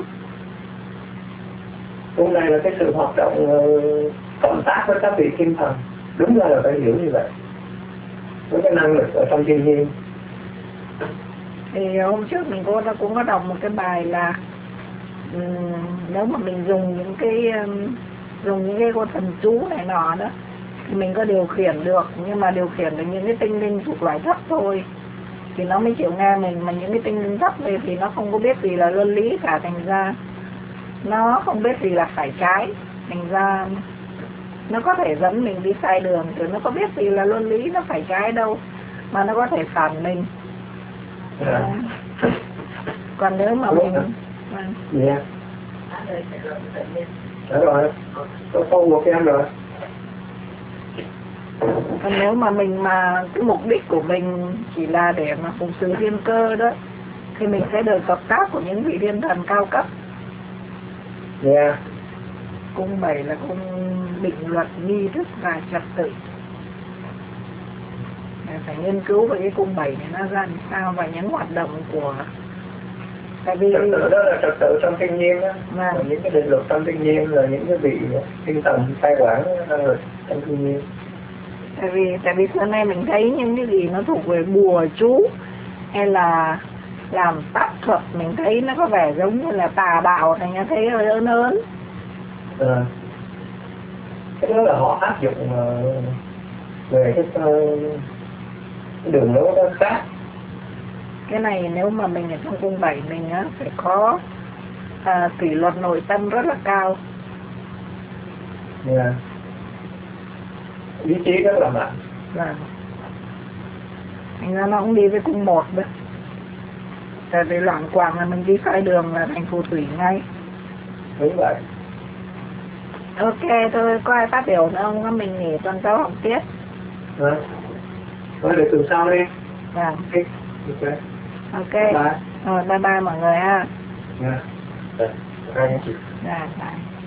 Cung này là cái sự hoạt động uh, cộng tác với các vị thiên thần. Đúng ra là phải hiểu như vậy, với cái năng lực ở trong thiên nhiên. Thì hôm trước mình cô ta cũng có đọc một cái bài là um, nếu mà mình dùng những cái um, dùng những cái con thần chú này nọ đó thì mình có điều khiển được, nhưng mà điều khiển được những cái tinh linh thuộc loại thấp thôi thì nó mới chịu nghe mình. Mà những cái tinh linh thấp này thì nó không có biết gì là luân lý cả, thành ra nó không biết gì là phải trái, thành ra nó có thể dẫn mình đi sai đường, thì nó có biết gì là luân lý nó phải trái đâu, mà nó có thể phản mình. Yeah. À, còn nếu mà mình dạ đúng rồi, tôi không một em rồi. còn nếu mà mình mà cái mục đích của mình chỉ là để mà phụng sự thiên cơ đó thì mình sẽ được hợp tác của những vị thiên thần cao cấp. Dạ yeah. Cung bảy là cung định luật, nghi thức và trật tự. Phải nghiên cứu về cái cung bảy này nó ra làm sao và những hoạt động của, tại vì trật tự đó là trật tự trong thiên nhiên đó. Và những cái định luật trong thiên nhiên là những cái vị thiên thần cai quản năng lực trong thiên nhiên. tại vì tại vì xưa nay mình thấy những cái gì nó thuộc về bùa chú hay là làm pháp thuật, mình thấy nó có vẻ giống như là tà đạo, thành ra thấy hơi ớn ớn. À, cái đó là họ áp dụng uh, về cái, uh, cái đường lối đó khác. Cái này nếu mà mình ở trong cung bảy mình á phải có à, kỷ luật nội tâm rất là cao. Yeah. Ý chí rất là mạnh. Và thành ra nó cũng đi với cung một đó. Tại vì loạn quạng là mình đi sai đường là thành phù thủy ngay. Đúng vậy. Ok, thôi có ai phát biểu nữa không? Mình nghỉ tuần sau học tiếp. À, thôi để tuần sau đi. Vâng. Ok. Ok. Bye. Rồi bye bye mọi người ha. Nha. Đây, hai anh chị. Dạ, bye.